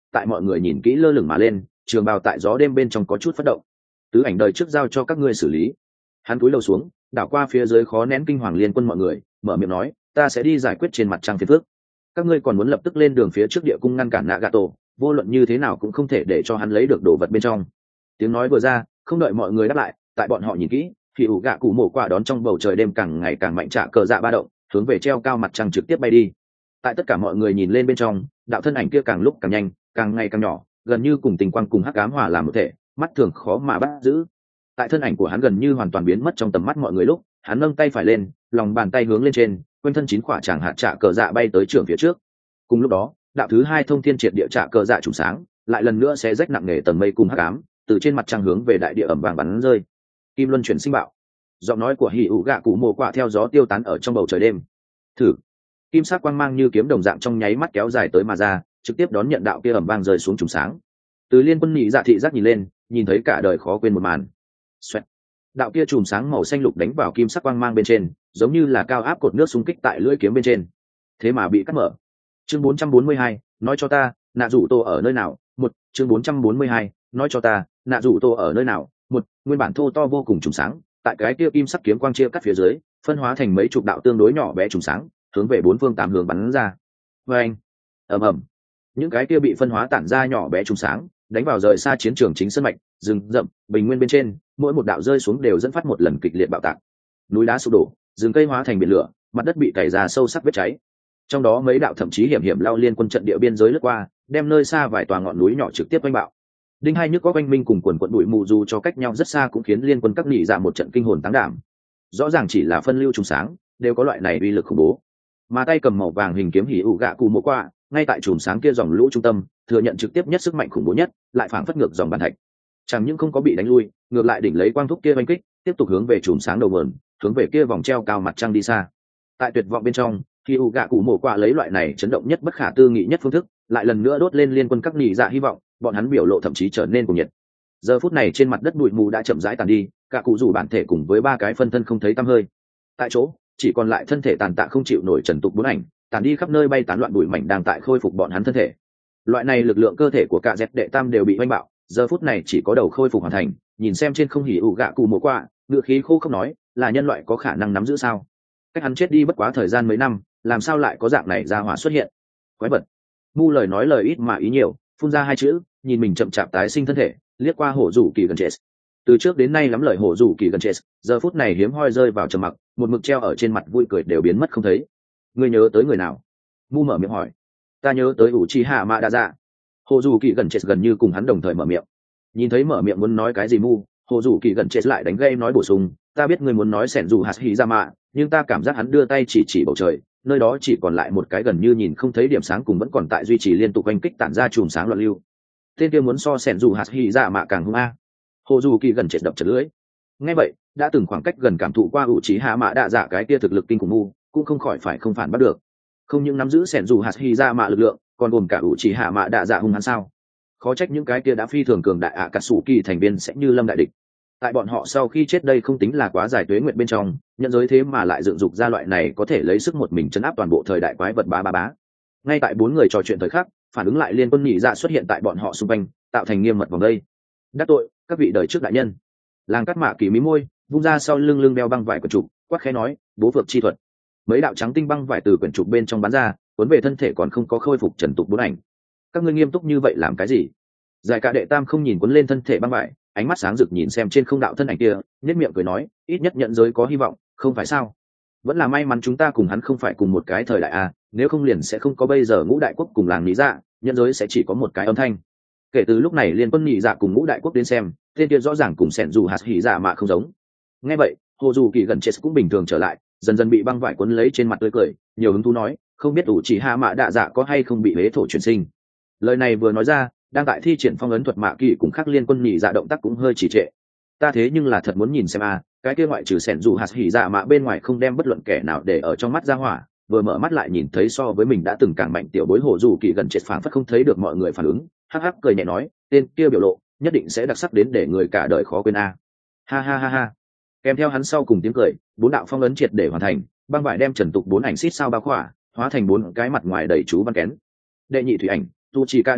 tại mọi người nhìn kỹ lơ lửng mà lên, trường bào tại gió đêm bên trong có chút phất động. Tứ ảnh đời trước giao cho các ngươi xử lý. Hắn cúi đầu xuống, đảo qua phía dưới khó nén kinh hoàng liên quân mọi người, mở miệng nói, ta sẽ đi giải quyết trên mặt trăng phiền phước. Các ngươi còn muốn lập tức lên đường phía trước địa cung ngăn cản Nagato, vô luận như thế nào cũng không thể để cho hắn lấy được đồ vật bên trong. Tiếng nói vừa ra, không đợi mọi người đáp lại, tại bọn họ nhìn kỹ, thì ủ gạ cụ mổ quả đón trong bầu trời đêm càng ngày càng mạnh, trả cờ dạ ba động, hướng về treo cao mặt trăng trực tiếp bay đi. Tại tất cả mọi người nhìn lên bên trong, đạo thân ảnh kia càng lúc càng nhanh, càng ngày càng nhỏ, gần như cùng tình quang cùng hắc ám hòa làm một thể, mắt thường khó mà bắt giữ. Tại thân ảnh của hắn gần như hoàn toàn biến mất trong tầm mắt mọi người lúc, hắn nâng tay phải lên, lòng bàn tay hướng lên trên, quanh thân 9 quả tràng hạt trả cờ dạ bay tới trường phía trước. Cùng lúc đó, đạo thứ 2 thông thiên triệt địa trả cờ dạ trùng sáng, lại lần nữa sẽ rách nặng nề tầng mây cùng hắc ám, từ trên mặt trăng hướng về đại địa ẩm vàng bắn rơi. Kim luân chuyển sinh bạo. Giọng nói của Hỉ ủ gạ cụ mồ quạ theo gió tiêu tán ở trong bầu trời đêm. Thử. Kim sắc quang mang như kiếm đồng dạng trong nháy mắt kéo dài tới mà ra, trực tiếp đón nhận đạo kia ẩm vang rơi xuống trùng sáng. Từ liên quân nhị dạ thị giác nhìn lên, nhìn thấy cả đời khó quên một màn. Xoẹt. Đạo kia chùm sáng màu xanh lục đánh vào kim sắc quang mang bên trên, giống như là cao áp cột nước xung kích tại lưỡi kiếm bên trên, thế mà bị cắt mở. Chương 442, nói cho ta, nạ rủ tô ở nơi nào? Chương 442, nói cho ta, nạ rủ tô ở nơi nào? Nguyên bản thô to vô cùng trùng sáng, tại cái kia kim sắc kiếm quang chia cắt phía dưới, phân hóa thành mấy chục đạo tương đối nhỏ bé trùng sáng, hướng về 4 phương 8 hướng bắn ra. Oeng, ầm ầm. Những cái kia bị phân hóa tản ra nhỏ bé trùng sáng, đánh vào rời xa chiến trường chính sân mạch, rừng rậm, bình nguyên bên trên, mỗi một đạo rơi xuống đều dẫn phát một lần kịch liệt bạo tạc. Núi đá sụp đổ, rừng cây hóa thành biển lửa, mặt đất bị cày ra sâu sắc vết cháy. Trong đó mấy đạo thậm chí hiểm hiểm lao liên quân trận địa biên giới lướt qua, đem nơi xa vài tòa ngọn núi nhỏ trực tiếp oanh bạo. Đinh hai nhức có oanh minh cùng quần quận bụi mù dù cho cách nhau rất xa cũng khiến liên quân các nỉ dạ một trận kinh hồn táng đảm. Rõ ràng chỉ là phân lưu trùng sáng, đều có loại này uy lực khủng bố. Mà tay cầm màu vàng hình kiếm Hỉ ủ gạ cụ mồ qua, ngay tại chùm sáng kia dòng lũ trung tâm, thừa nhận trực tiếp nhất sức mạnh khủng bố nhất, lại phảng phất ngược dòng bàn thạch. Chẳng những không có bị đánh lui, ngược lại đỉnh lấy quang thúc kia oanh kích, tiếp tục hướng về chùm sáng đầu nguồn, hướng về kia vòng treo cao mặt trăng đi xa. Tại tuyệt vọng bên trong, Hỉ ủ gạ cụ mồ qua lấy loại này chấn động nhất bất khả tư nghị nhất phương thức, lại lần nữa đốt lên liên quân các nỉ dạ hy vọng, bọn hắn biểu lộ thậm chí trở nên cuồng nhiệt. Giờ phút này trên mặt đất bụi mù đã chậm rãi tàn đi, cả cụ rủ bản thể cùng với 3 cái phân thân không thấy tăm hơi. Tại chỗ, chỉ còn lại thân thể tàn tạ không chịu nổi trần tục 4 ảnh, tàn đi khắp nơi bay tán loạn bụi mảnh đang tại khôi phục bọn hắn thân thể. Loại này lực lượng cơ thể của cả dẹp đệ tam đều bị oanh bạo, giờ phút này chỉ có đầu khôi phục hoàn thành, nhìn xem trên không Hỉ ủ gạ cụ mồ qua, ngựa khí khô không nói, là nhân loại có khả năng nắm giữ sao? Cách hắn chết đi bất quá thời gian mấy năm, làm sao lại có dạng này ra hỏa xuất hiện? Quái vật. Mu lời nói lời ít mà ý nhiều, phun ra 2 chữ, nhìn mình chậm chạp tái sinh thân thể, liếc qua hổ rủ kỳ gần chết. Từ trước đến nay lắm lời hổ rủ kỳ gần chết, giờ phút này hiếm hoi rơi vào trầm mặc, một mực treo ở trên mặt vui cười đều biến mất không thấy. Ngươi nhớ tới người nào? Mu mở miệng hỏi. Ta nhớ tới Uchiha Madara. Hổ rủ kỳ gần chết gần như cùng hắn đồng thời mở miệng. Nhìn thấy mở miệng muốn nói cái gì Mu, hổ rủ kỳ gần chết lại đánh gây nói bổ sung, ta biết ngươi muốn nói sẻn dù Hashirama, nhưng ta cảm giác hắn đưa tay chỉ bầu trời, nơi đó chỉ còn lại một cái gần như nhìn không thấy điểm sáng cùng vẫn còn tại duy trì liên tục oanh kích tản ra chùm sáng loạn lưu. Tên kia muốn so sẻn dù Hashirama càng hung a. Hồ dù kỳ gần chết đập chật lưỡi. Nghe vậy, đã từng khoảng cách gần cảm thụ qua Uchiha Madara cái kia thực lực kinh khủng Mu, cũng không khỏi phải không phản bắt được. Không những nắm giữ sẻn dù Hashirama lực lượng, còn gồm cả Uchiha Madara hung hắn sao? Khó trách những cái kia đã phi thường cường đại Akatsuki thành viên sẽ như lâm đại địch. Tại bọn họ sau khi chết đây không tính là quá dài tuế nguyện bên trong, nhận giới thế mà lại dựng dục ra loại này có thể lấy sức một mình chấn áp toàn bộ thời đại quái vật bá. Ngay tại 4 người trò chuyện thời khắc, phản ứng lại liên quân nhị dạ xuất hiện tại bọn họ xung quanh, tạo thành nghiêm mật vòng đây. Đắc tội các vị đời trước đại nhân. Làng cắt mạ kỳ mí môi, vung ra sau lưng đeo băng vải quyển trục, quát khẽ nói, bố phược chi thuật. Mấy đạo trắng tinh băng vải từ quyển trục bên trong bắn ra, cuốn về thân thể còn không có khôi phục trần tục 4 ảnh. Các ngươi nghiêm túc như vậy làm cái gì? Giải cả đệ tam không nhìn cuốn lên thân thể băng vải, ánh mắt sáng rực nhìn xem trên không đạo thân ảnh kia, nhếch miệng cười nói, ít nhất nhận giới có hy vọng, không phải sao? Vẫn là may mắn chúng ta cùng hắn không phải cùng một cái thời đại a, nếu không liền sẽ không có bây giờ ngũ đại quốc cùng làng lý dạ, nhận giới sẽ chỉ có một cái âm thanh. Kể từ lúc này liên quân nhị dạ cùng ngũ đại quốc đến xem, tên kia rõ ràng cùng sẻn dù hạt hỉ dạ mà không giống. Nghe vậy, hồ dù kỳ gần chết cũng bình thường trở lại, dần dần bị băng vải cuốn lấy trên mặt tươi cười, nhiều hứng thú nói, không biết ủ chỉ hạ mạ đạ dạ có hay không bị hế thổ chuyển sinh. Lời này vừa nói ra, đang tại thi triển phong ấn thuật mạ kỳ cùng khác liên quân nhị dạ động tác cũng hơi trì trệ. Ta thế nhưng là thật muốn nhìn xem cái kia ngoại trừ sẻn dù hạt hỉ dạ mạ bên ngoài không đem bất luận kẻ nào để ở trong mắt ra hỏa, vừa mở mắt lại nhìn thấy so với mình đã từng càng mạnh tiểu bối hồ dù kỳ gần chết phảng phất không thấy được mọi người phản ứng, hắc hắc cười nhẹ nói, tên kia biểu lộ nhất định sẽ đặc sắc đến để người cả đời khó quên ha ha ha ha. Kèm theo hắn sau cùng tiếng cười, 4 đạo phong ấn triệt để hoàn thành, băng vải đem trần tục 4 ảnh xít sao bao khỏa, hóa thành 4 cái mặt ngoài đầy chú văn kén. Đệ nhị thủy ảnh, tu trì ca đệ nhị,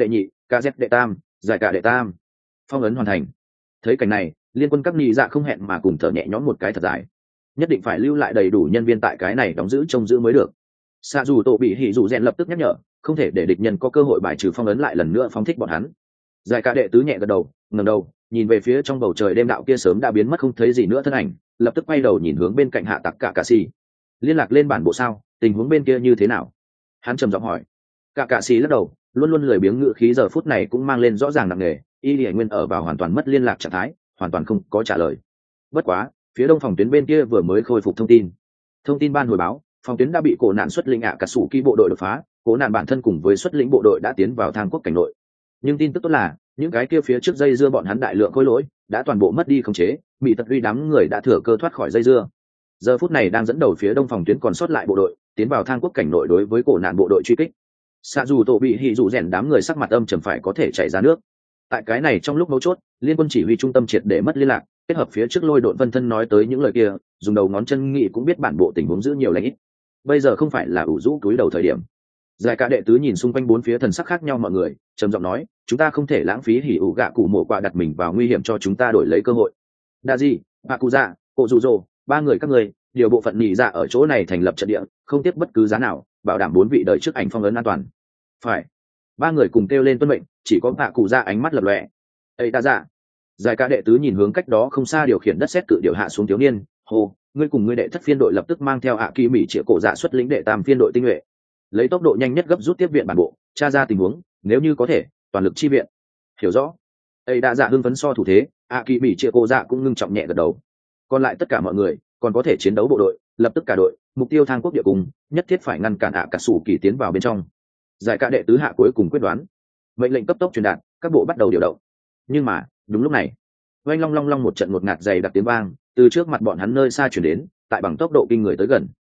Cả dẹp đệ tam, giải cả đệ tam. Phong ấn hoàn thành. Thấy cảnh này, liên quân các nhị dạ không hẹn mà cùng thở nhẹ nhõm một cái thật dài. Nhất định phải lưu lại đầy đủ nhân viên tại cái này đóng giữ trông giữ mới được. Xạ dù tổ bị hỉ dù rèn lập tức nhắc nhở, không thể để địch nhân có cơ hội bài trừ phong ấn lại lần nữa phóng thích bọn hắn. Giải cả đệ tứ nhẹ gật đầu, ngẩng đầu, nhìn về phía trong bầu trời đêm đạo kia sớm đã biến mất không thấy gì nữa thân ảnh, lập tức quay đầu nhìn hướng bên cạnh hạ tặc cả cạ xì. Liên lạc lên bản bộ sao, tình huống bên kia như thế nào? Hắn trầm giọng hỏi. Cả cạ xì lắc đầu, luôn luôn lười biếng ngữ khí giờ phút này cũng mang lên rõ ràng nặng nề, y lìa nguyên ở vào hoàn toàn mất liên lạc trạng thái, hoàn toàn không có trả lời. Bất quá, phía đông phòng tuyến bên kia vừa mới khôi phục thông tin ban hồi báo, phòng tuyến đã bị cổ nạn xuất lĩnh cả sủ ký bộ đội đột phá, cổ nạn bản thân cùng với xuất lĩnh bộ đội đã tiến vào thang quốc cảnh nội. Nhưng tin tức tốt là những cái kia phía trước dây dưa bọn hắn đại lượng khối lỗi đã toàn bộ mất đi khống chế, bị tật uy đám người đã thừa cơ thoát khỏi dây dưa. Giờ phút này đang dẫn đầu phía đông phòng tuyến còn sót lại bộ đội tiến vào thang quốc cảnh nội đối với cổ nạn bộ đội truy kích. Xạ dù tổ bị hỉ dù rèn đám người sắc mặt âm trầm phải có thể chảy ra nước. Tại cái này trong lúc mấu chốt, liên quân chỉ huy trung tâm triệt để mất liên lạc, kết hợp phía trước lôi độn vân thân nói tới những lời kia, dùng đầu ngón chân nghị cũng biết bản bộ tình huống giữ nhiều lãnh ít. Bây giờ không phải là ủ rũ túi đầu thời điểm. Giải cả đệ tứ nhìn xung quanh bốn phía thần sắc khác nhau mọi người, trầm giọng nói, chúng ta không thể lãng phí hỉ ủ gạ cụ mổ quạ đặt mình vào nguy hiểm cho chúng ta đổi lấy cơ hội. Đa gì, bà cụ dạ, cụ dù rồ, ba người các người, điều bộ phận nhị dạ ở chỗ này thành lập trận địa, không tiếp bất cứ giá nào, bảo đảm bốn vị đợi trước ảnh phong ấn an toàn. Phải. Ba người cùng kêu lên tuân mệnh, chỉ có bà cụ dạ ánh mắt lập lòe. Ê đa dạ. Giải cả đệ tứ nhìn hướng cách đó không xa điều khiển đất sét cự điều hạ xuống thiếu niên, hô, ngươi cùng ngươi đệ thất phiên đội lập tức mang theo kỳ mỹ triệu cổ dạ xuất lĩnh đệ tam phiên đội tinh nhuệ, lấy tốc độ nhanh nhất gấp rút tiếp viện bản bộ, tra ra tình huống, nếu như có thể toàn lực chi viện. Hiểu rõ. Ấy đã dạ hưng phấn so thủ thế, kỳ mỹ triệu cổ dạ cũng ngưng trọng nhẹ gật đầu. Còn lại tất cả mọi người còn có thể chiến đấu bộ đội, lập tức cả đội, mục tiêu thang quốc địa cùng, nhất thiết phải ngăn cản cả sủ kỳ tiến vào bên trong. Giải cả đệ tứ hạ cuối cùng quyết đoán, mệnh lệnh cấp tốc truyền đạt, các bộ bắt đầu điều động. Nhưng mà đúng lúc này, oanh long long long một trận ngột ngạt dày đặc tiếng vang từ trước mặt bọn hắn nơi xa chuyển đến, tại bằng tốc độ kinh người tới gần.